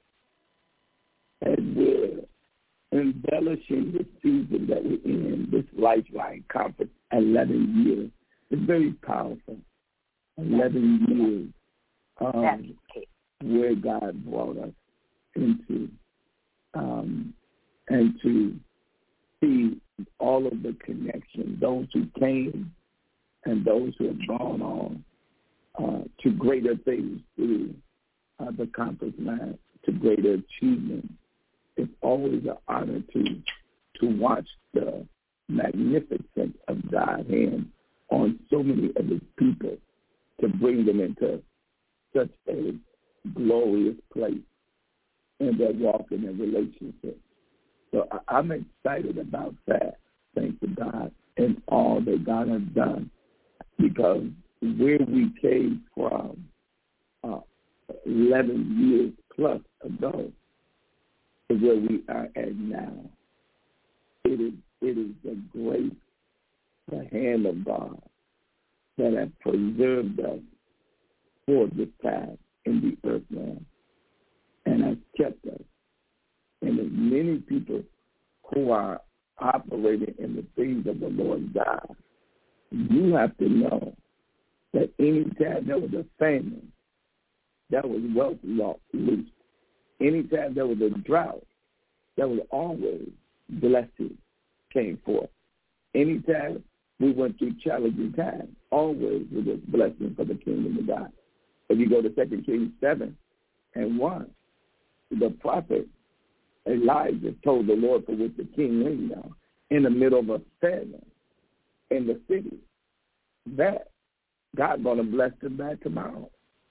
[SPEAKER 3] as we're embellishing the season that we're in, this Lifeline Conference, eleven years, it's very powerful. eleven years um, where God brought us into, um, and to see all of the connections, those who came and those who have gone on uh, to greater things through uh, the conference line, to greater achievement. It's always an honor to to watch the magnificence of God's hand on so many of his people, to bring them into such a glorious place in their walk in their relationship. So I, I'm excited about that, thanks to God, and all that God has done, because where we came from uh, eleven years plus ago is where we are at now. It is, it is the grace, the hand of God that has preserved us for this time in the earth realm and has kept us. And there's many people who are operating in the things of the Lord God. You have to know that any time there was a famine, that was wealth loose. Any time there was a drought, there was always blessing came forth. Anytime we went through challenging times, always was a blessing for the kingdom of God. If you go to Second Kings seven and one, the prophet Elijah told the Lord for which the king reigned on in the middle of a famine in the city, that God's going to bless them back tomorrow.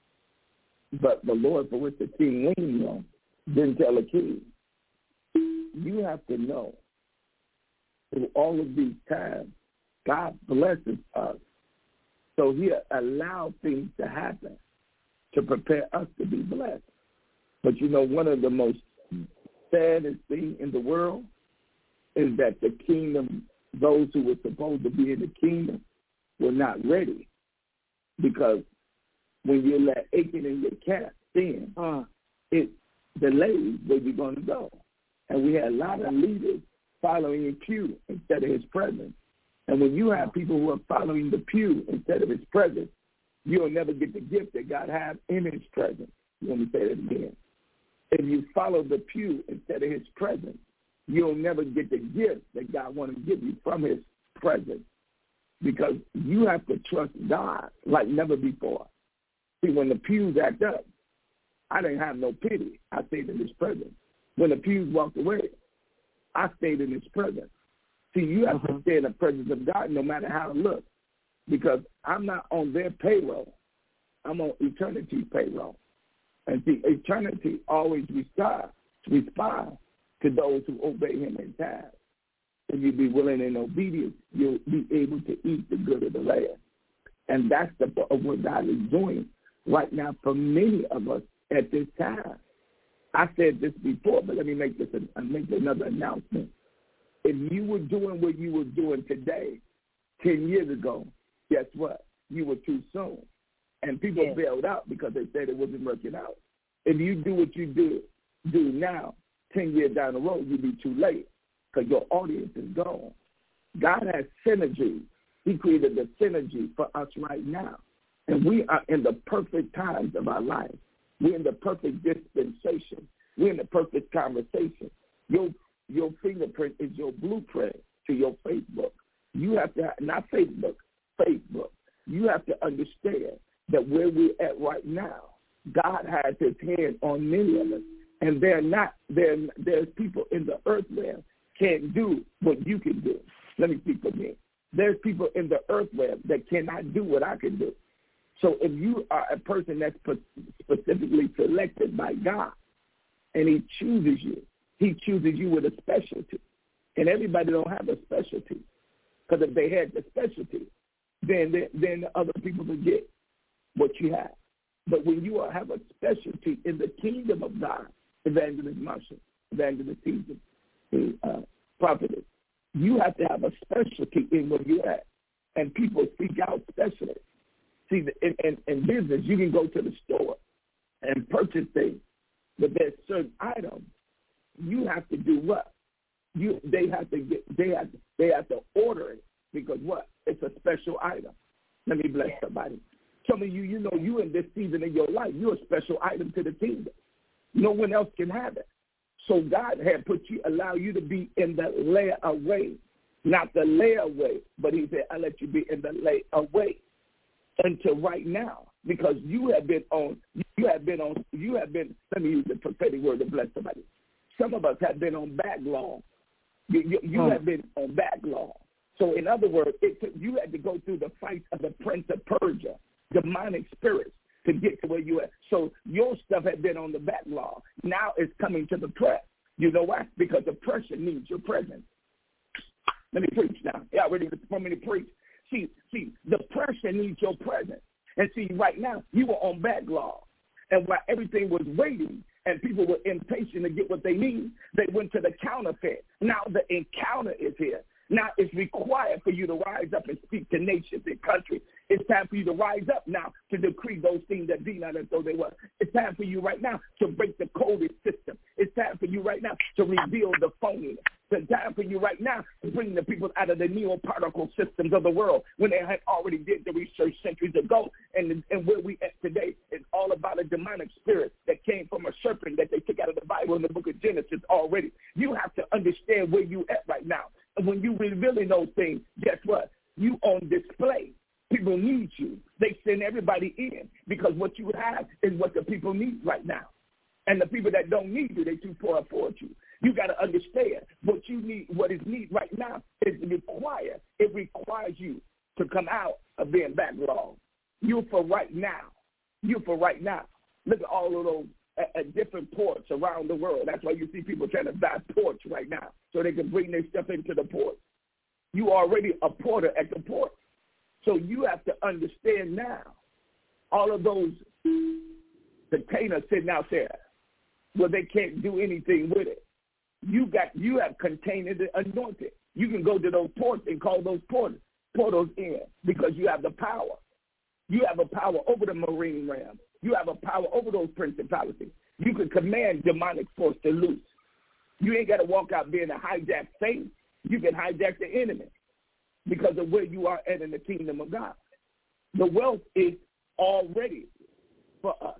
[SPEAKER 3] But the Lord for which the king reigned on didn't tell the king. You have to know through all of these times, God blesses us. So he allowed things to happen to prepare us to be blessed. But you know, one of the most saddest things in the world is that the kingdom, those who were supposed to be in the kingdom, were not ready. Because when you let Achan and your cat sin, uh, it delays where you're going to go. And we had a lot of leaders following in pew instead of his presence. And when you have people who are following the pew instead of his presence, you'll never get the gift that God has in his presence. Let me say that again. If you follow the pew instead of his presence, you'll never get the gift that God wants to give you from his presence, because you have to trust God like never before. See, when the pews act up, I didn't have no pity. I stayed in his presence. When the pews walked away, I stayed in his presence. See, you have uh-huh. to stay in the presence of God no matter how it looks, because I'm not on their payroll. I'm on eternity's payroll. And see, eternity always responds respond to those who obey him in time. If you be willing and obedient, you'll be able to eat the good of the land. And that's the of what God is doing right now for many of us at this time. I said this before, but let me make this a, make another announcement. If you were doing what you were doing today, ten years ago, guess what? You were too soon. And people yeah. bailed out because they said it wasn't working out. If you do what you do do now, ten years down the road, you'll be too late because your audience is gone. God has synergy. He created the synergy for us right now. And we are in the perfect times of our life. We're in the perfect dispensation. We're in the perfect conversation. Your your fingerprint is your blueprint to your Facebook. You have to, not Facebook, Facebook. You have to understand that where we're at right now, God has his hand on many of us. And they're not, they're, there's people in the earth realm can't do what you can do. Let me speak for me. There's people in the earth realm that cannot do what I can do. So if you are a person that's specifically selected by God and he chooses you, he chooses you with a specialty. And everybody don't have a specialty. Because if they had the specialty, then, they, then the other people would get what you have. But when you have a specialty in the kingdom of God, Evangelist Marshall, Evangelist Caesar, the uh, prophetess, you have to have a specialty in what you're at. And people seek out specialists. See, in, in, in business, you can go to the store and purchase things, but there's certain items you have to do what? You they have to get they have they have to order it because what? It's a special item. Let me bless somebody. Some of you, you know, you in this season of your life, you're a special item to the kingdom. No one else can have it. So God had put you, allow you to be in the layaway, not the layaway, but he said, I'll let you be in the layaway until right now, because you have been on, you have been on, you have been, let me use the prophetic word to bless somebody. Some of us have been on backlog. You, you, you oh. have been on backlog. So in other words, it took, you had to go through the fight of the prince of Persia, demonic spirits, to get to where you are. So your stuff had been on the backlog. Now it's coming to the press. You know why? Because the pressure needs your presence. Let me preach now. Y'all ready for me to preach? See, see, the pressure needs your presence. And see, right now, you were on backlog. And while everything was waiting and people were impatient to get what they need, they went to the counterfeit. Now the encounter is here. Now it's required for you to rise up and speak to nations and countries. It's time for you to rise up now to decree those things that be not as though they were. It's time for you right now to break the coded system. It's time for you right now to reveal the phony. It's time for you right now to bring the people out of the neo-particle systems of the world when they had already did the research centuries ago. And, and where we at today is all about a demonic spirit that came from a serpent that they took out of the Bible in the book of Genesis already. You have to understand where you at right now. And when you revealing those things, guess what? You on display. People need you. They send everybody in because what you have is what the people need right now. And the people that don't need you, they too poor afford you. You got to understand what you need, what is needed right now is required. It requires you to come out of being backlogged. You for right now. You for right now. Look at all of those at, at different ports around the world. That's why you see people trying to buy ports right now so they can bring their stuff into the port. You already a porter at the port. So you have to understand now all of those containers sitting out there where they can't do anything with it. You got you have containers anointed. You can go to those ports and call those porters, portals in because you have the power. You have a power over the marine realm. You have a power over those principalities. You can command demonic force to loose. You ain't got to walk out being a hijacked saint. You can hijack the enemy because of where you are at in the kingdom of God. The wealth is already for us.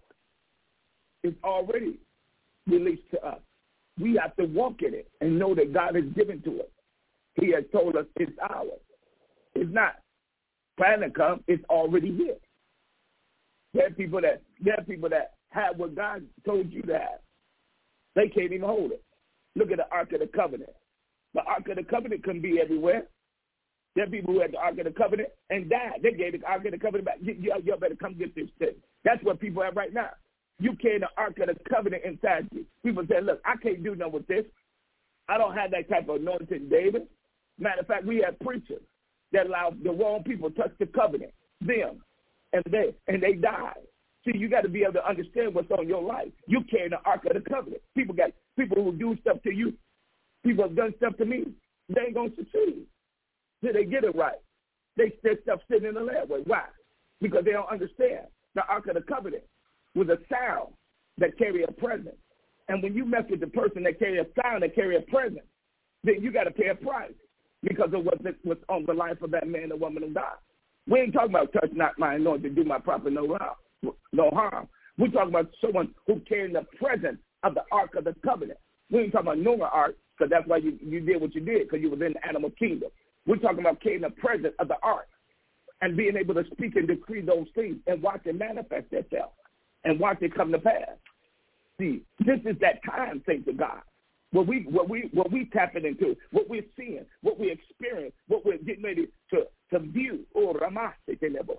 [SPEAKER 3] It's already released to us. We have to walk in it and know that God has given to us. He has told us it's ours. It's not planning to come. It's already here. There are people that there are people that have what God told you to have. They can't even hold it. Look at the Ark of the Covenant. The Ark of the Covenant couldn't be everywhere. There are people who had the Ark of the Covenant and died. They gave the Ark of the Covenant back. You, you, you better come get this thing. That's what people have right now. You carry the Ark of the Covenant inside you. People say, look, I can't do nothing with this. I don't have that type of anointing, David. Matter of fact, we have preachers that allow the wrong people to touch the covenant, them, and they and they die. See, you got to be able to understand what's on your life. You carry the Ark of the Covenant. People got people who do stuff to you. People have done stuff to me. They ain't gonna succeed. Did they get it right? They their stuff sitting in the layaway. Why? Because they don't understand the Ark of the Covenant was a sound that carry a presence. And when you mess with the person that carry a sound that carry a presence, then you got to pay a price because of what's, what's on the life of that man or woman of God. We ain't talking about touch not my anointing, do my prophet no harm. No harm. We're talking about someone who carried the presence of the Ark of the Covenant. We ain't talking about Noah's Ark because that's why you, you did what you did because you was in the animal kingdom. We're talking about carrying the presence of the Ark. and being able to speak and decree those things and watch it manifest itself and watch it come to pass. See, this is that time, thank to God. What we what we what we tapping into, what we're seeing, what we experience, what we're getting ready to, to view. Oh, Ramase,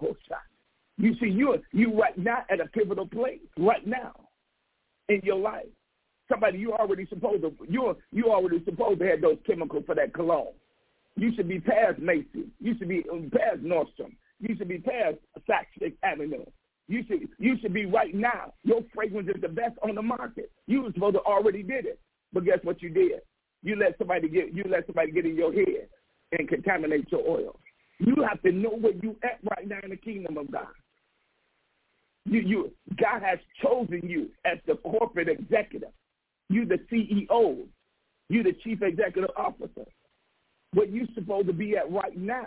[SPEAKER 3] you see, you you right now at a pivotal place, right now in your life. Somebody you already supposed to you you already supposed to have those chemicals for that cologne. You should be past Macy. You should be past Nordstrom. You should be past Saks Fifth Avenue. You should you should be right now. Your fragrance is the best on the market. You were supposed to already did it, but guess what you did? You let somebody get you let somebody get in your head and contaminate your oil. You have to know where you at right now in the kingdom of God. You you God has chosen you as the corporate executive. You the C E O. You the chief executive officer. Where you're supposed to be at right now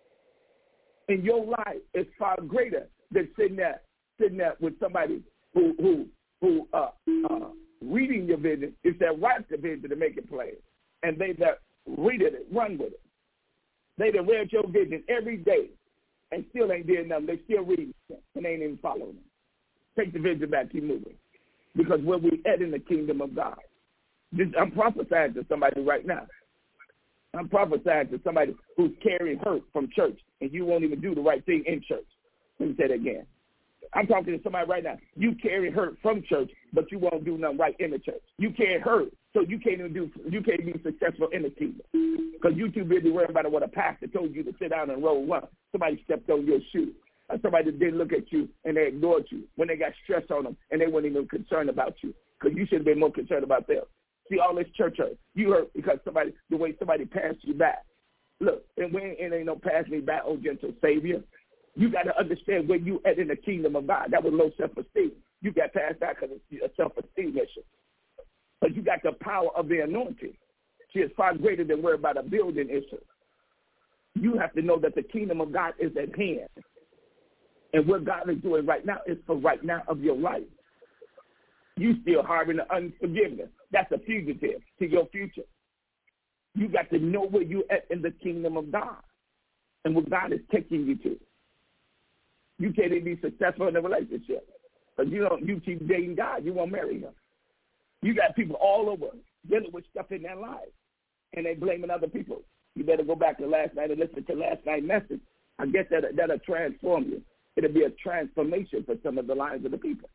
[SPEAKER 3] in your life is far greater than sitting there, sitting there with somebody who who who uh, uh, reading your vision. It's that write the vision to make it plain, and they that read it, run with it. They that read your vision every day and still ain't did nothing. They still reading it and ain't even following it. Take the vision back, keep moving, because where we at in the kingdom of God. This, I'm prophesying to somebody right now. I'm prophesying to somebody who's carrying hurt from church, and you won't even do the right thing in church. Let me say that again. I'm talking to somebody right now. You carry hurt from church, but you won't do nothing right in the church. You carry hurt, so you can't even do. You can't be successful in the kingdom because you too busy worrying about what a pastor told you to sit down and roll one. Somebody stepped on your shoe. Or somebody didn't look at you and they ignored you when they got stress on them and they weren't even concerned about you because you should have been more concerned about them. See, all this church hurt. You hurt because somebody, the way somebody passed you back. Look, and we ain't, ain't no pass me back, oh gentle Savior. You got to understand where you at in the kingdom of God. That was low self-esteem. You got passed back because it's a self-esteem issue. But you got the power of the anointing. She is far greater than worried about a building issue. You have to know that the kingdom of God is at hand. And what God is doing right now is for right now of your life. You still harboring the unforgiveness. That's a fugitive to your future. You got to know where you're at in the kingdom of God and what God is taking you to. You can't even be successful in a relationship because you don't. You keep dating God. You won't marry him. You got people all over dealing with stuff in their lives, and they blaming other people. You better go back to last night and listen to last night's message. I guess that that'll transform you. It'll be a transformation for some of the lives of the people.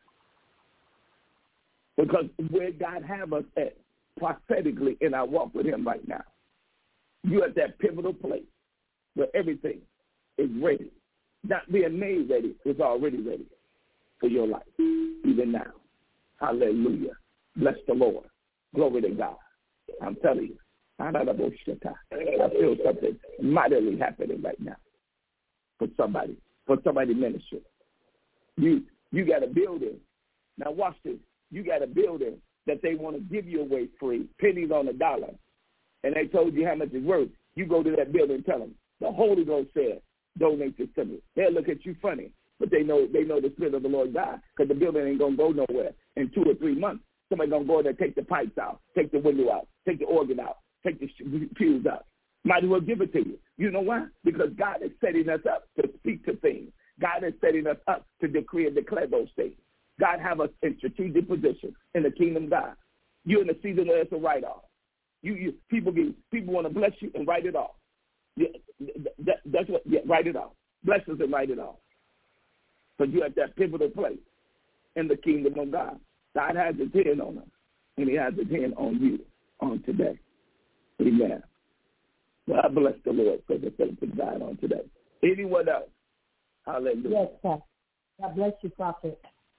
[SPEAKER 3] Because where God have us at prophetically in our walk with him right now, you're at that pivotal place where everything is ready. Not being made ready, it's already ready for your life, even now. Hallelujah. Bless the Lord. Glory to God. I'm telling you, I feel something mightily happening right now for somebody, for somebody ministry. You you got a building. Now watch this. You got a building that they want to give you away free, pennies on a dollar, and they told you how much it's worth. You go to that building and tell them, the Holy Ghost said, donate this to me. They'll look at you funny, but they know they know the Spirit of the Lord God because the building ain't going to go nowhere in two or three months. Somebody going to go in there, take the pipes out, take the window out, take the organ out, take the pews out. Might as well give it to you. You know why? Because God is setting us up to speak to things. God is setting us up to decree and declare those things. God have us in strategic position in the kingdom of God. You're in the season where it's a write-off. You, you people get, people want to bless you and write it off. Yeah, that, that's what. Yeah, write it off. Bless us and write it off. Because you're at that pivotal place in the kingdom of God. God has his hand on us, and he has his hand on you on today. Amen. Well, I bless the Lord for the faith of God on today. Anyone else? Hallelujah.
[SPEAKER 5] Yes, sir. God bless you, prophet.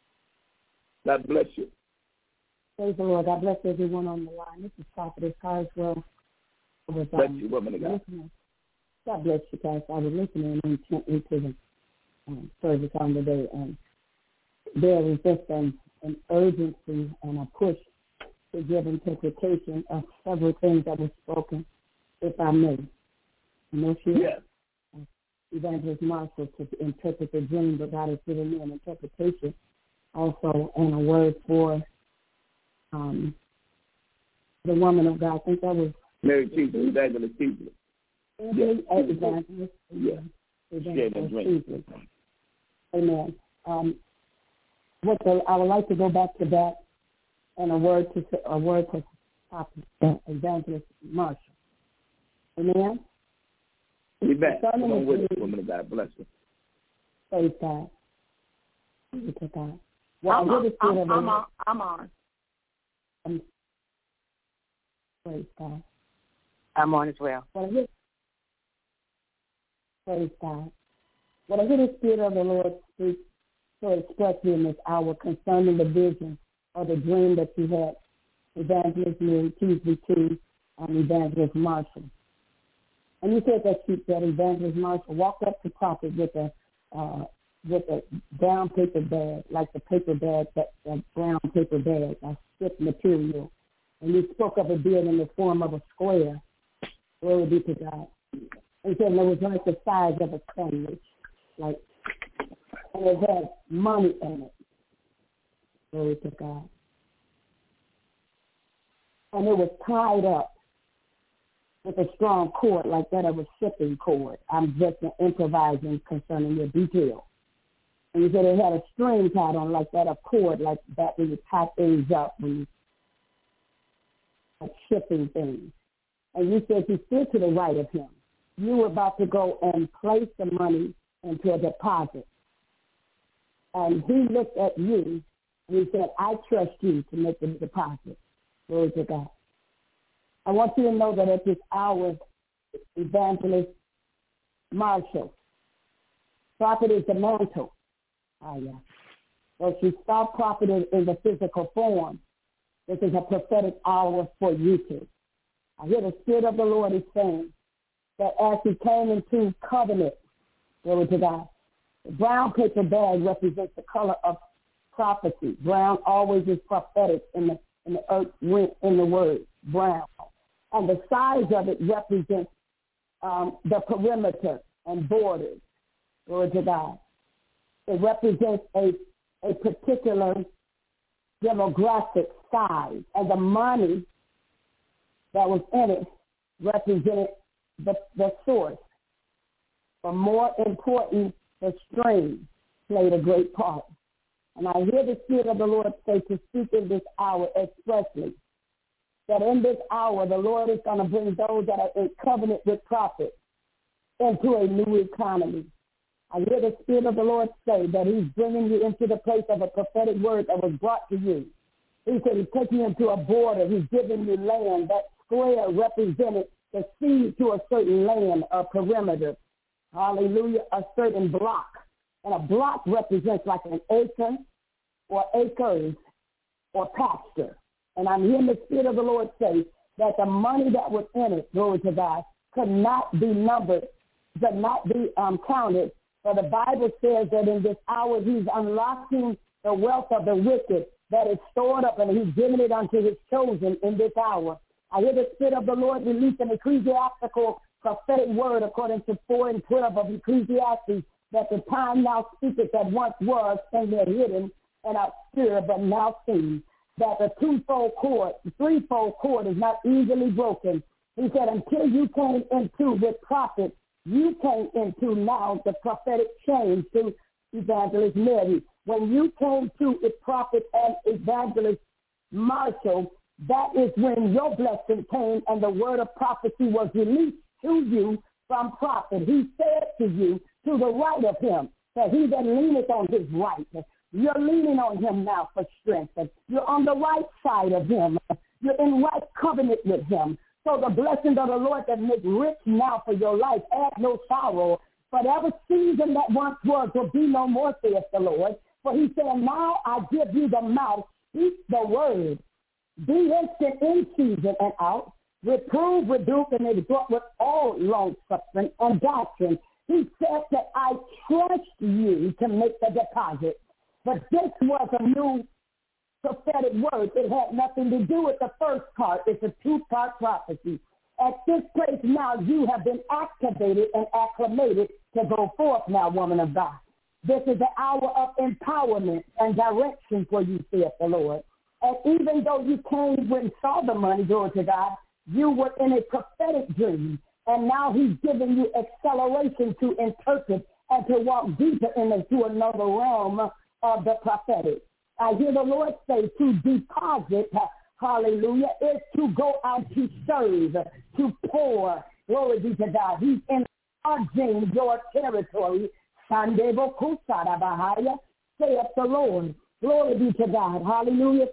[SPEAKER 3] God bless you.
[SPEAKER 5] Praise the Lord. God bless everyone on the line. This is Prophetess Carswell. Was,
[SPEAKER 3] bless
[SPEAKER 5] um,
[SPEAKER 3] you, woman of God.
[SPEAKER 5] Listening. God bless you, guys. I was listening intently to the um, service on the day, and there was just um, an urgency and a push to give interpretation of several things that were spoken, if I may. I know she
[SPEAKER 3] yes.
[SPEAKER 5] asked Evangelist Marshall to interpret the dream, but God has given me an interpretation also and a word for um, the woman of God. I think that was
[SPEAKER 3] Mary Teasley, Evangelist Teasley.
[SPEAKER 5] Yes. Evangelist.
[SPEAKER 3] Yeah. Evangelist Beasley.
[SPEAKER 5] Amen. Um, what the, I would like to go back to that and a word to a word to Evangelist Marshall. Amen.
[SPEAKER 3] Be back. Come on with it, woman of God. Bless you.
[SPEAKER 5] Praise God. Praise God. Well,
[SPEAKER 6] I'm, on, I'm, I'm on. I'm on.
[SPEAKER 5] Um, praise God.
[SPEAKER 4] I'm on as well.
[SPEAKER 5] Well, I hear, praise God. Well, I hear the Spirit of the Lord speak so expressly in this hour concerning the vision or the dream that you had, Evangelist Mary Teasley to um, Evangelist Marshall. And you said that she, that Evangelist Marshall walked up to Prophet with a uh, with a brown paper bag, like the paper bag, that, that brown paper bag, a stiff material. And you spoke of it being in the form of a square. Glory be to God. And said it was like the size of a sandwich, like, and it had money in it. Glory to God. And it was tied up with a strong cord like that of a shipping cord. I'm just improvising concerning your detail. And you said it had a string tied on like that, a cord like that when you tie things up, when you like shipping things. And you said you stood to the right of him. You were about to go and place the money into a deposit. And he looked at you and he said, I trust you to make the deposit. Glory to God. I want you to know that at this hour, Evangelist Marshall, prophet is the mantle. Oh, yeah. So she saw prophet in, in the physical form. This is a prophetic hour for you two. I hear the Spirit of the Lord is saying that as he came into covenant, glory to God, the brown paper bag represents the color of prophecy. Brown always is prophetic in the in the earth, in the word, brown. And the size of it represents um, the perimeter and borders. Glory to God. It represents a, a particular demographic size. And the money that was in it represented the, the source. But more important, the string played a great part. And I hear the Spirit of the Lord say to speak in this hour expressly that in this hour the Lord is going to bring those that are in covenant with prophets into a new economy. I hear the Spirit of the Lord say that he's bringing you into the place of a prophetic word that was brought to you. He said he's taking you into a border. He's giving you land. That square represented the seed to a certain land, a perimeter. Hallelujah, a certain block. And a block represents like an acre or acres or pasture. And I'm hearing the Spirit of the Lord say that the money that was in it, glory to God, could not be numbered, could not be um, counted. For the Bible says that in this hour he's unlocking the wealth of the wicked that is stored up, and he's giving it unto his chosen in this hour. I hear the Spirit of the Lord release an ecclesiastical prophetic word according to four and twelve of Ecclesiastes, that the time now speaketh that once was, and they're hidden and obscure, but now seen. That the twofold cord, the threefold cord is not easily broken. He said, until you came into with prophet, you came into now the prophetic change to Evangelist Mary. When you came to with prophet and Evangelist Marshall, that is when your blessing came and the word of prophecy was released to you from prophet. He said to you, to the right of him, that he that leaneth on his right. You're leaning on him now for strength. You're on the right side of him. You're in right covenant with him. So the blessings of the Lord that make rich now for your life, add no sorrow. Whatever season that once was will be no more, saith the Lord. For he said, now I give you the mouth, speak the word. Be instant in season and out. Reprove, rebuke, and exhort with all long suffering and doctrine. He said that I trust you to make the deposit. But this was a new prophetic word. It had nothing to do with the first part. It's a two-part prophecy. At this place now, you have been activated and acclimated to go forth now, woman of God. This is the hour of empowerment and direction for you, saith the Lord. And even though you came when saw the money, glory to God, you were in a prophetic dream. And now he's giving you acceleration to interpret and to walk deeper into another realm of the prophetic. I hear the Lord say to deposit, hallelujah, is to go out to serve, to pour. Glory be to God. He's enlarging your territory. Sandebo Kusara Bahaya, saith the Lord. Glory be to God. Hallelujah.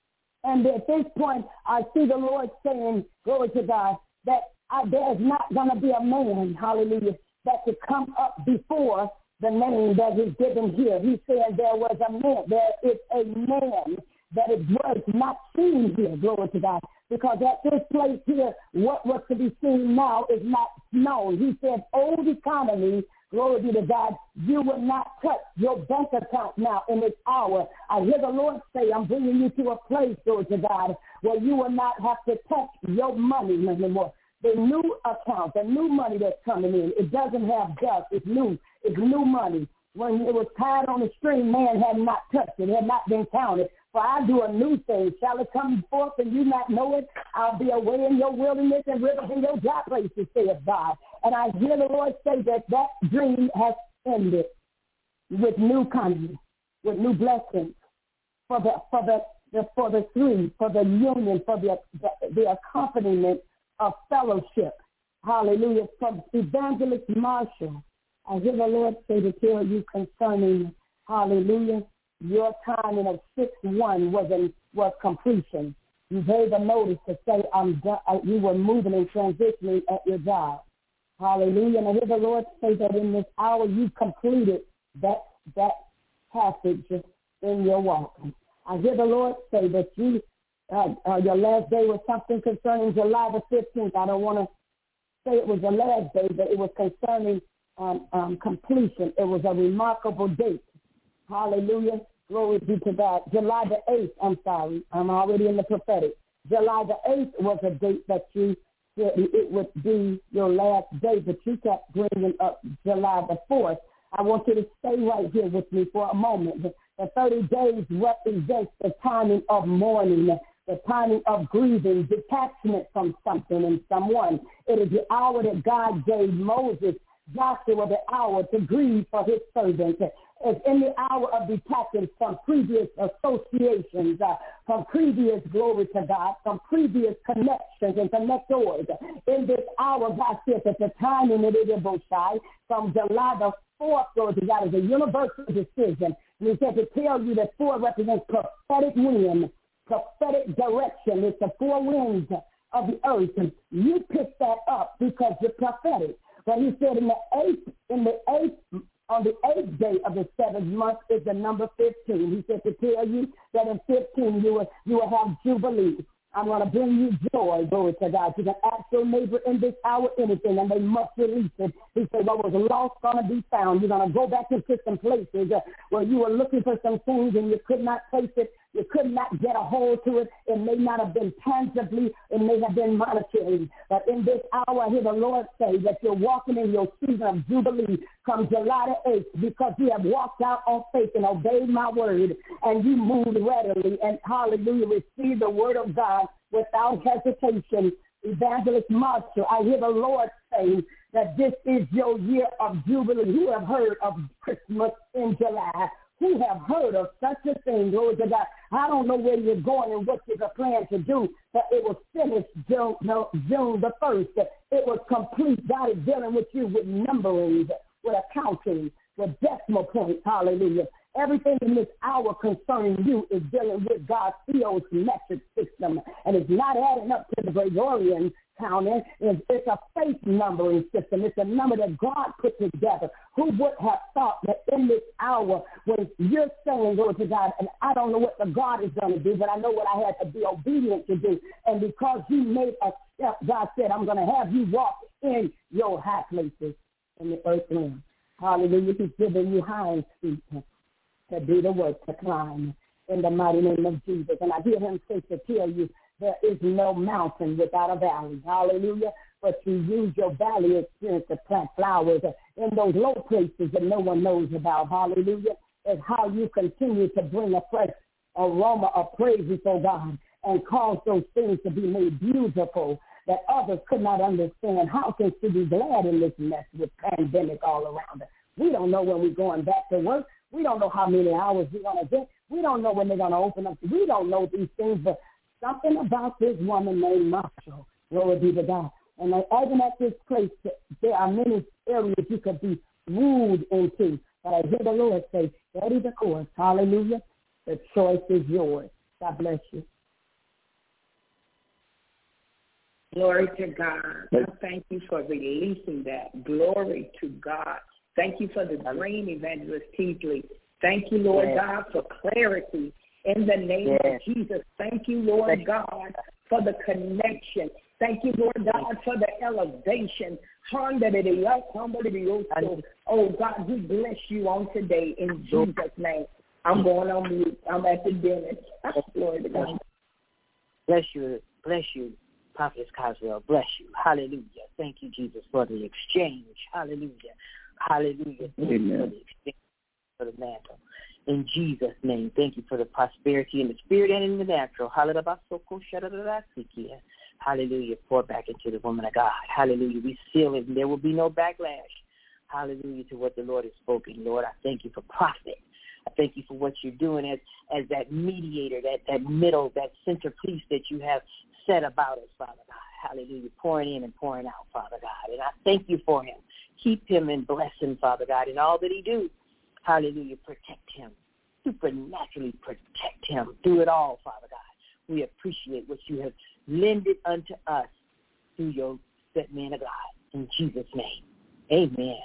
[SPEAKER 5] And at this point, I see the Lord saying, glory to God, that I, there's not going to be a man, hallelujah, that could come up before the name that is given here. He said there was a man, there is a man that it was not seen here, glory to God, because at this place here, what was to be seen now is not known. He said, old economy, glory be to God, you will not touch your bank account now in this hour. I hear the Lord say, I'm bringing you to a place, glory to God, where you will not have to touch your money anymore. The new account, the new money that's coming in, it doesn't have dust. It's new. It's new money. When it was tied on the string, man had not touched it. It had not been counted. For I do a new thing. Shall it come forth and you not know it? I'll be away in your wilderness and rivers in your dry places, saith God. And I hear the Lord say that that dream has ended with new kindness, with new blessings for the for the, the for the three, for the union, for the the, the accompaniment of fellowship. Hallelujah. From Evangelist Marshall, I hear the Lord say to tell you concerning, hallelujah, your timing of six one was in, was completion. You gave a notice to say I'm done. You were moving and transitioning at your job. Hallelujah. And I hear the Lord say that in this hour you completed that that passage in your walk. I hear the Lord say that you uh, uh, your last day was something concerning July the fifteenth. I don't want to say it was the last day, but it was concerning um, um, completion. It was a remarkable date. Hallelujah. Glory be to God. July the eighth, I'm sorry. I'm already in the prophetic. July the eighth was a date that you said it would be your last day, but you kept bringing up July the fourth. I want you to stay right here with me for a moment. The thirty days represents the timing of mourning, the timing of grieving, detachment from something and someone. It is the hour that God gave Moses, Joshua, the hour to grieve for his servant. It's in the hour of detaching from previous associations, uh, from previous glory to God, from previous connections and connectors. In this hour, God says that the timing it is both sides, from July the fourth, glory to God, is a universal decision. And he said to tell you that four represents prophetic wind, prophetic direction. It's the four winds of the earth. And you pick that up because you're prophetic. But he said in the eighth, in the eighth, on the eighth day of the seventh month is the number fifteen. He said to tell you that in fifteen you will, you will have jubilee. I'm going to bring you joy, glory to God. You can ask your neighbor in this hour anything, and they must release it. He said, what was lost going to be found. You're going to go back into some places uh, where you were looking for some things and you could not place it. You could not get a hold to it. It may not have been tangibly. It may have been monetary. But in this hour, I hear the Lord say that you're walking in your season of jubilee come July the eighth because you have walked out on faith and obeyed my word, and you moved readily and, hallelujah, received the word of God without hesitation. Evangelist Marshall, I hear the Lord saying that this is your year of jubilee. You have heard of Christmas in July. Who have heard of such a thing, glory to God. I don't know where you're going and what you're planning to do, but it was finished June, no, June the first. It was complete. God is dealing with you with numberings, with accounting, with decimal points. Hallelujah. Everything in this hour concerning you is dealing with God's Theos metric system, and it's not adding up to the Gregorian counting. It's, it's a faith numbering system. It's a number that God put together. Who would have thought that in this hour when you're saying, Lord to God, and I don't know what the God is going to do, but I know what I had to be obedient to do. And because you made a step, God said, I'm going to have you walk in your high places in the earth realm. Hallelujah. He's giving you hinds feet to do the work, to climb in the mighty name of Jesus. And I hear him say to tell you, there is no mountain without a valley. Hallelujah. But you use your valley experience to plant flowers in those low places that no one knows about. Hallelujah. It's how you continue to bring a fresh aroma of praise before God and cause those things to be made beautiful.
[SPEAKER 7] that others could not understand. How can she be glad in this mess with pandemic all around her? We don't know when we're going back to work. We don't know how many hours we're going to get. We don't know when they're going to open up. We don't know these things, but something about this woman named Marshall, glory be to God. And even at this place, there are many areas you could be wooed into. But I hear the Lord say, study the course. Hallelujah. The choice is yours. God bless you.
[SPEAKER 6] Glory to God. I thank you for releasing that. Glory to God. Thank you for the dream, Evangelist Teasley. Thank you, Lord yes. God, for clarity in the name yes. of Jesus. Thank you, Lord thank God, for the connection. Thank you, Lord God, for the elevation. Oh, God, we bless you on today in Jesus' name. I'm going on mute. I'm at the dentist. Glory to God.
[SPEAKER 4] Bless you. Bless you, Prophetess Coswell. Bless you. Hallelujah. Thank you, Jesus, for the exchange. Hallelujah. Hallelujah. Thank you for the exchange, for the mantle. In Jesus' name, thank you for the prosperity in the spirit and in the natural. Hallelujah. Pour back into the woman of God. Hallelujah. We seal it, and there will be no backlash. Hallelujah to what the Lord has spoken. Lord, I thank you for prophet. I thank you for what you're doing as, as that mediator, that, that middle, that centerpiece that you have set about us, Father God. Hallelujah. Pouring in and pouring out, Father God. And I thank you for him. Keep him and bless him, Father God, in all that he do. Hallelujah. Protect him. Supernaturally protect him. Do it all, Father God. We appreciate what you have lended unto us through your set man of God. In Jesus' name. Amen.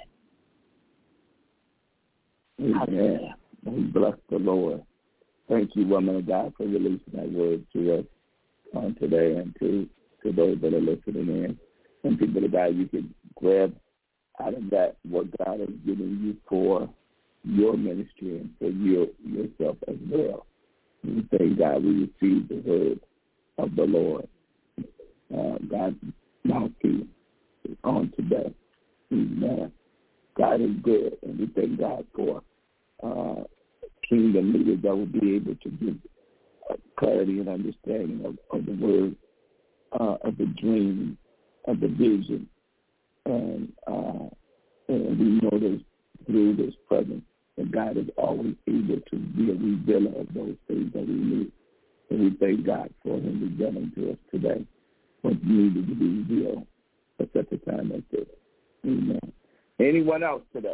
[SPEAKER 3] Amen. We bless the Lord. Thank you, woman of God, for releasing that word to us on today and to, to those that are listening in. And people of God, you can grab out of that what God has given you for your ministry and for your, yourself as well. We thank God we receive the word of the Lord. Uh, God's mouthpiece on today. Amen. God is good, and we thank God for uh, kingdom leaders that will be able to give uh, clarity and understanding of, of the word, uh, of the dream, of the vision. And, uh, and we know this through this presence that God is always able to be a revealer of those things that we need. And we thank God for him revealing to us today what needed to be revealed at such a time as this. Amen. Anyone else today?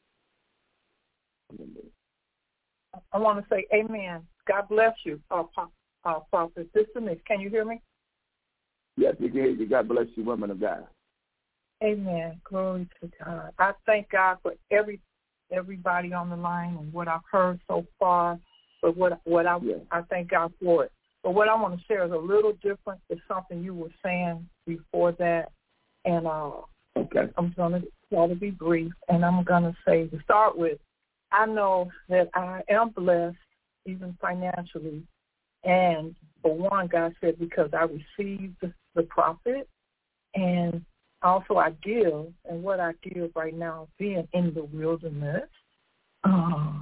[SPEAKER 8] I want to say amen. God bless you, uh, uh, Prophet. This is me. Can you hear me?
[SPEAKER 3] Yes, we can hear you. God bless you, woman of God.
[SPEAKER 8] Amen. Glory to God. I thank God for every everybody on the line and what I've heard so far. But what what I yes. I thank God for it. But what I want to share is a little different. It's something you were saying before that, and uh,
[SPEAKER 3] okay.
[SPEAKER 8] I'm going to try to be brief. And I'm going to say to start with, I know that I am blessed, even financially. And for one, God said, because I received the, the prophet, and also I give, and what I give right now, being in the wilderness, uh,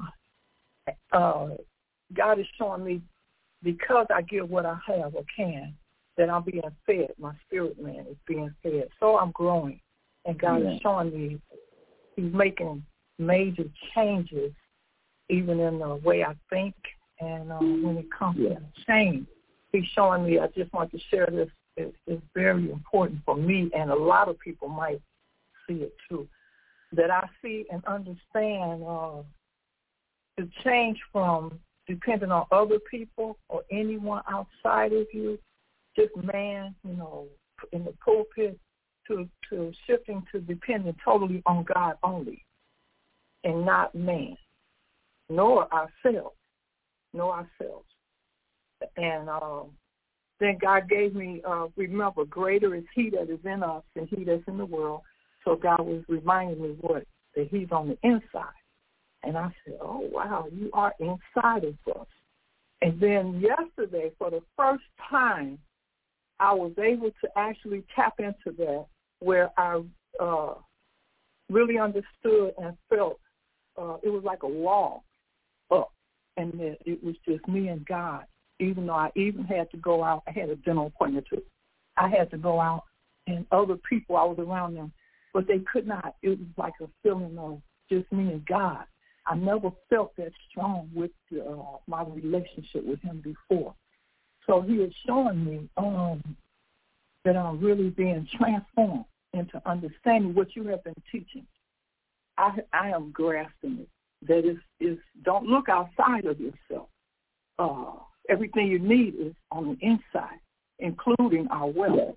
[SPEAKER 8] uh, God is showing me, because I give what I have or can, that I'm being fed. My spirit man is being fed. So I'm growing. And God yeah. is showing me he's making major changes, even in the way I think. And uh, when it comes yeah. to change, he's showing me, I just want to share this. It's, it's very important for me, and a lot of people might see it too, that I see and understand uh, the change from depending on other people or anyone outside of you, just man, you know, in the pulpit, to, to shifting to depending totally on God only and not man, nor ourselves, nor ourselves. And um, then God gave me, uh, remember, greater is he that is in us than he that's in the world. So God was reminding me what? That he's on the inside. And I said, oh, wow, you are inside of us. And then yesterday, for the first time, I was able to actually tap into that, where I uh, really understood and felt uh, it was like a wall up, and it, it was just me and God. Even though I even had to go out, I had a dental appointment too. I had to go out and other people, I was around them, but they could not. It was like a feeling of just me and God. I never felt that strong with uh, my relationship with him before. So he is showing me um, that I'm really being transformed into understanding what you have been teaching. I, I am grasping it. That is, is don't look outside of yourself. Uh, everything you need is on the inside, including our wealth.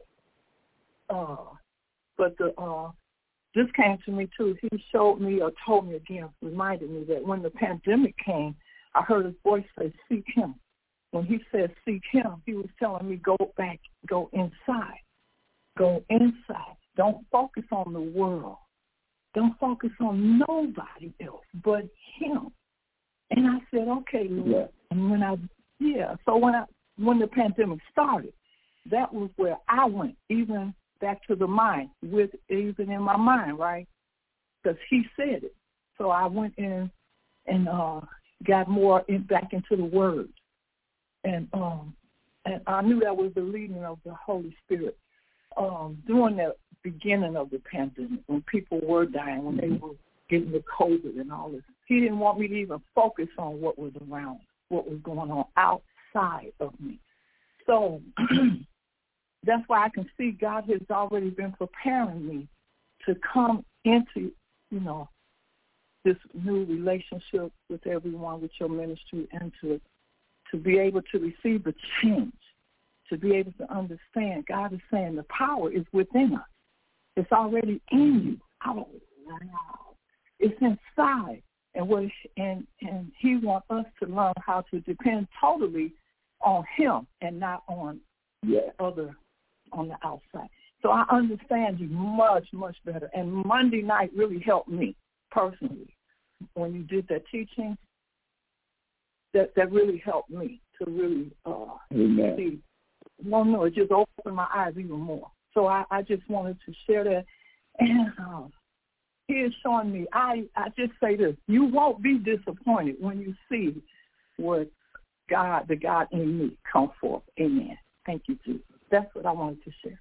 [SPEAKER 8] Uh, but the uh, this came to me too. He showed me or told me again, reminded me that when the pandemic came, I heard his voice say, "Seek him." When he said seek him, he was telling me go back, go inside, go inside. Don't focus on the world. Don't focus on nobody else but him. And I said, okay, Lord. Yeah. And when I, yeah, so when I, when the pandemic started, that was where I went, even back to the mind, with even in my mind, right? Because he said it. So I went in and uh, got more in, back into the Word. And um, and I knew that was the leading of the Holy Spirit. Um, during the beginning of the pandemic, when people were dying, when they were getting the COVID and all this, he didn't want me to even focus on what was around, what was going on outside of me. So that's why I can see God has already been preparing me to come into, you know, this new relationship with everyone, with your ministry, and to to be able to receive the change, to be able to understand. God is saying the power is within us. It's already in you. Oh, wow. It's inside. And what and and he wants us to learn how to depend totally on him and not on yeah. other on the outside. So I understand you much, much better. And Monday night really helped me personally. When you did that teaching, that that really helped me to really uh, see. No, no, it just opened my eyes even more. So I, I just wanted to share that. And uh, he is showing me, I, I just say this, you won't be disappointed when you see what God, the God in me, come forth. Amen. Thank you, Jesus. That's what I wanted to share.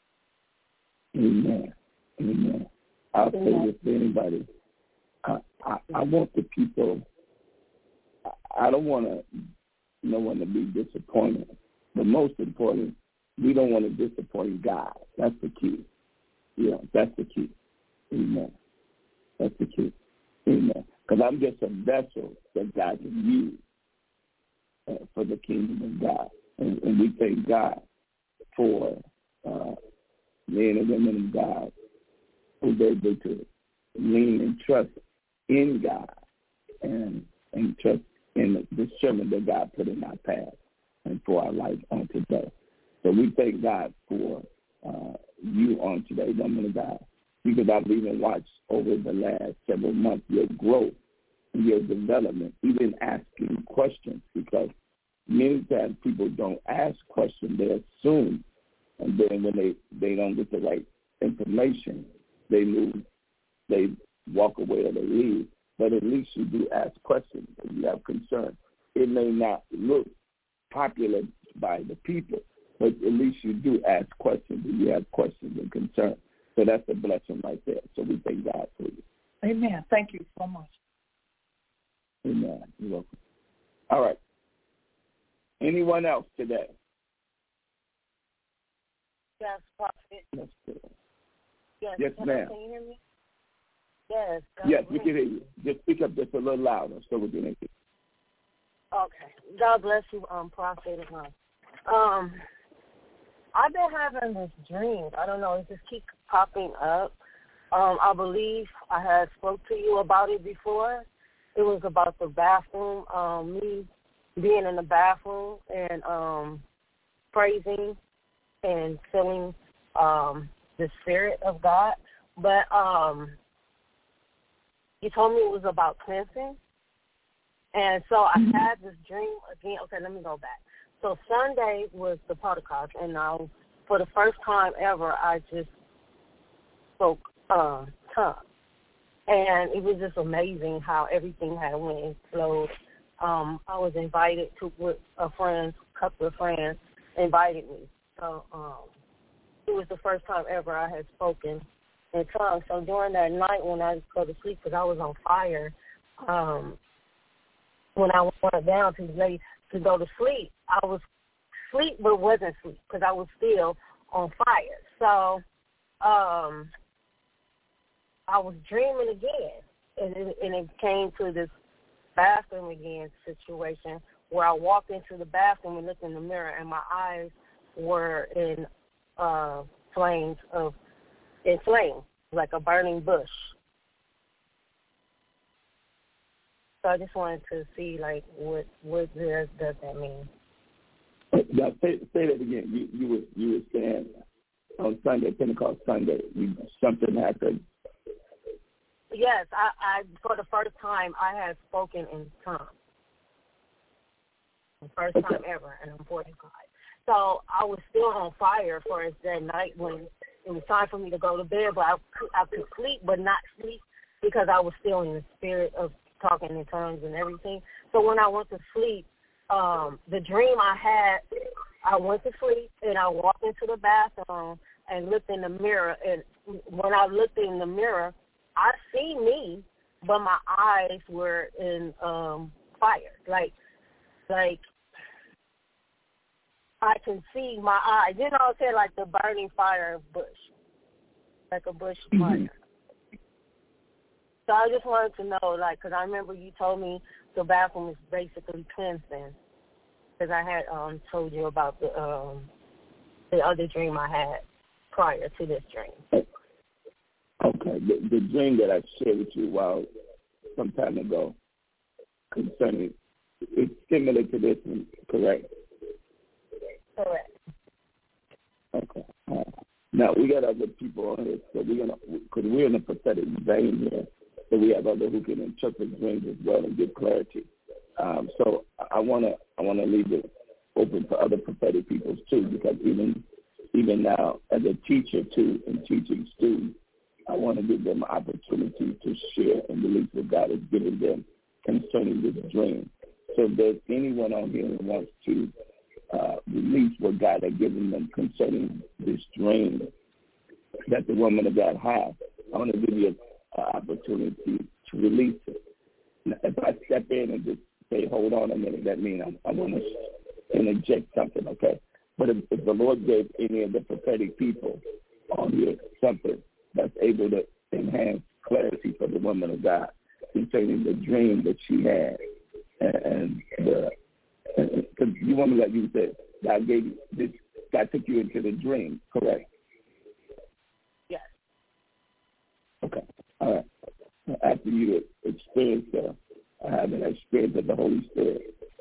[SPEAKER 3] Amen. Amen. I'll say this to anybody. I, I, I want the people, I, I don't want to, no one to be disappointed. But most important, we don't want to disappoint God. That's the key. Yeah, that's the key. Amen. That's the key. Amen. Because I'm just a vessel that God can use uh, for the kingdom of God. And, and we thank God for uh, men and women of God who are able to lean and trust in God and, and trust in the sermon that God put in our path and for our life on today. So we thank God for uh, you on today, woman of God, because I've even watched over the last several months your growth and your development, even asking questions, because many times people don't ask questions, they assume, and then when they, they don't get the right information, they move, they walk away or they leave. But at least you do ask questions and you have concern. It may not look popular by the people, but at least you do ask questions and you have questions and concerns. So that's a blessing right there. So we thank God for you.
[SPEAKER 8] Amen. Thank you so much.
[SPEAKER 3] Amen. You're welcome. All right. Anyone else today?
[SPEAKER 9] Yes, Prophet.
[SPEAKER 3] Yes,
[SPEAKER 9] yes,
[SPEAKER 3] yes ma'am.
[SPEAKER 9] Can you hear me? Yes.
[SPEAKER 3] Yes, we can hear you. Just speak up just a little louder so we can hear you.
[SPEAKER 9] Okay. God bless you, um, Prophet. Um, I've been having this dream. I don't know. It just keeps popping up. Um, I believe I had spoke to you about it before. It was about the bathroom, um, me being in the bathroom and um, praising and feeling um, the Spirit of God. But um, you told me it was about cleansing. And so I had this dream again. Okay, let me go back. So Sunday was the Pentecost, and now for the first time ever, I just spoke uh, tongues. And it was just amazing how everything had went and flowed. Um, I was invited to with a friend, a couple of friends invited me. So um, it was the first time ever I had spoken in tongues. So during that night when I go to sleep, because I was on fire, um, when I went down to lay to go to sleep, I was asleep but wasn't asleep because I was still on fire. So um, I was dreaming again, and it, and it came to this bathroom again situation where I walked into the bathroom and looked in the mirror, and my eyes were in uh, flames of in flames, like a burning bush. So I just wanted to see, like, what what does, does that mean?
[SPEAKER 3] Now, say, say that again. You you were you were saying on Sunday, Pentecost Sunday, you, something happened.
[SPEAKER 9] Yes, I, I for the first time I had spoken in tongues. The first
[SPEAKER 3] Okay.
[SPEAKER 9] time ever, and I'm forty-five. So I was still on fire for that night when it was time for me to go to bed, but I, I could sleep but not sleep because I was still in the spirit of talking in tongues and everything. So when I went to sleep, um, the dream I had, I went to sleep and I walked into the bathroom and looked in the mirror. And when I looked in the mirror, I see me, but my eyes were in um, fire. Like, like I can see my eyes. You know what I'm saying? Like the burning fire of bush, like a bush fire. Mm-hmm. So I just wanted to know, like, because I remember you told me the bathroom is basically cleansing, because I had um, told you about the um, the other dream I had prior to this dream.
[SPEAKER 3] Okay, the, the dream that I shared with you a while some time ago concerning, it's similar to this one, correct?
[SPEAKER 9] Correct.
[SPEAKER 3] Okay. Uh, now, we got other people on here, so we're going to, because we're in a prophetic vein here, so we have others who can interpret dreams as well and give clarity. Um, so I want to I want to leave it open for other prophetic people too, because even even now as a teacher too and teaching students, I want to give them an opportunity to share and release what God has given them concerning this dream. So if there's anyone on here who wants to uh, release what God has given them concerning this dream that the woman of God has, I want to give you an opportunity to release it. Now, if I step in and just say, hold on a minute, that means I, I want to interject something, okay? But if, if the Lord gave any of the prophetic people on here something that's able to enhance clarity for the woman of God concerning the dream that she had, and the, because you woman like you said, God gave you this, God took you into the dream, correct?
[SPEAKER 9] Yes.
[SPEAKER 3] Okay, all right. After you experience uh, having an experience of the Holy Spirit.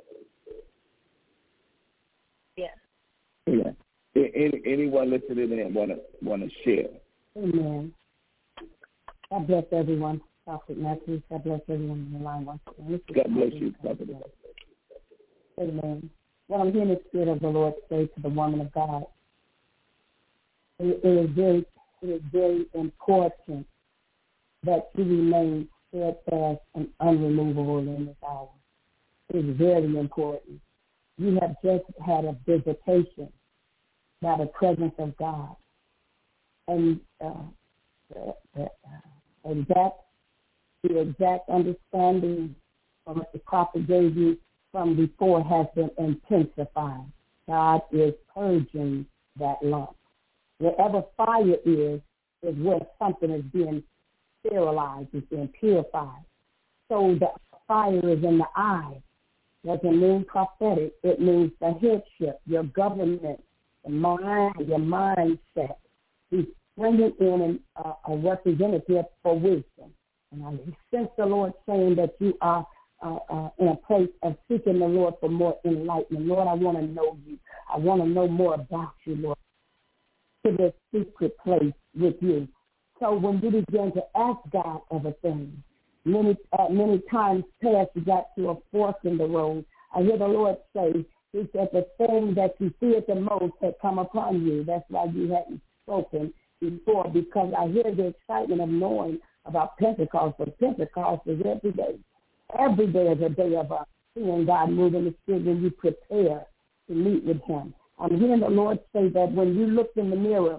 [SPEAKER 9] Yes.
[SPEAKER 3] Yeah. Any, anyone listening in want to want to share?
[SPEAKER 7] Amen. God bless everyone. Prophet Matthew. God bless everyone in the line.
[SPEAKER 3] God bless you, Prophet.
[SPEAKER 7] Amen. What I'm hearing the Spirit of the Lord say to the woman of God, it, it is very, it is very important that you remain steadfast and unremovable in this hour. It is very important. You have just had a visitation by the presence of God. And uh, the, the, uh, exact, the exact understanding of what the prophet gave you from before has been intensified. God is purging that lump. Wherever fire is, is where something is being sterilized, is being purified. So the fire is in the eye. Doesn't mean prophetic. It means the headship, your government, the mind, your mindset. He's bringing in an, uh, a representative for wisdom. And I sense the Lord saying that you are uh, uh, in a place of seeking the Lord for more enlightenment. Lord, I want to know you. I want to know more about you, Lord, to this secret place with you. So when you begin to ask God of a thing, many uh, many times past you got to a fork in the road. I hear the Lord say, he said, the thing that you feared the most had come upon you. That's why you hadn't spoken before, because I hear the excitement of knowing about Pentecost, but Pentecost is every day. Every day is a day of uh, seeing God move in the Spirit when you prepare to meet with him. I'm hearing the Lord say that when you looked in the mirror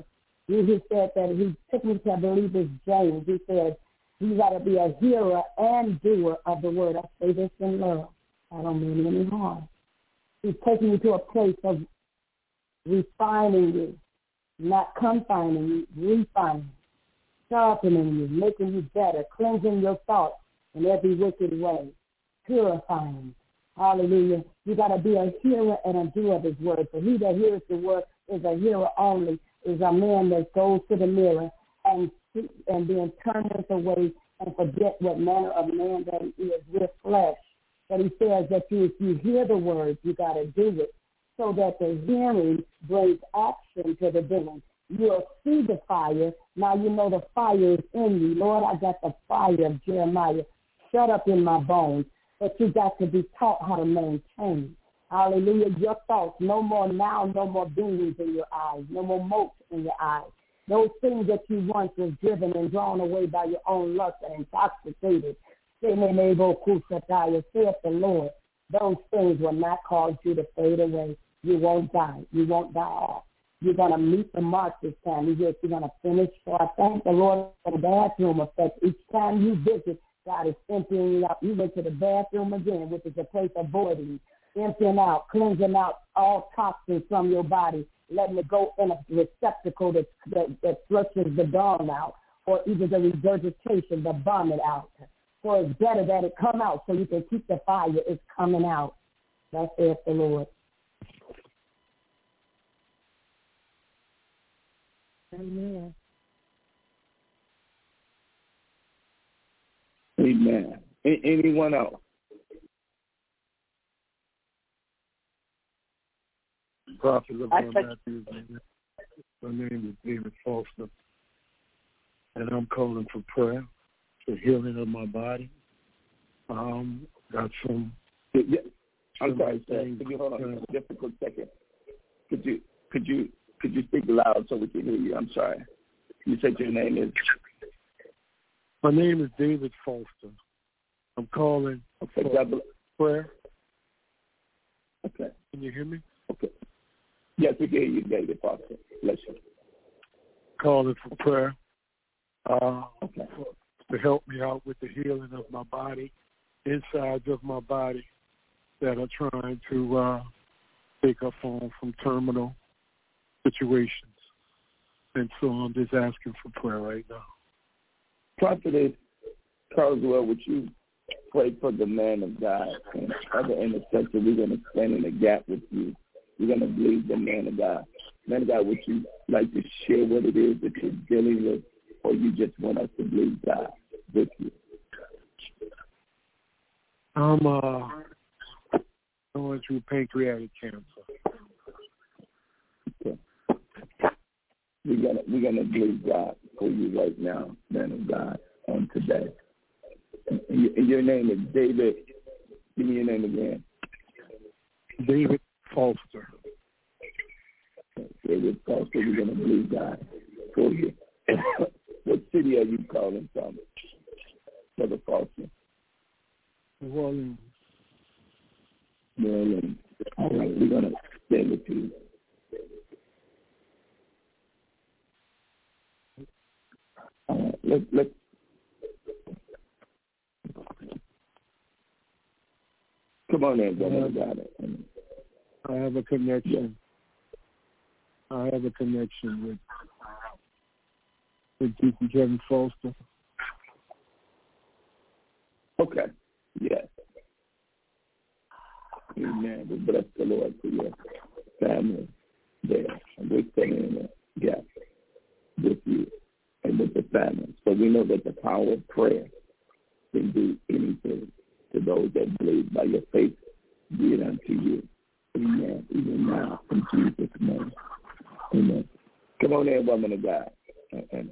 [SPEAKER 7] He said that he took me to, I believe it's James. He said, you got to be a hearer and doer of the word. I say this in love. I don't mean any harm. He's taking you to a place of refining you, not confining you, refining, sharpening you, making you better, cleansing your thoughts in every wicked way, purifying. Hallelujah. You got to be a hearer and a doer of his word. For he that hears the word is a hearer only, is a man that goes to the mirror and and then turns away and forget what manner of man that he is with flesh. But he says that you, if you hear the word, you got to do it, so that the hearing brings action to the doing. You'll see the fire. Now you know the fire is in you. Lord, I got the fire of Jeremiah shut up in my bones. But you got to be taught how to maintain. Hallelujah. Your thoughts, no more now, no more beams in your eyes, no more motes in your eyes. Those things that you once was driven and drawn away by your own lust and intoxicated, saith the Lord, those things will not cause you to fade away. You won't die. You won't die off. You're going to meet the mark this time. You're going to finish. So I thank the Lord for the bathroom effect. Each time you visit, God is emptying you out. You went to the bathroom again, which is a place of voiding, emptying out, cleansing out all toxins from your body, letting it go in a receptacle that, that, that flushes the dung out, or either the regurgitation, the vomit out. So it's better that it come out so you can keep the fire. It's coming out. That's it, the Lord.
[SPEAKER 5] Amen.
[SPEAKER 3] Amen. A- anyone else?
[SPEAKER 10] Prophet LeBron Matthews. My name is David Foster, and I'm calling for prayer, for healing of my body. Um, got some.
[SPEAKER 3] Yeah, I'm
[SPEAKER 10] some
[SPEAKER 3] sorry, sir. Could you hold on just a quick second? Could you could you could you speak loud so we can hear you? I'm sorry. You said your name is.
[SPEAKER 10] My name is David Foster. I'm calling
[SPEAKER 3] okay,
[SPEAKER 10] for prayer.
[SPEAKER 3] Okay.
[SPEAKER 10] Can you hear me?
[SPEAKER 3] Okay. Yes, we can hear you, David Foster. Bless you.
[SPEAKER 10] Calling for prayer uh,
[SPEAKER 3] okay.
[SPEAKER 10] for, to help me out with the healing of my body, insides of my body that are trying to uh, take up on from terminal situations. And so I'm just asking for prayer right now.
[SPEAKER 3] Prophet Carswell, would you pray for the man of God and other intercessors? We're going to stand in the gap with you. We're going to believe the man of God. Man of God, would you like to share what it is that you're dealing with, or you just want us to believe God with you?
[SPEAKER 10] I'm uh, going through pancreatic cancer.
[SPEAKER 3] Okay. We're gonna we're gonna believe God for you right now, man of God, on today. And your name is David. Give me your name again.
[SPEAKER 10] David Foster.
[SPEAKER 3] David Foster. We're gonna believe God for you. What city are you calling from, Brother Foster?
[SPEAKER 10] New Orleans.
[SPEAKER 3] New Orleans. All right, we're gonna stand with you. Uh, let, let, come on in, brother. Got it.
[SPEAKER 10] I have a connection. Yeah. I have a connection with with Deacon Kevin Foster.
[SPEAKER 3] Okay. Yes. Amen. We bless the Lord for your family there. And we're standing in the gap with you and with the family. So we know that the power of prayer can do anything to those that believe. By your faith, be it unto you. Amen. Even now, in Jesus' name. Amen. Come on in, woman of God. And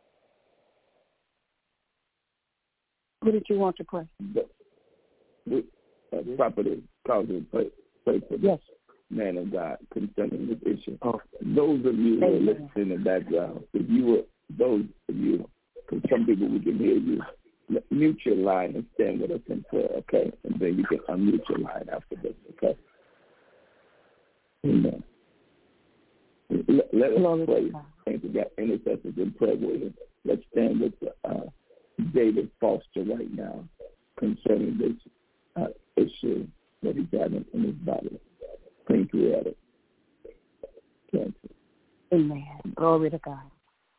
[SPEAKER 5] who did you want to pray?
[SPEAKER 3] We, uh, property causes pray, pray for the
[SPEAKER 5] yes.
[SPEAKER 3] man of God concerning this issue.
[SPEAKER 10] Oh.
[SPEAKER 3] Those of you who are
[SPEAKER 5] Amen.
[SPEAKER 3] listening in the background, if you were, those of you, because some people we can hear you, mute your line and stand with us in prayer, okay? And then you can unmute your line after this, okay? Amen. Let us pray. Thank you, God. Intercessors in prayer with us. Let's stand with uh, David Foster right now concerning this uh, issue that he's having in his body. Pancreatic cancer.
[SPEAKER 7] Amen. Glory to God.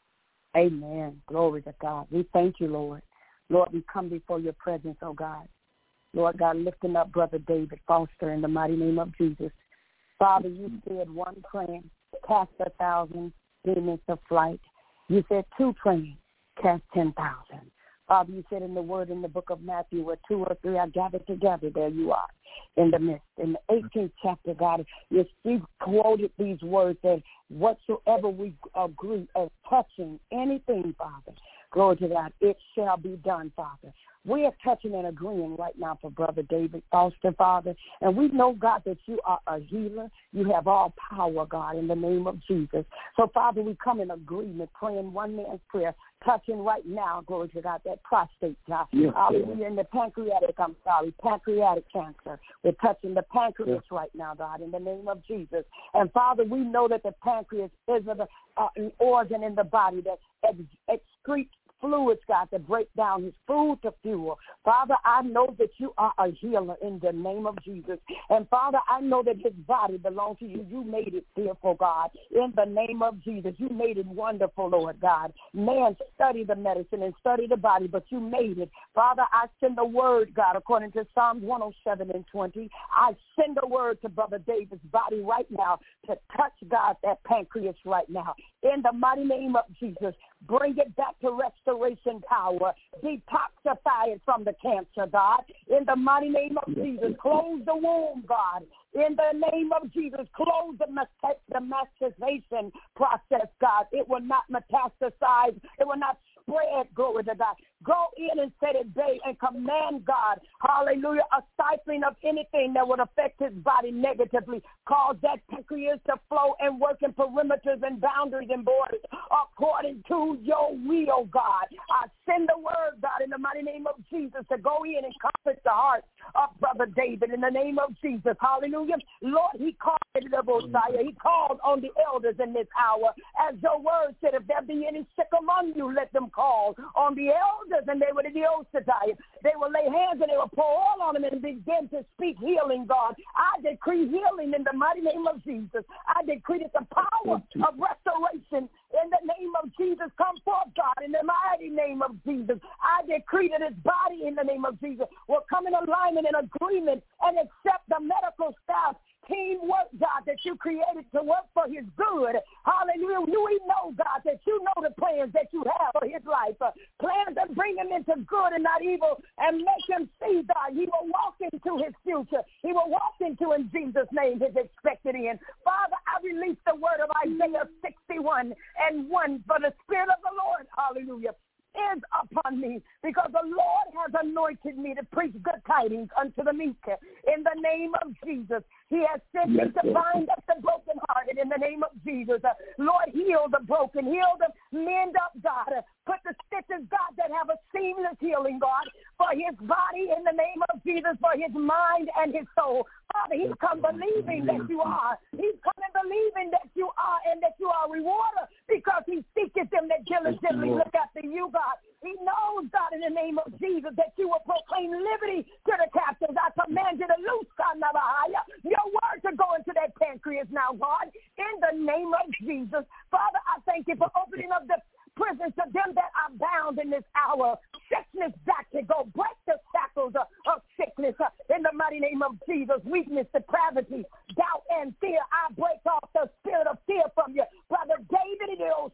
[SPEAKER 7] Amen. Glory to God. We thank you, Lord. Lord, we come before your presence, oh God. Lord God, lifting up Brother David Foster in the mighty name of Jesus. Father, you said one praying, cast a thousand demons to flight. You said two praying, cast ten thousand. Father, you said in the word in the book of Matthew, where two or three are gathered together, there you are in the midst. In the eighteenth chapter, God, you quoted these words that whatsoever we agree as touching anything, Father, glory to God, it shall be done, Father. We are touching and agreeing right now for Brother David Foster, Father. And we know, God, that you are a healer. You have all power, God, in the name of Jesus. So, Father, we come in agreement, praying one man's prayer, touching right now, glory to God, that prostate, God.
[SPEAKER 3] Yes,
[SPEAKER 7] Hallelujah. In the pancreatic, I'm sorry, pancreatic cancer. We're touching the pancreas yes. right now, God, in the name of Jesus. And, Father, we know that the pancreas is a, uh, an organ in the body that ex- excretes fluids, God, to break down his food to fuel. Father, I know that you are a healer in the name of Jesus. And Father, I know that his body belongs to you. You made it fearful, God, in the name of Jesus. You made it wonderful, Lord God. Man, study the medicine and study the body, but you made it. Father, I send the word, God, according to Psalms one oh seven and twenty. I send the word to Brother David's body right now to touch, God, that pancreas right now. In the mighty name of Jesus, bring it back to restoration power. Detoxify it from the cancer, God. In the mighty name of Jesus, close the womb, God. In the name of Jesus, close the, met- the masturbation process, God. It will not metastasize. It will not spread, glory to God. Go in and set it day and command, God, hallelujah, a stifling of anything that would affect his body negatively. Cause that pancreas to flow and work in perimeters and boundaries and borders according to your will, God. I send the word, God, in the mighty name of Jesus to go in and comfort the heart of Brother David in the name of Jesus. Hallelujah. Lord, he called the Messiah. He called on the elders in this hour. As your word said, if there be any sick among you, let them call on the elders, and they would the Osadiah. They will lay hands and they will pour oil on them and begin to speak healing, God. I decree healing in the mighty name of Jesus. I decree that the power of restoration in the name of Jesus come forth, God, in the mighty name of Jesus. I decree that his body in the name of Jesus will come in alignment and agreement and accept the medical staff teamwork, God, that you created to work for his good. Hallelujah. We know, God, that you know the plans that you have for his life. Uh, plans that bring him into good and not evil and make him see, God. He will walk into his future. He will walk into, in Jesus' name, his expected end. Father, I release the word of Isaiah sixty-one and one. For the Spirit of the Lord, hallelujah, is upon me, because the Lord has anointed me to preach good tidings unto the meek. In the name of Jesus, he has sent me to bind up the brokenhearted in the name of Jesus. Uh, Lord, heal the broken, heal the mend up, God. Uh, put the stitches, God, that have a seamless healing, God, for his body in the name of Jesus, for his mind and his soul. Father, he's come believing that you are. He's coming believing that you are and that you are a rewarder, because he seeketh them that diligently look after you, God. He knows, God, in the name of Jesus, that you will proclaim liberty to the captives. I command you to loose, God, Nabahaya, your word to go into that pancreas now, God, in the name of Jesus. Father, I thank you for opening up the prisons to them that are bound in this hour. Sickness got to go. Break the shackles of, of sickness uh, in the mighty name of Jesus. Weakness, depravity, doubt, and fear. I break off the spirit of fear from you. Brother David,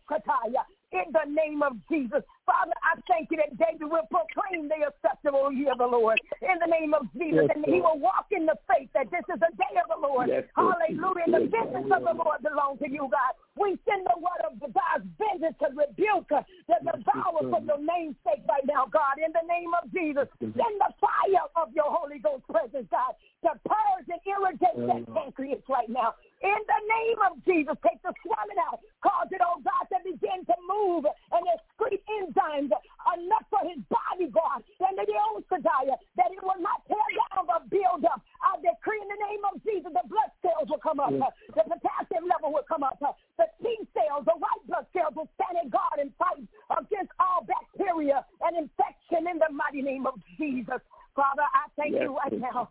[SPEAKER 7] in the name of Jesus. Father, I thank you that David will proclaim the acceptable year of the Lord in the name of Jesus, yes, and he will walk in the faith that this is the day of the Lord. Yes, hallelujah. And the vengeance of the Lord belongs to you, God. We send the word of God's vengeance to rebuke uh, the devourer for your name's sake right now, God, in the name of Jesus. Send the fire of your Holy Ghost presence, God, to purge and irrigate that pancreas right now. In the name of Jesus, take the swelling out. Cause it, oh God, to begin to move and excrete enzymes enough for his body, God, and the Osadiah, that it will not tear down but build up. I decree in the name of Jesus, the blood cells will come up. The potassium level will come up. The T cells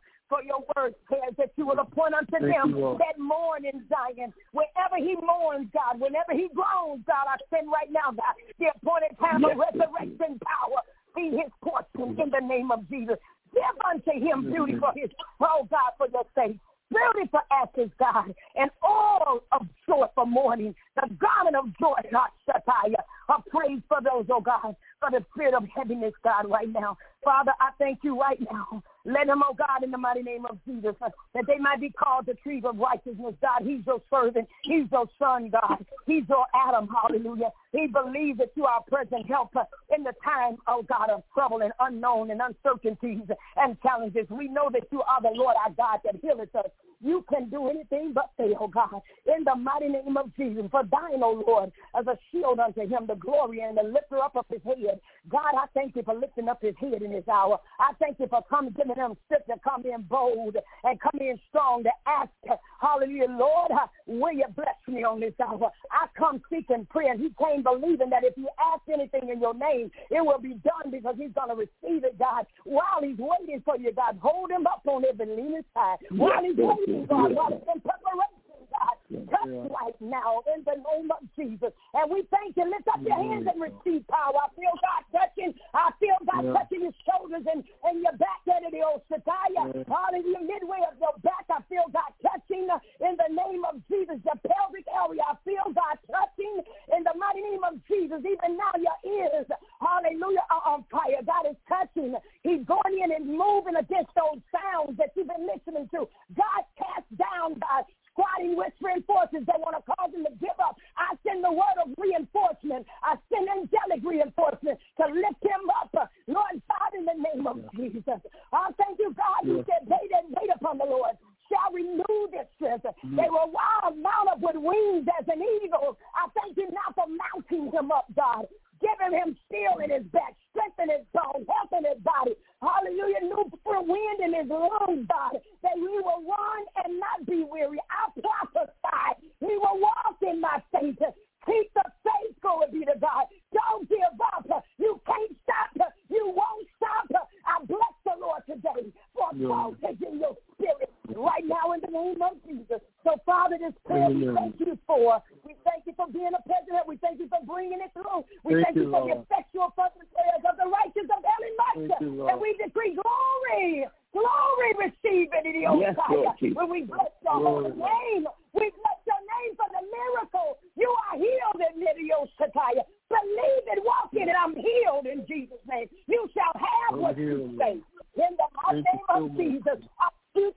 [SPEAKER 7] For your word says that you will appoint unto
[SPEAKER 10] Thank
[SPEAKER 7] him
[SPEAKER 10] you,
[SPEAKER 7] that mourn in Zion. Wherever he mourns, God, whenever he groans, God, I send right now, God, the appointed time yes. of resurrection power be his portion in the name of Jesus. Give unto him beauty for his, oh God, for your sake. Beauty for ashes, God, and all of joy for mourning, the garment of joy, God, Shataya, a praise for those, oh God, for the spirit of heaviness, God, right now. Father, I thank you right now. Let them, oh God, in the mighty name of Jesus, uh, that they might be called the trees of righteousness, God. He's your servant. He's your son, God. He's your Adam, hallelujah. He believes that you are present help uh, in the time, oh God, of trouble and unknown and uncertainties and challenges. We know that you are the Lord our God that healeth us. You can do anything but fail, God, in the mighty name of Jesus. For thine, O Lord, as a shield unto him, the glory and the lifter up of his head. God, I thank you for lifting up his head in this hour. I thank you for coming, giving him strength to come in bold and come in strong to ask, hallelujah, Lord, will you bless me on this hour? I come seeking prayer. He came believing that if he asks anything in your name, it will be done because he's going to receive it, God. While he's waiting for you, God, hold him up on every leaning side. While he's waiting, God, while he's in preparation, God, touch yeah. right now in the name of Jesus. And we thank you. Lift up your hands and receive power. I feel God touching. I feel God yeah. touching your shoulders and, and your back end of the old Shataya. Yeah. Hallelujah. Midway of your back, I feel God touching in the name of Jesus. Your pelvic area, I feel God touching in the mighty name of Jesus. Even now, your ears, hallelujah, are on fire. God is touching. He's going in and moving against those sounds that you've been listening to. God cast down, God, squatting, whispering forces that want to cause him to give up. I send the word of reinforcement. I send angelic reinforcement to lift him up. Lord God, in the name of yeah. Jesus. I thank you, God. Yeah. You said, they that wait upon the Lord shall renew their strength. Mm. They will wild, mount up with wings as an eagle. I thank you now for mounting him up, God. Giving him steel in his back, strength in his bones, health in his body. Hallelujah. New wind in his lungs, God. That he will run and not be weary. I prophesy. He will walk in my faith. Keep the faith, glory be to God. Don't give up. You can't stop. You won't stop. I bless the Lord today for taking your spirit right now in the name of Jesus. So, Father, this prayer we thank you for. We thank you for being a president. We thank you for bringing it through. We thank, thank you for the effectual fervent prayers of the righteous of Ellie much. And we decree glory. Glory receive it in the old
[SPEAKER 3] yes,
[SPEAKER 7] fire. When we bless your holy name, we bless your name for the miracle. You are healed in the old Shataya. Believe it, walk in it. I'm healed in Jesus' name. You shall have what you say. In the mighty name of Jesus, I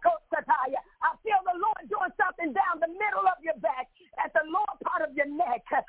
[SPEAKER 7] I feel the Lord doing something down the middle of your back, at the lower part of your neck. I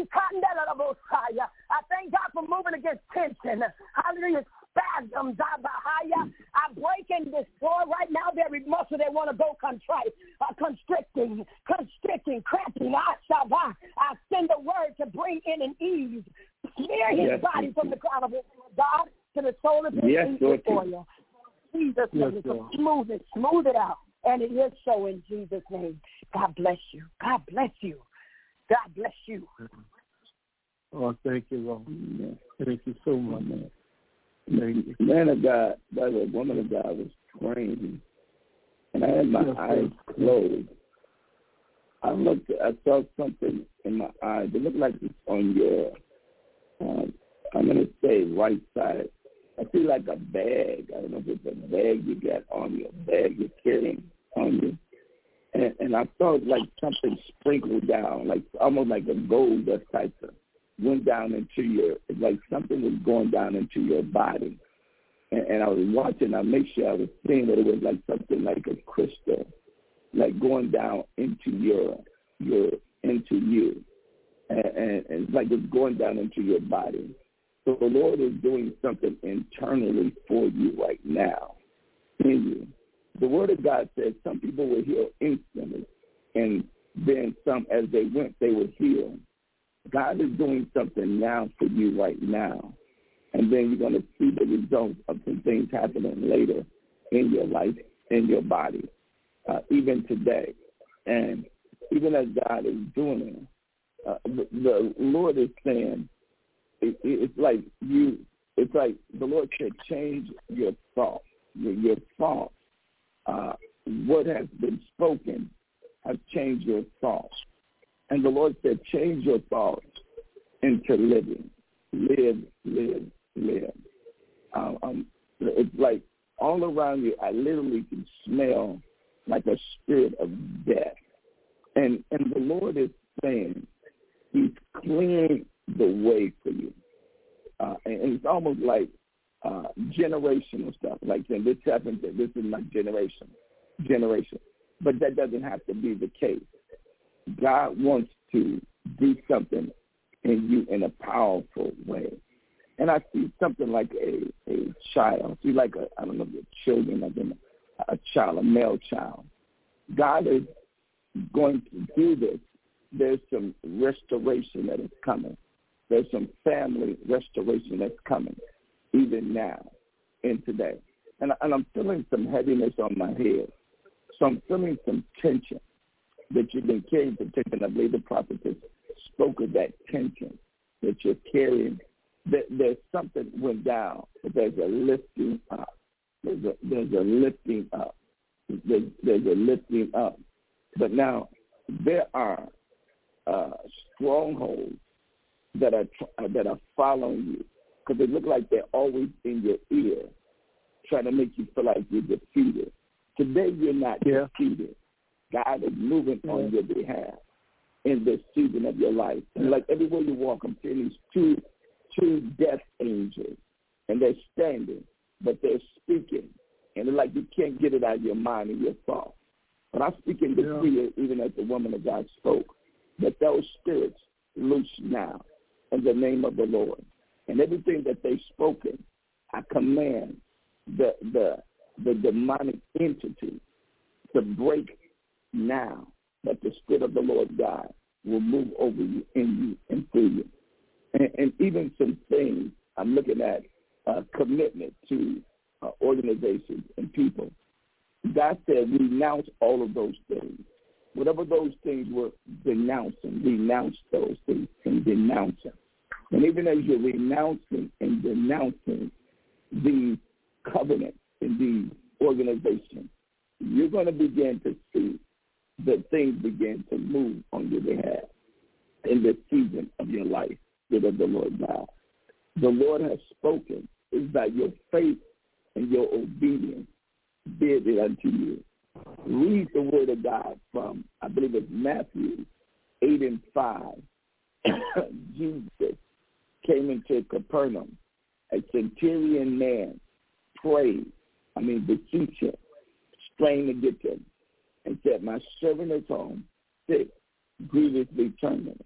[SPEAKER 7] thank God for moving against tension. Hallelujah. Spasms. I break and destroy right now every muscle that want to go contrite, uh, constricting, constricting, cramping. I send the word to bring in an ease. Smear his yes, body from the crown of his head, God, to the sole of his
[SPEAKER 3] yes,
[SPEAKER 7] feet for you. Jesus' name. Yes, so smooth it, smooth it out. And it is so in Jesus' name. God bless you. God bless you. God bless you.
[SPEAKER 10] Oh, thank you, Lord. Amen. Thank you so much, man. Thank you.
[SPEAKER 3] Man of God, that a woman of God was praying, and I had my yes, eyes closed. I looked, I saw something in my eyes. It looked like it's on your, um, I'm going to say right side. I feel like a bag. I don't know if it's a bag you got on your bag you're carrying on you. And, and I felt like something sprinkled down, like almost like a gold dust type of went down into your, like something was going down into your body. And, and I was watching, I made sure I was seeing that it was like something like a crystal, like going down into your, your, into you. And, and, and it's like it's going down into your body. So the Lord is doing something internally for you right now in you. The Word of God says some people were healed instantly, and then some, as they went, they were healed. God is doing something now for you right now, and then you're going to see the results of some things happening later in your life, in your body, uh, even today. And even as God is doing it, uh, the, the Lord is saying, It, it's like you, it's like the Lord said, change your thoughts. Your, your thoughts what has been spoken has changed your thoughts. And the Lord said, change your thoughts into living. Live, live, live. Um, um, it's like all around you, I literally can smell like a spirit of death. And and the Lord is saying he's clearing the way for you. Uh, and, and it's almost like uh, generational stuff. Like saying this happened, this is my generation, generation. But that doesn't have to be the case. God wants to do something in you in a powerful way. And I see something like a, a child. I see like a, I don't know, the children, like a, a child, a male child. God is going to do this. There's some restoration that is coming. There's some family restoration that's coming, even now, in today. And, and I'm feeling some heaviness on my head. So I'm feeling some tension that you've been carrying some tension. I believe the prophetess spoke of that tension that you're carrying. That there's something went down, but there's a lifting up. There's a, there's a lifting up. There's, there's a lifting up. But now there are uh, strongholds that are uh, that are following you because they look like they're always in your ear, trying to make you feel like you're defeated. Today you're not yeah. defeated. God is moving yeah. on your behalf in this season of your life. And like everywhere you walk, I'm seeing these two two death angels, and they're standing, but they're speaking, and it's like you can't get it out of your mind and your thoughts. But I speak in decree, yeah. even as the woman of God spoke, that those spirits loose now in the name of the Lord. And everything that they've spoken, I command the the the demonic entity to break now, that the Spirit of the Lord God will move over you, in you, and through you. And, and even some things, I'm looking at uh, commitment to uh, organizations and people. God said, renounce all of those things. Whatever those things were, denounce them. Renounce those things and denounce them. And even as you're renouncing and denouncing these covenants in these organizations, you're going to begin to see that things begin to move on your behalf in this season of your life, Spirit of the Lord God. The Lord has spoken. Is that your faith and your obedience did it unto you. Read the word of God from, I believe it's Matthew eight and five. Jesus came into Capernaum. A centurion man prayed, I mean, beseech him, strained to get him, and said, my servant is home, sick, grievously tormented.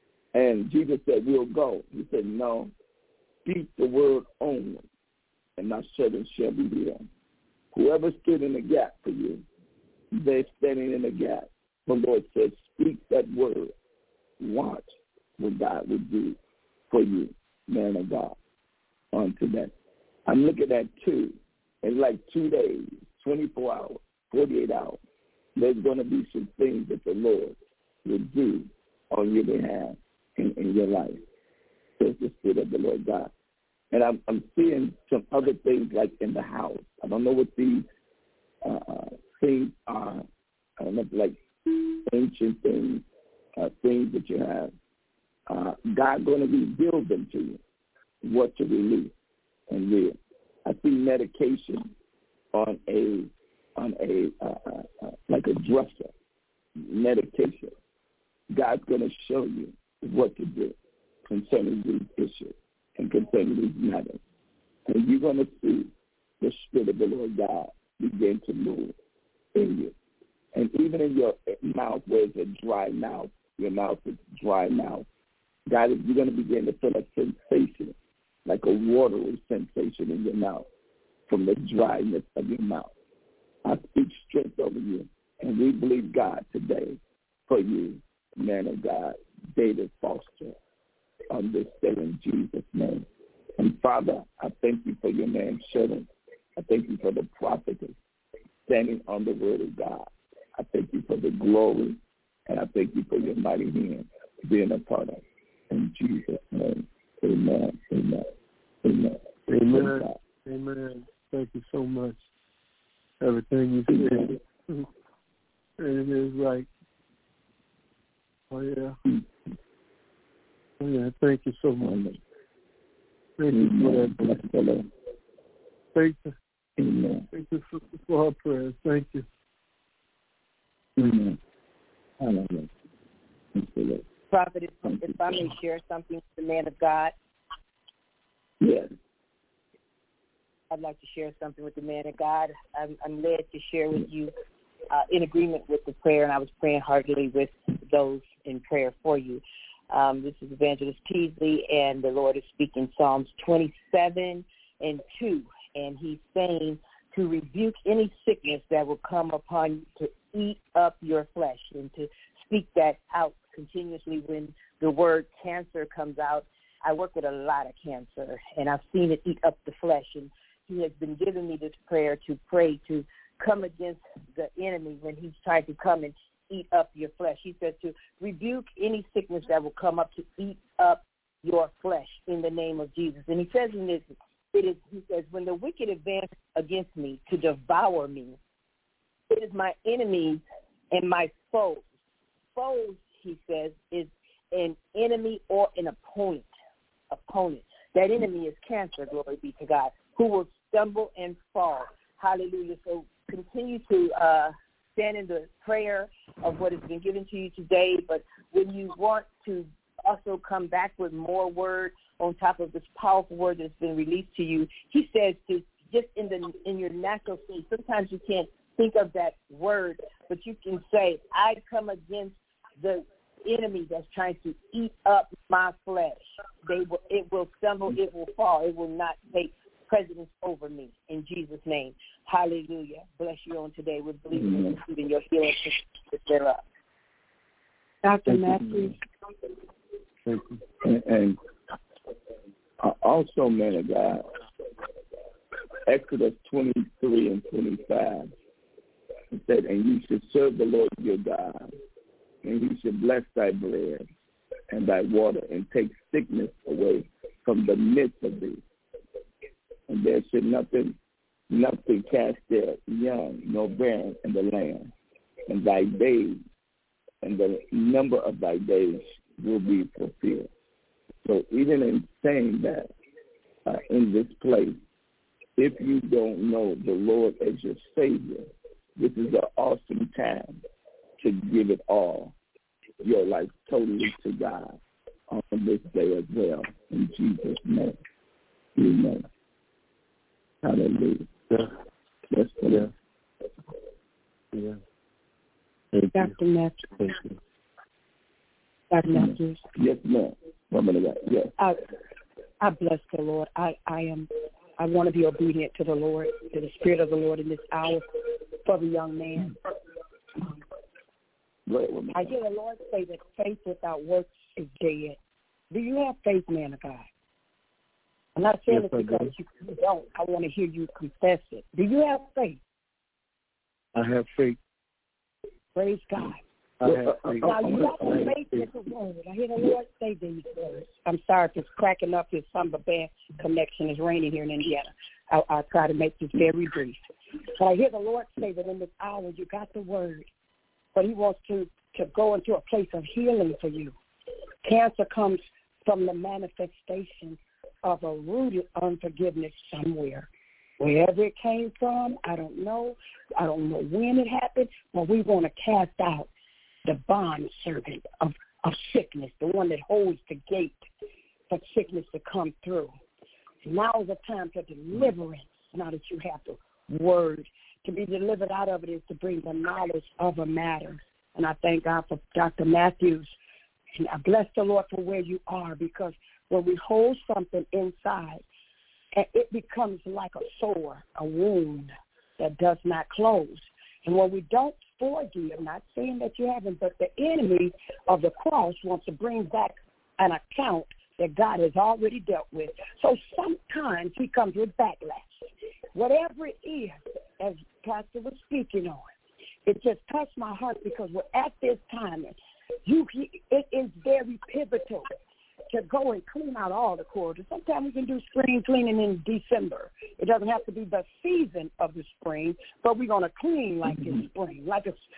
[SPEAKER 3] And Jesus said, we'll go. He said, no, speak the word only, and my servant shall be healed. Whoever stood in the gap for you, they're standing in the gap. The Lord said, speak that word. Watch what God will do for you, man of God, on today. I'm looking at two. It's like two days, twenty-four hours, forty-eight hours. There's going to be some things that the Lord will do on your behalf in, in your life. Says the Spirit of the Lord God. And I'm, I'm seeing some other things like in the house. I don't know what these uh, things are. I don't know, like ancient things, uh, things that you have. Uh, God's going to reveal them to you, what to release and real. I see medication on a on a uh, uh, uh, like a dresser, medication. God's going to show you what to do concerning these issues and concerning these matters. And you're going to see the Spirit of the Lord God begin to move in you. And even in your mouth where it's a dry mouth, your mouth is dry mouth, God, you're going to begin to feel a sensation, like a watery sensation in your mouth from the dryness of your mouth. I speak strength over you, and we believe God today for you, man of God, David Foster, on this day in Jesus' name. And Father, I thank you for your man servant. I thank you for the prophetess standing on the word of God. I thank you for the glory, and I thank you for your mighty hand being a part of it. In Jesus' name, amen, amen, amen.
[SPEAKER 10] Amen, amen. Thank you so much. Everything you said. in his right. Oh, yeah. Oh, yeah. Thank you so much. Thank you for that. Thank you. Amen. Thank you for, for our prayers. Thank you.
[SPEAKER 3] Amen. Amen.
[SPEAKER 4] Prophet, if, if I may share something with the man of God.
[SPEAKER 3] Yes.
[SPEAKER 4] I'd like to share something with the man of God. I'm, I'm led to share with you uh, in agreement with the prayer, and I was praying heartily with those in prayer for you. Um, this is Evangelist Peasley, and the Lord is speaking Psalms twenty-seven and two, and he's saying to rebuke any sickness that will come upon you, to eat up your flesh, and to speak that out continuously when the word cancer comes out. I work with a lot of cancer, and I've seen it eat up the flesh, and he has been giving me this prayer to pray to come against the enemy when he's trying to come and eat up your flesh. He says to rebuke any sickness that will come up to eat up your flesh in the name of Jesus. And he says in this, it is, he says, when the wicked advance against me to devour me, it is my enemies and my foes. Foes, he says, is an enemy or an opponent. Opponent. That enemy is cancer, glory be to God, who will stumble and fall. Hallelujah. So continue to uh, stand in the prayer of what has been given to you today. But when you want to also come back with more word on top of this powerful word that's been released to you, he says to just in the in your natural state, sometimes you can't think of that word, but you can say, I come against the enemy that's trying to eat up my flesh. They will, it will stumble, it will fall, it will not take precedence over me. In Jesus' name, hallelujah. Bless you on today. We're believing and receiving your healing thereof.
[SPEAKER 5] Doctor Matthews.
[SPEAKER 3] And, and uh, also, man of God, Exodus twenty-three and twenty-five, it said, and you should serve the Lord your God, and he should bless thy bread and thy water, and take sickness away from the midst of thee. And there should nothing, nothing cast their young nor barren in the land. And thy days and the number of thy days will be fulfilled. So even in saying that uh, in this place, if you don't know the Lord as your Savior, this is an awesome time to give it all, your life totally to God on this day as well. In Jesus' name, amen. Hallelujah.
[SPEAKER 10] Yeah.
[SPEAKER 3] Yes,
[SPEAKER 10] yeah. Yeah. Thank
[SPEAKER 5] Doctor Matthews.
[SPEAKER 10] Thank you.
[SPEAKER 5] Doctor Matthews.
[SPEAKER 3] Yes, ma'am. Woman of God. Yes.
[SPEAKER 5] I, I bless the Lord. I, I am. I want to be obedient to the Lord, to the Spirit of the Lord in this hour for the young man. I hear the Lord say that faith without works is dead. Do you have faith, man of God? I'm not saying
[SPEAKER 10] yes,
[SPEAKER 5] it because you don't. I want to hear you confess it. Do you have faith?
[SPEAKER 10] I have faith.
[SPEAKER 5] Praise God.
[SPEAKER 10] I have faith.
[SPEAKER 5] Now, you got to faith with the word. I hear the Lord say these words. I'm sorry if it's cracking up. It's some bad connection. It's raining here in Indiana. I'll, I'll try to make this very brief. But I hear the Lord say that in this hour you got the word, but he wants to, to go into a place of healing for you. Cancer comes from the manifestation of a rooted unforgiveness somewhere. Wherever it came from, I don't know. I don't know when it happened, but we want to cast out the bond servant of, of sickness, the one that holds the gate for sickness to come through. Now is the time for deliverance, now that you have the word. To be delivered out of it is to bring the knowledge of a matter. And I thank God for Doctor Matthews. And I bless the Lord for where you are, because when we hold something inside, it becomes like a sore, a wound that does not close. And when we don't forgive, I'm not saying that you haven't, but the enemy of the cross wants to bring back an account that God has already dealt with. So sometimes he comes with backlash. Whatever it is, as Pastor was speaking on, it just touched my heart, because we're at this time. You, it is very pivotal to go and clean out all the corridors. Sometimes we can do spring cleaning in December. It doesn't have to be the season of the spring, but we're going to clean like it's spring, like it's, it's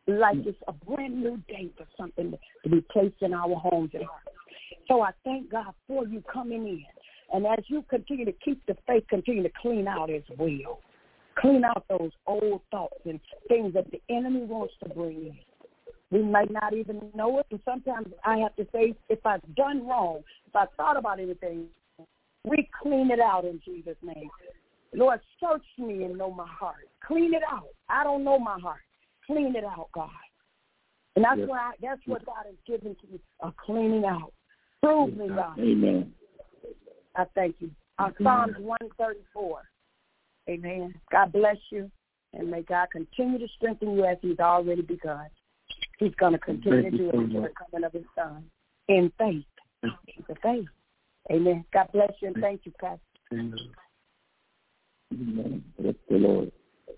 [SPEAKER 7] like it's a brand new day for something to be placed in our homes and hearts. So I thank God for you coming in. And as you continue to keep the faith, continue to clean out as well. Clean out those old thoughts and things that the enemy wants to bring in. We might not even know it, and sometimes I have to say, if I've done wrong, if I thought about anything, we clean it out in Jesus' name. Lord, search me and know my heart. Clean it out. I don't know my heart. Clean it out, God. And that's yes. what I, that's what God has given to me, a cleaning out. Prove me, God.
[SPEAKER 3] Amen.
[SPEAKER 7] I thank you. Uh, Psalms one thirty-four. Amen. God bless you, and may God continue to strengthen you as He's already begun. He's going to continue thank to do it until the coming of His Son in faith. In faith. Amen. God bless you, and thank you, Pastor.
[SPEAKER 3] Amen. Amen. Bless the Lord.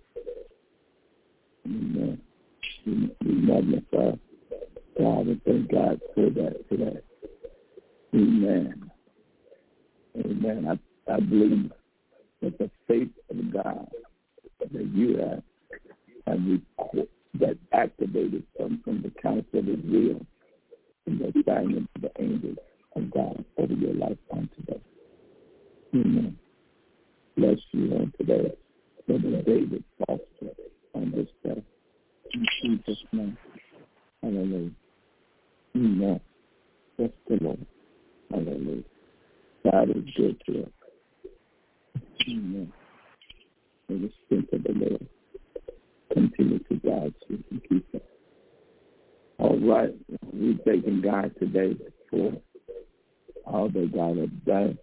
[SPEAKER 3] Amen. We magnify God and thank God for that today. Amen. Amen. I, I believe that the faith of God that you have, have record, that activated from, from the counsel of His will and the assignment of the angels of God over your life on today. Amen. Bless you on today, Brother David Foster, on this day. In Jesus' name. Hallelujah. Amen. Bless the Lord. Hallelujah. God is good to us. Amen. May the strength of the Lord continue to guide you and keep us. All right. We're thanking God today for all that God has done.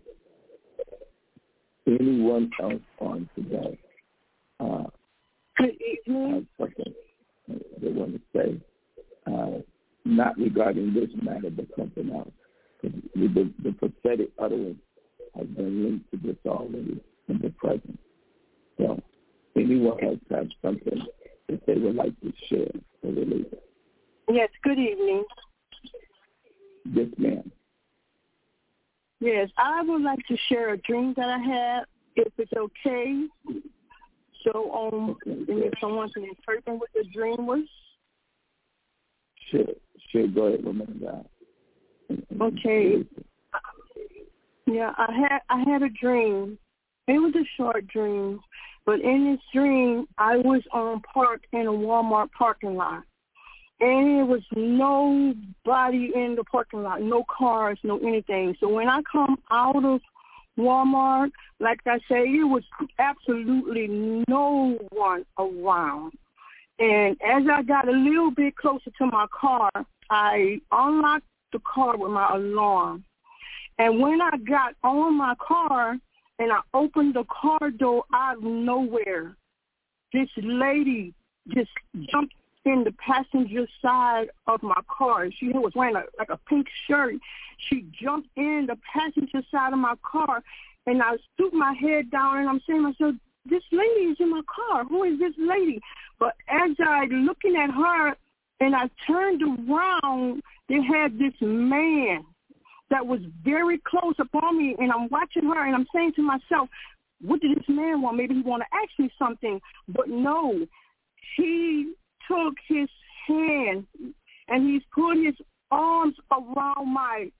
[SPEAKER 3] Anyone else on today? Uh,
[SPEAKER 7] Good evening.
[SPEAKER 3] I have something they want to say, uh, not regarding this matter, but something else. The, the prophetic utterance has been linked to this already in the present. So, anyone else have something that they would like to share or release?
[SPEAKER 11] Yes, good evening.
[SPEAKER 3] Yes, ma'am.
[SPEAKER 11] Yes, I would like to share a dream that I had, if it's okay. So, um, okay, if someone can interpret what the dream was.
[SPEAKER 3] Sure, sure. Go ahead, woman of God.
[SPEAKER 11] Okay. Yeah, I had I had a dream. It was a short dream, but in this dream, I was on park in a Walmart parking lot, and there was nobody in the parking lot, no cars, no anything. So when I come out of Walmart, like I say, it was absolutely no one around. And as I got a little bit closer to my car, I unlocked the car with my alarm. And when I got on my car and I opened the car door out of nowhere, this lady just jumped in the passenger side of my car. She was wearing a, like a pink shirt. She jumped in the passenger side of my car, and I stooped my head down, and I'm saying to myself, this lady is in my car. Who is this lady? But as I looking at her, and I turned around, they had this man that was very close upon me, and I'm watching her, and I'm saying to myself, what did this man want? Maybe he want to ask me something. But no, he took his hand, and he's put his arms around my,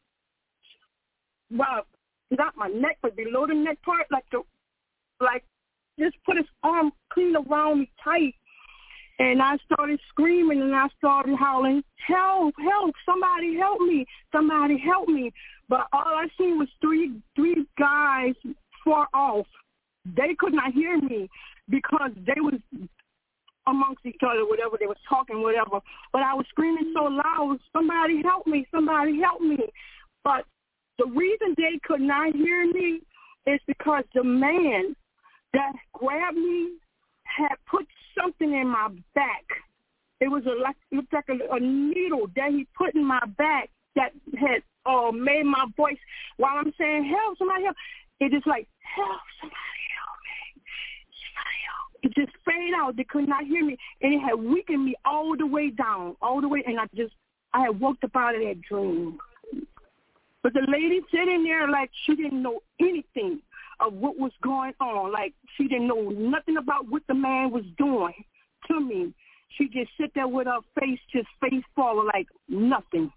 [SPEAKER 11] well, not my neck, but below the neck part, like the, like just put his arm clean around me tight. And I started screaming, and I started howling, help, help, somebody help me, somebody help me. But all I seen was three three guys far off. They could not hear me because they was amongst each other, whatever, they was talking, whatever. But I was screaming so loud, somebody help me, somebody help me. But the reason they could not hear me is because the man that grabbed me had put something in my back. It was a like looked like a, a needle that he put in my back that had uh, made my voice while I'm saying help, somebody help. It is like help, somebody help me, somebody help. It just faded out. They could not hear me, and it had weakened me all the way down, all the way. And I just I had woke up out of that dream. But the lady sitting there like she didn't know anything of what was going on. Like she didn't know nothing about what the man was doing to me. She just sit there with her face just face forward like nothing.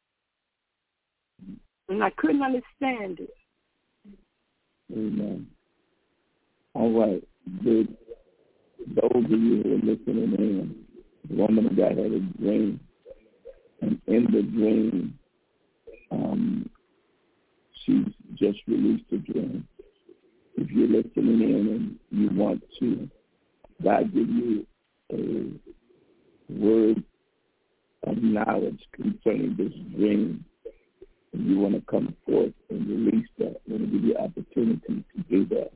[SPEAKER 11] And I couldn't understand it.
[SPEAKER 3] Amen. All right. The, those of you who are listening in, the woman of God had a dream. And in the dream, um, she's just released a dream. If you're listening in and you want to, God give you a word of knowledge concerning this dream, and you want to come forth and release that, I want to give you opportunity to do that.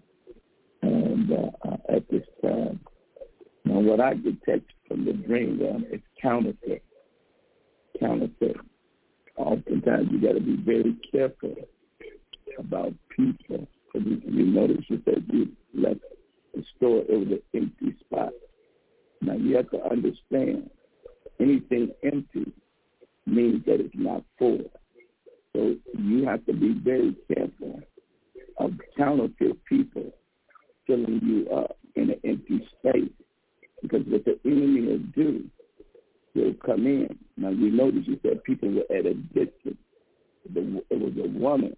[SPEAKER 3] And uh, uh, at this time, now what I detect from the dream realm is counterfeit. Counterfeit. Oftentimes you got to be very careful about people. Because you, you notice you said you left the store, it was an empty spot. Now you have to understand, anything empty means that it's not full. So you have to be very careful of counterfeit people filling you up in an empty space. Because what the enemy will do, he'll come in. Now you notice you said people were at a distance. It was a woman,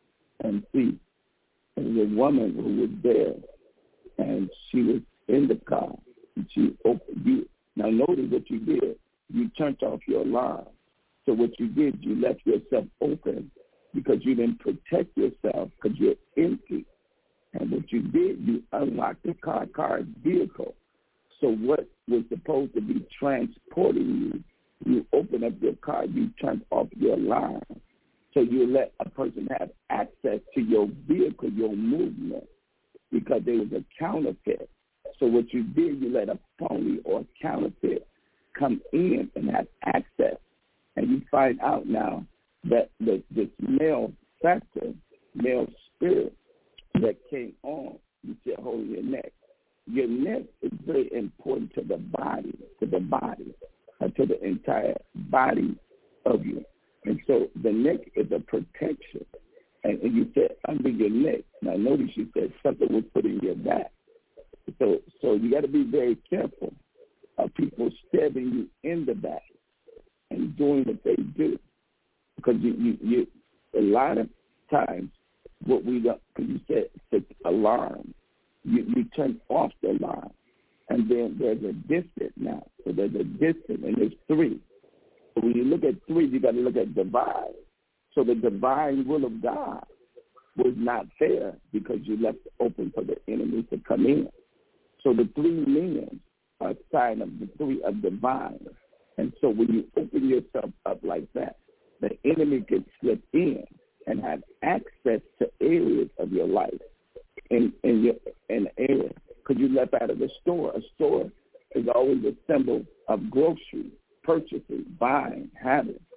[SPEAKER 3] and see, it was a woman who was there, and she was in the car, and she opened you. Now notice what you did. You turned off your alarm. So what you did, you left yourself open because you didn't protect yourself because you're empty. And what you did, you unlocked the car, car's vehicle. So what was supposed to be transporting you, you open up your car, you turn off your alarm. So you let a person have access to your vehicle, your movement, because there was a counterfeit. So what you did, you let a phony or counterfeit come in and have access. And you find out now that the, this male factor, male spirit that came on, you said holding your neck. Your neck is very important to the body, to the body, uh, to the entire body of you. And so the neck is a protection. And, and you said under your neck. Now notice you said something was put in your back. So so you got to be very careful of people stabbing you in the back and doing what they do. Because you, you, you a lot of times what we got, because you said it's alarm, you, you turn off the alarm. And then there's a distance now. So there's a distance, and there's three. So when you look at three, you got to look at divine. So the divine will of God was not fair because you left it open for the enemy to come in. So the three men are a sign of the three of divine. And so when you open yourself up like that, the enemy can slip in and have access to areas of your life in in your in area because you left out of the store. A store is always a symbol of grocery, purchasing, buying, having.